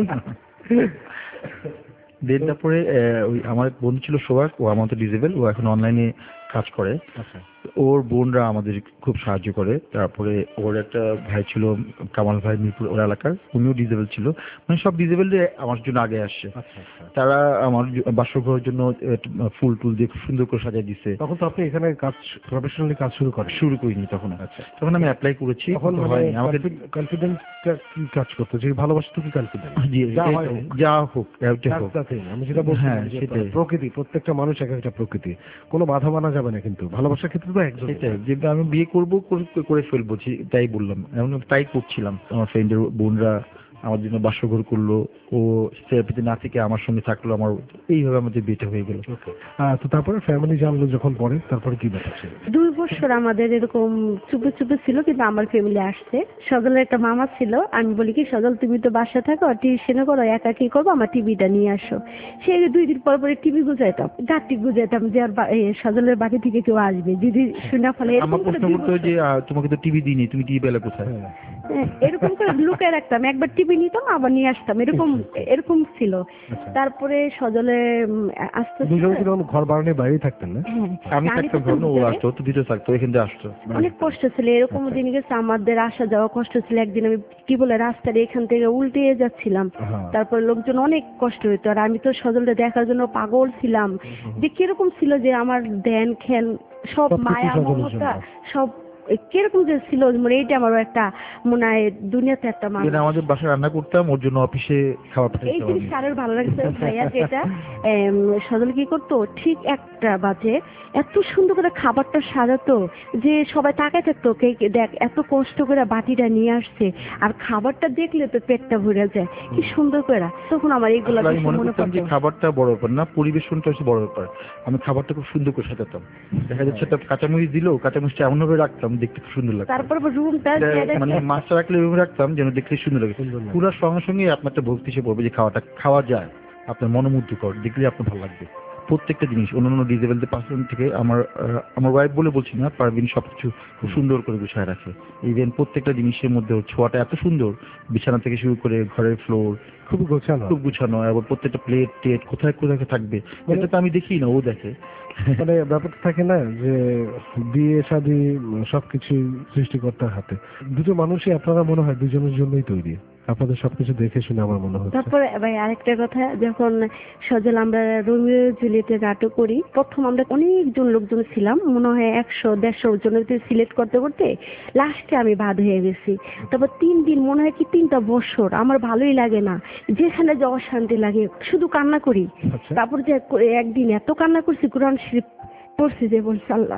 দেন তারপরে ওই আমার বন্ধু ছিল সোহাগ, ও আমাদের ডিজেবল, ও এখন অনলাইনে কাজ করে। ওর বোনরা আমাদের খুব সাহায্য করে। তারপরে ওর একটা ভাই ছিল কামাল ভাই, মিরপুর ওর এলাকার, উনিও ডিজেবল ছিল। মানে সব ডিজেবল আমার জন্য আগে আসছে। তারা আমার বাসঘরের জন্য ফুল টুল দিয়ে খুব সুন্দর করে সাজিয়ে দিচ্ছে। তখন তো আপনি এখানে কাজ প্রফেশনালি কাজ শুরু করিনি তখন? তখন আমি অ্যাপ্লাই করেছি, তখন হয়নি। আমাকে কনফিডেন্স কি কাজ করতে, যে ভালোবাসা তো কি কনফিডেন্স যা হোক আমি যেটা বলছি, প্রকৃতি, প্রত্যেকটা মানুষ এক একটা প্রকৃতি, কোনো বাধা মানা যাবে না। কিন্তু ভালোবাসার ক্ষেত্রে তো একজন, যে আমি বিয়ে করবো করে ফেলবো, তাই বললাম, এমন তাই করছিলাম। আমার ফ্রেন্ডের বোনরা আমার জন্য বাসঘর করলো, ও থেরাপিতে না থেকে আমার সঙ্গে থাকলো, আমার এইভাবে আমাদের বিয়েটা হয়ে গেল। তো তারপরে ফ্যামিলি জানলো যখন পরে, তারপরে কি ব্যাপার ছিল? 2 বছর আমাদের এরকম চুপে চুপে ছিল, কিন্তু আমার ফ্যামিলি আসছে। সজলের একটা মামা ছিল, আমি বলি কি সজল তুমি তো বাসা থাকো, টিউশনে করো, একা কি করবো, আমার টিভিটা নিয়ে আসো। সে 2 দিন পর পরে টিভি গুজাইতাম, গাঁটি গুজাইতাম যে আর সজলের বাড়ি থেকে কেউ আসবে, দিদি শুনে ফেলে। আমার প্রশ্ন করতো যে তোমাকে তো টিভি দিইনি, তুমি টিভি পেলে কোথায়? এরকম করে লুকায় রাখতাম, একবার টিভি নিতাম আবার নিয়ে আসতাম, এরকম ছিল। তারপরে সজলে আস্তে আস্তে ঘর বাড়ানোর বাইরেই থাকতেন না? আমি থাকতাম ঘরে, ও আসতো, তো দিতে থাকতো, এখান থেকে আসতো। অনেক কষ্ট ছিল, এরকম দিন গেছে আমাদের আসা যাওয়া কষ্ট ছিল। একদিন আমি কি বলে রাস্তার এখান থেকে উল্টে যাচ্ছিলাম, তারপরে লোকজন অনেক কষ্ট হইতো, আর আমি তো সজলটা দেখার জন্য পাগল ছিলাম, যে কিরকম ছিল যে আমার ধ্যান খ্যান সব মায়া মমতা সব কিরকম যে ছিল, মানে এইটা আমার একটা মনে হয় দুনিয়াতে একটা মানুষ। আমাদের বাসায় রান্না করতাম, ওর জন্য অফিসে খাবার এই জিনিসটা আরো ভালো লাগছে ভাইয়া, যেটা সজল কি করতো ঠিক 1টা বাজে এত সুন্দর করে খাবারটা সাজাতো যে সবাই তাকায় থাকতো, দেখ এত কষ্ট করে বাটিটা নিয়ে আসছে, আর খাবারটা দেখলে তো পেটটা ভরে যায়, কি সুন্দর করে। তখন আমার এইগুলো মনে করতাম যে খাবারটা বড় ব্যাপার না, পরিবেশনটা হচ্ছে বড় ব্যাপার। আমি খাবারটা খুব সুন্দর করে সাজাতাম, দেখা যাচ্ছে একটা কাঁচামরিচ দিল, কাঁচামরিচটা এমন ভাবে রাখতাম দেখতে খুব সুন্দর লাগতো। তারপর রুমটা মানে মাছটা রাখলে রুমে রাখতাম যেন দেখতে সুন্দর লাগে। পুরো সঙ্গে সঙ্গে আপনার একটা ভক্তি এসে পড়বে যে খাওয়াটা খাওয়া যায়, আপনার মনোমুগ্ধকর, দেখলে আপনার ভালো লাগবে। প্রত্যেকটা জিনিস অন্যান্য ডিজেবল পার্সন থেকে আমার ওয়াইফ বলে বলছি না, পারভিন সবকিছু খুব সুন্দর করে গুছায় রাখে। ইভেন প্রত্যেকটা জিনিসের মধ্যে ছোঁয়াটা এত সুন্দর, বিছানা থেকে শুরু করে ঘরের ফ্লোর খুব গুছানো, এবং প্রত্যেকটা প্লেট টেট কোথায় কোথায় থাকবে এটা তো আমি দেখি না, ও দেখে। মানে ব্যাপারটা থাকে না যে বিয়ে শাদী সবকিছু সৃষ্টিকর্তার হাতে। দুটো মানুষই আপনারা মনে হয় দুজনের জন্যই তৈরি, আপনাদের সবকিছু দেখে শুনে আমার মনে হচ্ছে। তারপরে ভাই আরেকটা কথা, যখন সজল আমরা রোমিও জুলিয়েটের নাটক করি, প্রথম আমরা অনেকজন লোকজন ছিলাম, মনে হয় 100-150 জনের সিলেক্ট করতে করতে লাস্টে আমি বাদ হয়ে গেছি। তারপর 3 দিন মনে হয় কি 3টা বছর আমার ভালোই লাগে না, যেখানে যে অশান্তি লাগে শুধু কান্না করি। তারপর যে একদিন এত কান্না করছি, কোরআন শরীফ পড়ছি যে বলছি আল্লাহ।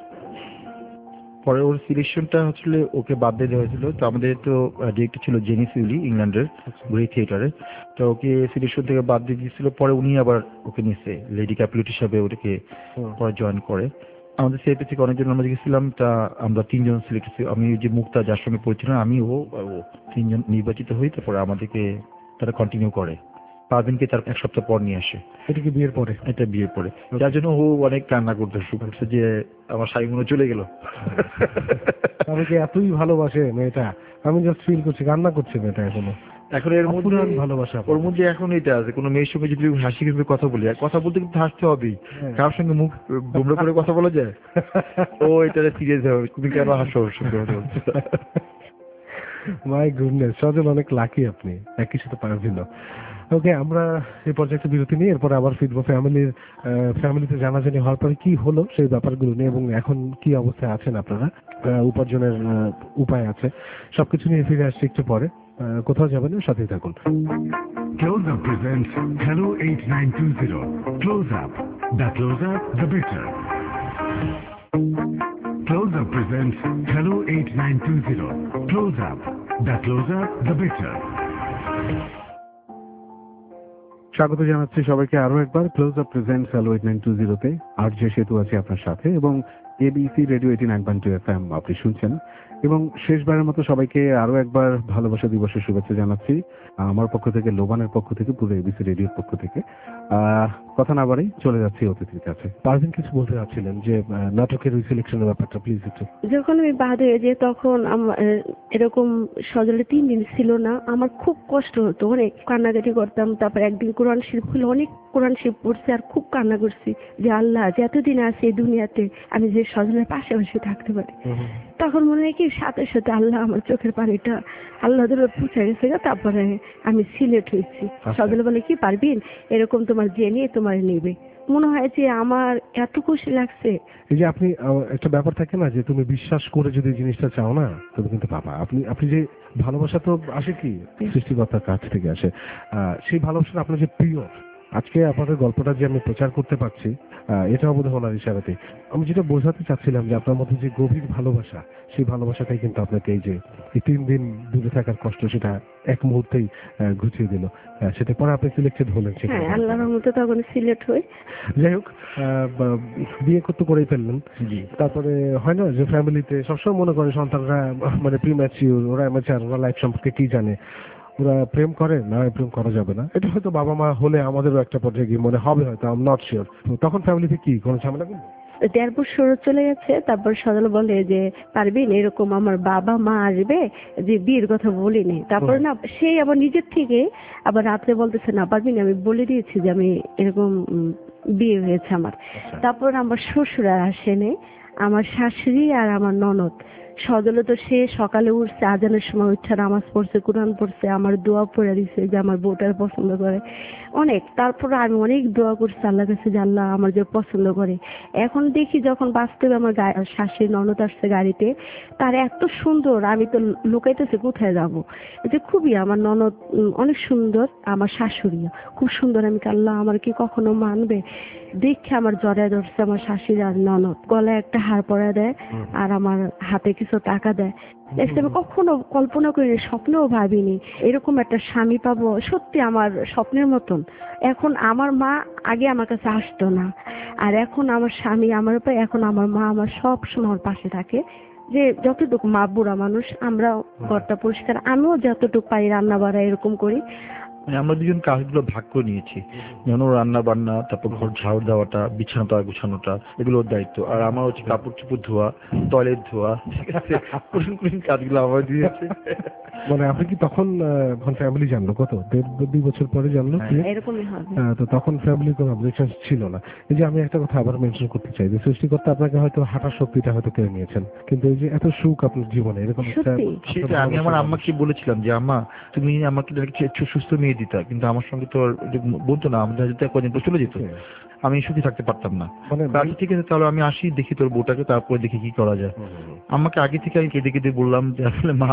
পরে ওর সিলেকশনটা আসলে ওকে বাদ দিয়ে দেওয়া হয়েছিল। তো আমাদের তো ডিরেক্টর ছিল জেনি সিউলি, ইংল্যান্ডের গ্রে থিয়েটারে, তো ওকে সিলেকশন থেকে বাদ দিয়ে দিয়েছিল। পরে উনি আবার ওকে নিচ্ছে লেডি ক্যাপিলেট হিসাবে, ওটাকে পরে জয়েন করে। আমাদের সিএপি থেকে অনেকজন আমরা গেছিলাম, তা আমরা 3 জন সিলেক্ট হয়েছি। আমি যে মুক্তা যার সঙ্গে পরিচিত, আমি ও 3 জন নির্বাচিত হই। তারপরে আমাদেরকে তারা কন্টিনিউ করে, পারভিনকে তার 1 সপ্তাহ পর নিয়ে আসে। এটা কি বিয়ের পরে? এটা বিয়ের পরে, যার জন্য ও অনেক কান্না করতে শুরু করছে যে আমার স্বামী মনে চলে গেল। আমাকে এতই ভালোবাসে মেয়েটা, আমি জাস্ট ফিল করছি কান্না করছে মেয়েটা এখনো। এখন এর মধ্যে ভালোবাসা, ওর মধ্যে এখন এটা আছে, কোনো মেয়ের সঙ্গে যদি হাসি খুশি কথা বলি, আর কথা বলতে কিন্তু হাসতে হবেই, কারোর সঙ্গে মুখ গোমড়া করে কথা বলা যায়? ও এটা সিরিয়াস হবে, তুমি কেন হাসো ওর সঙ্গে কথা বলছো? মাই গুডনেস, সজল অনেক লাকি আপনি, একই সাথে পারভিন। ওকে, আমরা এই পর্যায়ে বিরতি নিয়ে এরপরে আবার ফিরবো ফ্যামিলিতে জানাজানি হওয়ার পরে কি হলো সেই ব্যাপারগুলো নিয়ে, এবং এখন কি অবস্থায় আছেন আপনারা, উপার্জনের উপায় আছে, সবকিছু নিয়ে ফিরে আসছি একটু পরে। কোথাও যাবেন না, সাথেই থাকুন। Close Up presents Hello 8920. Close Up. The closer, the better. Close Up presents Hello 8920. Close Up. The closer, the better. স্বাগত জানাচ্ছি সবাইকে আরো একবার ক্লোজ আপ প্রেজেন্টস হ্যালো 8920-তে। আর যে সেতু আছে আপনার সাথে, এবং এবিসি রেডিও 89.2 FM আপনি শুনছেন। এবং শেষবারের মতো সবাইকে আরো একবার ভালোবাসা দিবসের শুভেচ্ছা জানাচ্ছি আমার পক্ষ থেকে, লোবানের পক্ষ থেকে, পুরো এবিসি রেডিওর পক্ষ থেকে। কথা না বাড়াই চলে যাচ্ছি অতিথির কাছে। পারভিন কিছু বলতে চাচ্ছিলেন যে নাটকের ওই সিলেকশনের ব্যাপারটা, প্লিজ একটু। যখন আমি বাদ হয়ে যাই তখন আমার এরকম সজলে 3 দিন ছিল না, আমার খুব কষ্ট হতো, অনেক কান্নাকাটি করতাম। তারপর একদিন কোরআন শরীফ খুলে অনেক কোরআন শরীফ পড়ছি, আর খুব কান্না করছি যে আল্লাহ যতদিন আছে এই দুনিয়াতে আমি যে সজলের পাশাপাশি থাকতে পারি। তখন মনে হয় কি সাথে সাথে আল্লাহ আমার চোখের পানিটা আল্লাহ ধরে পুছে গেছে। তারপরে আমি সিলেক্ট হয়েছি। সজল বলে কি পারবিন, এরকম তোমার জেনে তোমার নেবে। মনে হয় যে আমার এত খুশি লাগছে। এই যে আপনি একটা ব্যাপার থাকে না যে তুমি বিশ্বাস করে যদি জিনিসটা চাও না তবে কিন্তু পাবা। আপনি যে ভালোবাসা তো আসে কি সৃষ্টিকর্তার কাছ থেকে আসে, সেই ভালোবাসাটা আপনার যে প্রিয় আজকে আপনাদের গল্পটা যে আমি প্রচার করতে পারছি, এটা বোধ হয় ওনার ইশারাতে। আমি যেটা বোঝাতে চাচ্ছিলাম যে আপনার মধ্যে যে গভীর ভালোবাসা, সেই ভালোবাসাটাই কিন্তু আপনাকে এই যে এই 3 দিন দূরে থাকার কষ্ট সেটা এক মুহূর্তেই ঘুচিয়ে দিল। সেটা পরে আপনি সিলেক্টেড হলেন। হ্যাঁ, আল্লাহর রহমতে তখন সিলেক্ট হই। যাই হোক, বিয়ে করতে করেই ফেললেন। জি। তারপরে হয় না যে ফ্যামিলিতে সবসময় মনে করে সন্তানরা মানে প্রিম্যাচিউর, ওরা অ্যামেচার, ওরা লাইফ সম্পর্কে কি জানে, ওরা প্রেম করে না, প্রেম করা যাবে না। এটা হয়তো বাবা মা হলে আমাদেরও একটা পর্যায়ে গিয়ে মনে হবে, হয়তো আই এম নট শিওর। তখন ফ্যামিলিতে কি কোনো ঝামেলা করবে? 1.5 বছর চলে গেছে, তারপর সজল বলে যে পারবিন এরকম আমার বাবা মা আসবে, যে বিয়ের কথা বলিনি। তারপর না সেই আবার নিজের থেকে আবার রাত্রে বলতেছে না পারবিন আমি বলে দিয়েছি যে আমি এরকম বিয়ে হয়েছে আমার। তারপর আমার শ্বশুরা আসেনি, আমার শাশুড়ি আর আমার ননদ। সজলে তো সে সকালে উঠছে, আজানের সময় উঠছে, নামাজ পড়ছে, কোরআন পড়ছে, আমার দোয়া পড়ে দিছে যে আমার বউটার পছন্দ করে অনেক। তারপর আমি অনেক দোয়া করছি আল্লাহ কাছে যে আল্লাহ আমার যে পছন্দ করে। এখন দেখি যখন বাস্তবে আমার শাশুড়ি ননদ আসছে গাড়িতে, তার এত সুন্দর, আমি তো লুকাইতেছি কোথায় যাব, যে খুবই আমার ননদ অনেক সুন্দর, আমার শাশুড়িও খুব সুন্দর। আমি আল্লাহ আমার কি কখনো মানবে, দেখে আমার জড়ায় ধরছে আমার শাশুড়ি আর ননদ, গলায় একটা হার পরা দেয় আর আমার হাতে কিছু টাকা দেয়। দেখছি আমি কখনো কল্পনা করিনি, স্বপ্নেও ভাবিনি এরকম একটা স্বামী পাবো, সত্যি আমার স্বপ্নের মতন। এখন আমার মা আগে আমার কাছে আসতো না, আর এখন আমার স্বামী আমার উপর, এখন আমার মা আমার সব সময় আমার পাশে থাকে। যে যতটুকু মা বুড়া মানুষ, আমরা ঘরটা পরিষ্কার, আমিও যতটুকু পারি রান্না বাড়া এরকম করি। মানে আমরা দুজন কাজগুলো ভাগ করে নিয়েছি, যেমন রান্না বান্না, তারপর ঘর ঝাড়ু দেওয়াটা, বিছানাটা গুছানোটা, এগুলো ওর দায়িত্ব। আর আমার হচ্ছে কাপড় চোপড় ধোয়া, টয়লেট ধোয়া, ঠিক আছে, কঠিন কাজগুলো আমার দিয়েছে। মানে আপনি কি তখন ফ্যামিলি জানলো কত 1.5-2 বছর পরে জানলো? এরকমই হবে। তো তখন ফ্যামিলির কোনো অবজেকশন ছিল না। এই যে আমি একটা কথা আবার মেনশন করতে চাই যে সৃষ্টিকর্তা আপনাকে হয়তো হাঁটার শক্তিটা হয়তো কেড়ে নিয়েছেন, কিন্তু এই যে এত সুখ আপনার জীবনে, এরকম সেটা আমি আমার আম্মাকে বলেছিলাম যে আম্মা তুমি আমাকে একটু সুস্থ মেয়ে দিতা, কিন্তু আমার সঙ্গে তো আর বলতো না, আমাদের যদি কদিন পর চলে যেত, আমি সুখী থাকতে পারতাম না। মানে ঠিক আছে তাহলে আমি আসি, দেখি তোর বউটাকে, তারপরে দেখি কি করা যায়। আমাকে আগে থেকে আমি কেঁদে কেঁদে বললাম যে আসলে মা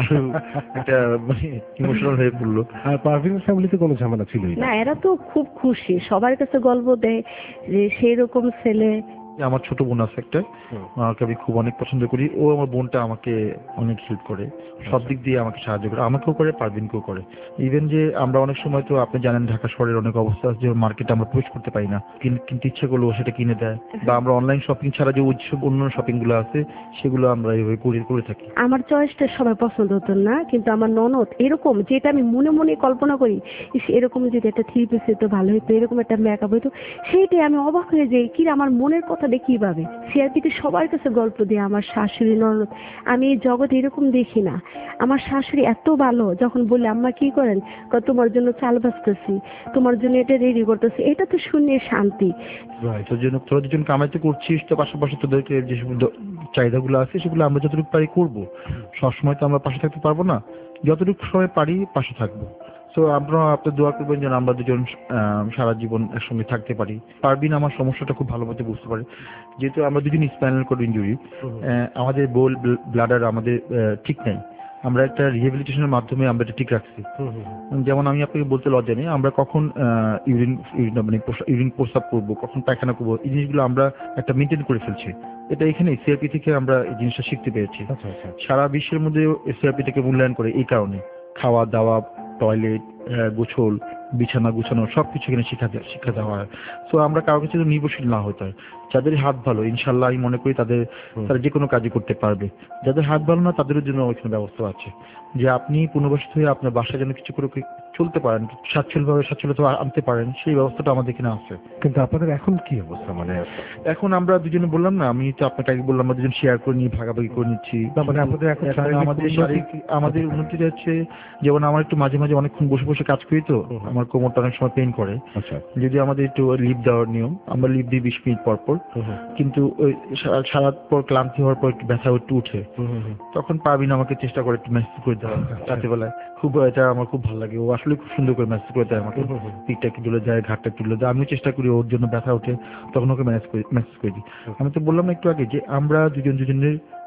একটা মানে ইমোশনাল হয়ে পড়লো। আর পারভিনের ফ্যামিলিতে কোনো ঝামেলা ছিলই না, এরা তো খুব খুশি, সবার কাছে গল্প দেয় যে সেই রকম ছেলে। আমার ছোট বোন আছে একটা, ওকে আমি খুব অনেক পছন্দ করি। ও আমার বোনটা আমাকে অনেক হেল্প করে, সব দিক দিয়ে আমাকে সাহায্য করে, আমাকেও করে, পারভিনকেও করে। ইভেন যে আমরা অনেক সময় তো আপনি জানেন ঢাকা শহরের অনেক অবস্থা আছে যে মার্কেটে আমরা প্রবেশ করতে পারি না, কিনতে ইচ্ছে করলেও সেটা কিনে দেয়, বা আমরা অনলাইন শপিং ছাড়া যে ওইসব অন্য শপিং গুলো আছে সেগুলো আমরা এইভাবে করে থাকি। আমার চয়েসটা সবাই পছন্দ হতো না, কিন্তু আমার ননদ এরকম, যেটা আমি মনে মনে কল্পনা করি এরকম যদি একটা 3 পিস হতো ভালো হতো, এরকম একটা মেকআপ হতো, সেইটাই আমি অবাক হয়ে যাই কি আমার মনের কথাটা কিভাবে। সিআরপিতে সবার কাছে গল্প দিয়ে আমার শাশুড়ি ননদ, আমি এই জগতে এরকম দেখি না। আমার শাশুড়ি এত ভালো, যখন বলে আম্মা কি করেন, তোমার জন্য চাল ভাজতেছি, তোমার জন্য এটা রেডি করতেছি, এটা তো শুনে শান্তি। তোর জন্য তোরা দুজন কামাইতে করছিস, তো পাশাপাশি তোদেরকে যে চাহিদাগুলো আছে সেগুলো আমরা যতটুকু পারি করবো। সবসময় তো আমরা পাশে থাকতে পারবো না, যতটুকু সময় পারি পাশে থাকবো। তো আপনারা আপনার দোয়া করবেন যেন আমরা দুজন সারা জীবন একসঙ্গে থাকতে পারি। পারবিন আমার সমস্যাটা খুব ভালো মতো বুঝতে পারে, যেহেতু আমরা দুজন স্পাইনাল কর্ড ইনজুরি, আমাদের বোল ব্লাডার আমাদের ঠিক নেই, আমরা একটা রিহ্যাবিলিটেশনের মাধ্যমে আমরা এটা ঠিক রাখছি। যেমন আমি আপনাকে বলতে লজ্জা নেই, আমরা কখন ইউরিন প্রস্রাব করবো, কখন পায়খানা করবো, এই জিনিসগুলো আমরা একটা মেনটেন করে ফেলছি। এটা এখানে সিআরপি থেকে আমরা এই জিনিসটা শিখতে পেরেছি। সারা বিশ্বের মধ্যে সিআরপি থেকে মূল্যায়ন করে এই কারণে, খাওয়া দাওয়া, টয়লেট, গোছল, বিছানা গুছানো সবকিছু এখানে শিক্ষা দেওয়া হয়। তো আমরা কারো কাছে নির্ভরশীল না হতে হয়। যাদের হাত ভালো ইনশাল্লাহ আমি মনে করি তারা যে কোনো কাজই করতে পারবে। যাদের হাত ভালো না তাদের জন্য ওইখানে ব্যবস্থা আছে যে আপনি পুনর্বাসিত হয়ে আপনার বাসায় যেন কিছু করে চলতে পারেন, স্বাচ্ছন্দ্যতা আনতে পারেন, সেই ব্যবস্থাটা আমাদের এখানে আছে। কিন্তু আপনাদের এখন কি অবস্থা? মানে এখন আমরা দুজনে বললাম না, আমি তো আপনাকে আগে বললাম আমরা দুজন শেয়ার করে নিয়ে ভাগাভাগি করে নিচ্ছি। মানে আপনাদের এখন আমাদের উন্নতিটা হচ্ছে, যেমন আমার একটু মাঝে মাঝে অনেকক্ষণ বসে বসে কাজ করি, তো আমার কোমরটা অনেক সময় পেইন করে। যদি আমাদের একটু লিভ দেওয়ার নিয়ম, আমরা লিভ দিই 20 মিনিট পর পর, কিন্তু ওই সারা পর ক্লান্তি হওয়ার পর একটু ব্যথা একটু উঠে, তখন পারবিন আমাকে চেষ্টা করে একটু ম্যাসেজ করে দেওয়া রাতেবেলায়। খুব এটা আমার খুব ভালো লাগে, ও আসলে খুব সুন্দর করে ম্যাসেজ করে দেয় আমাকে, পিঠটা একটু তুলে দেয়, ঘাটটা তুলে দেয়। আমিও চেষ্টা করি ওর জন্য ব্যথা ওঠে তখন ওকে ম্যাসেজ করে দিই। আমি তো বললাম না একটু আগে যে আমরা দুজনের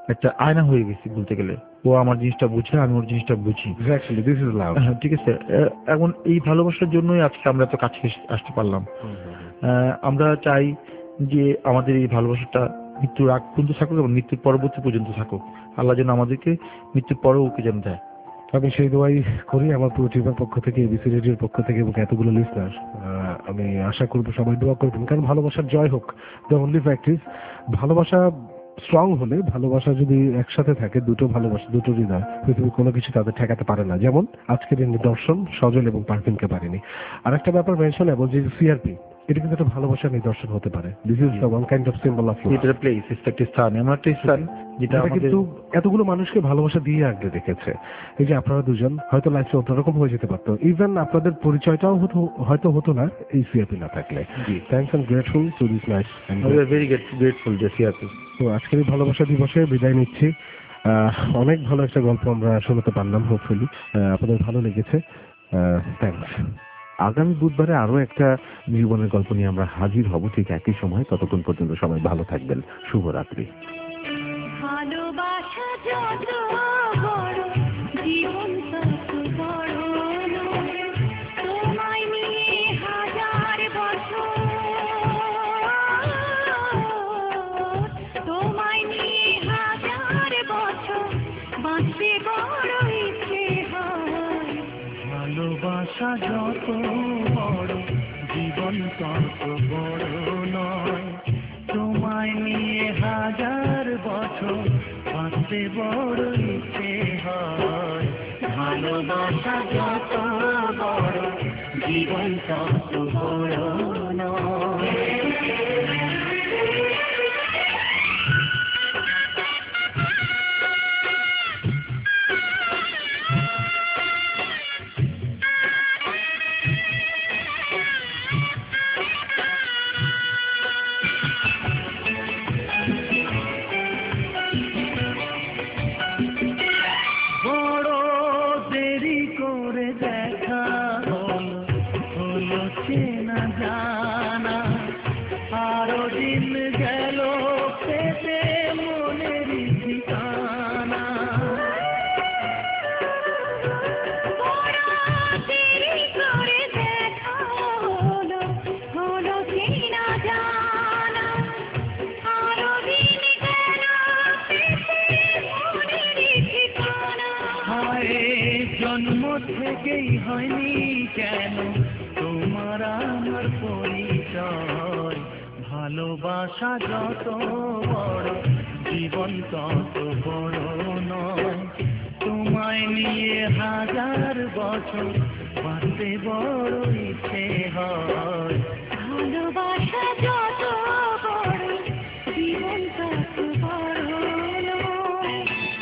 একটা আয়না হয়ে গেছি বলতে গেলে। ও আমার জিনিসটা বুঝে, আমি ওর জিনিসটা বুঝি। Exactly, this is love. ঠিক আছে। এখন এই ভালোবাসার জন্যই আজকে আমরা তো কাছে আসতে পারলাম। আমরা চাই যে আমাদের এই ভালোবাসাটা মৃত্যুর আগ পর্যন্ত থাকুক এবং মৃত্যুর পরবর্তী পর্যন্ত থাকুক। আল্লাহ যেন আমাদেরকে মৃত্যুর পরেও ওকে যেন দেয়। আমি সেই দোয়াই করি আমার পুরো টিমের পক্ষ থেকে, এবিসি রেডিওর পক্ষ থেকে এবং এতগুলো লিসনার। আমি আশা করবো সবাই দোয়া করবেন, কারণ ভালোবাসার জয় হোক। দ্য অনলি ফ্যাক্ট ইজ, ভালোবাসা স্ট্রং হলে, ভালোবাসা যদি একসাথে থাকে, দুটো ভালোবাসা, দুটো হৃদয়, পৃথিবীর কোনো কিছু তাদের ঠেকাতে পারে না। যেমন আজকের এই নিদর্শন সজল এবং পারভিনকে পারেনি। আর একটা ব্যাপার মেনশন এবং যে সিআরপি, এটা কিন্তু একটা ভালোবাসার নিদর্শন হতে পারে। This is the one kind of symbol of love. এটা প্লেস, একটা স্থান, এমন একটা স্থান যেটা কিন্তু এতগুলো মানুষকে ভালোবাসা দিয়ে আগলে রেখেছে। এই যে আপনারা দুজন, হয়তো লাইফে অন্যরকম হয়ে যেতে পারতো, ইভেন আপনাদের পরিচয়টাও হয়তো হতো না এই সিআরপি না থাকলে। Thanks and grateful to this night. Very grateful যে সিআরপি। তো আজকের এই ভালোবাসা দিবসে বিদায় নিচ্ছি। অনেক ভালো একটা গল্প আমরা শোনাতে পারলাম, হোপফুলি আপনাদের ভালো লেগেছে। থ্যাঙ্কস। আগামী বুধবারে আরো একটা জীবনের গল্প নিয়ে আমরা হাজির হব ঠিক একই সময়। ততক্ষণ পর্যন্ত সবাই ভালো থাকবেন। শুভরাত্রি। ভালোবাসা যত বড়, জীবন তত বড় নয়, তোমায় নিয়ে হাজার বছর, তোমায় নিয়ে হাজার বছর বাঁচতে বড় ইচ্ছে হয়। ভালোবাসা যত বড়, জীবন তত বড় নয়, তোমায় নিয়ে হাজার বছর বাঁচতে বড় ইচ্ছে হয়। ভালোবাসা যত বড়, জীবন তত বড় নয়। জন্ম থেকেই হয়নি কেন তোমার আমার পরিচয়। ভালোবাসা যত বড়, জীবন তত বড় নয়, তোমায় নিয়ে হাজার বছর বাঁচতে বড় ইচ্ছে হয়। ভালোবাসা যত বড়, জীবন তত বড় নয়।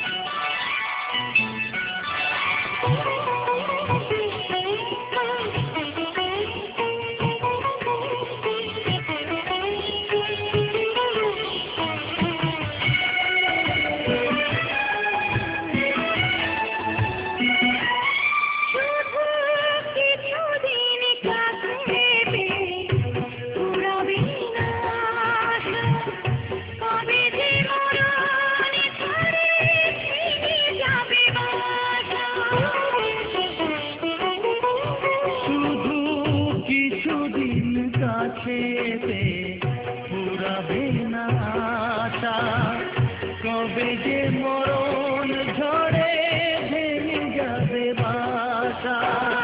পুরাবে না আশা, কবে যে মরণ ঝড়ে ভেঙে যাবে বাসা।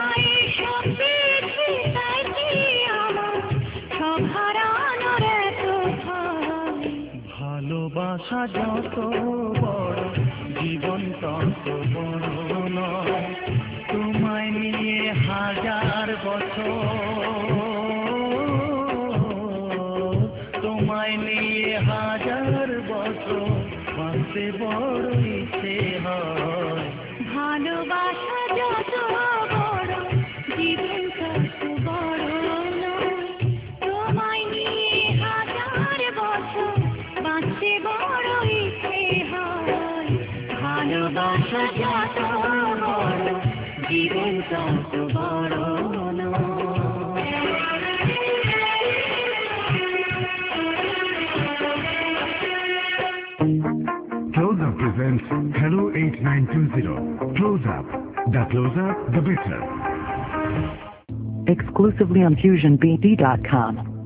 ভালোবাসা যত বড়, জীবন তত বড় নয়, তোমায় নিয়ে হাজার বছর, তোমায় নিয়ে হাজার বছর বাঁচতে বড় ইচ্ছে হয়। ভালোবাসা যত বড়, জীবন তত বড় নয়, তোমায় নিয়ে হাজার বছর বাঁচতে বড় ইচ্ছে হয়। ভালোবাসা যত বড়, জীবন তত বড় নয়। Close Up presents Hello 8920. Close Up. The closer, the better. Exclusively on FusionBD.com.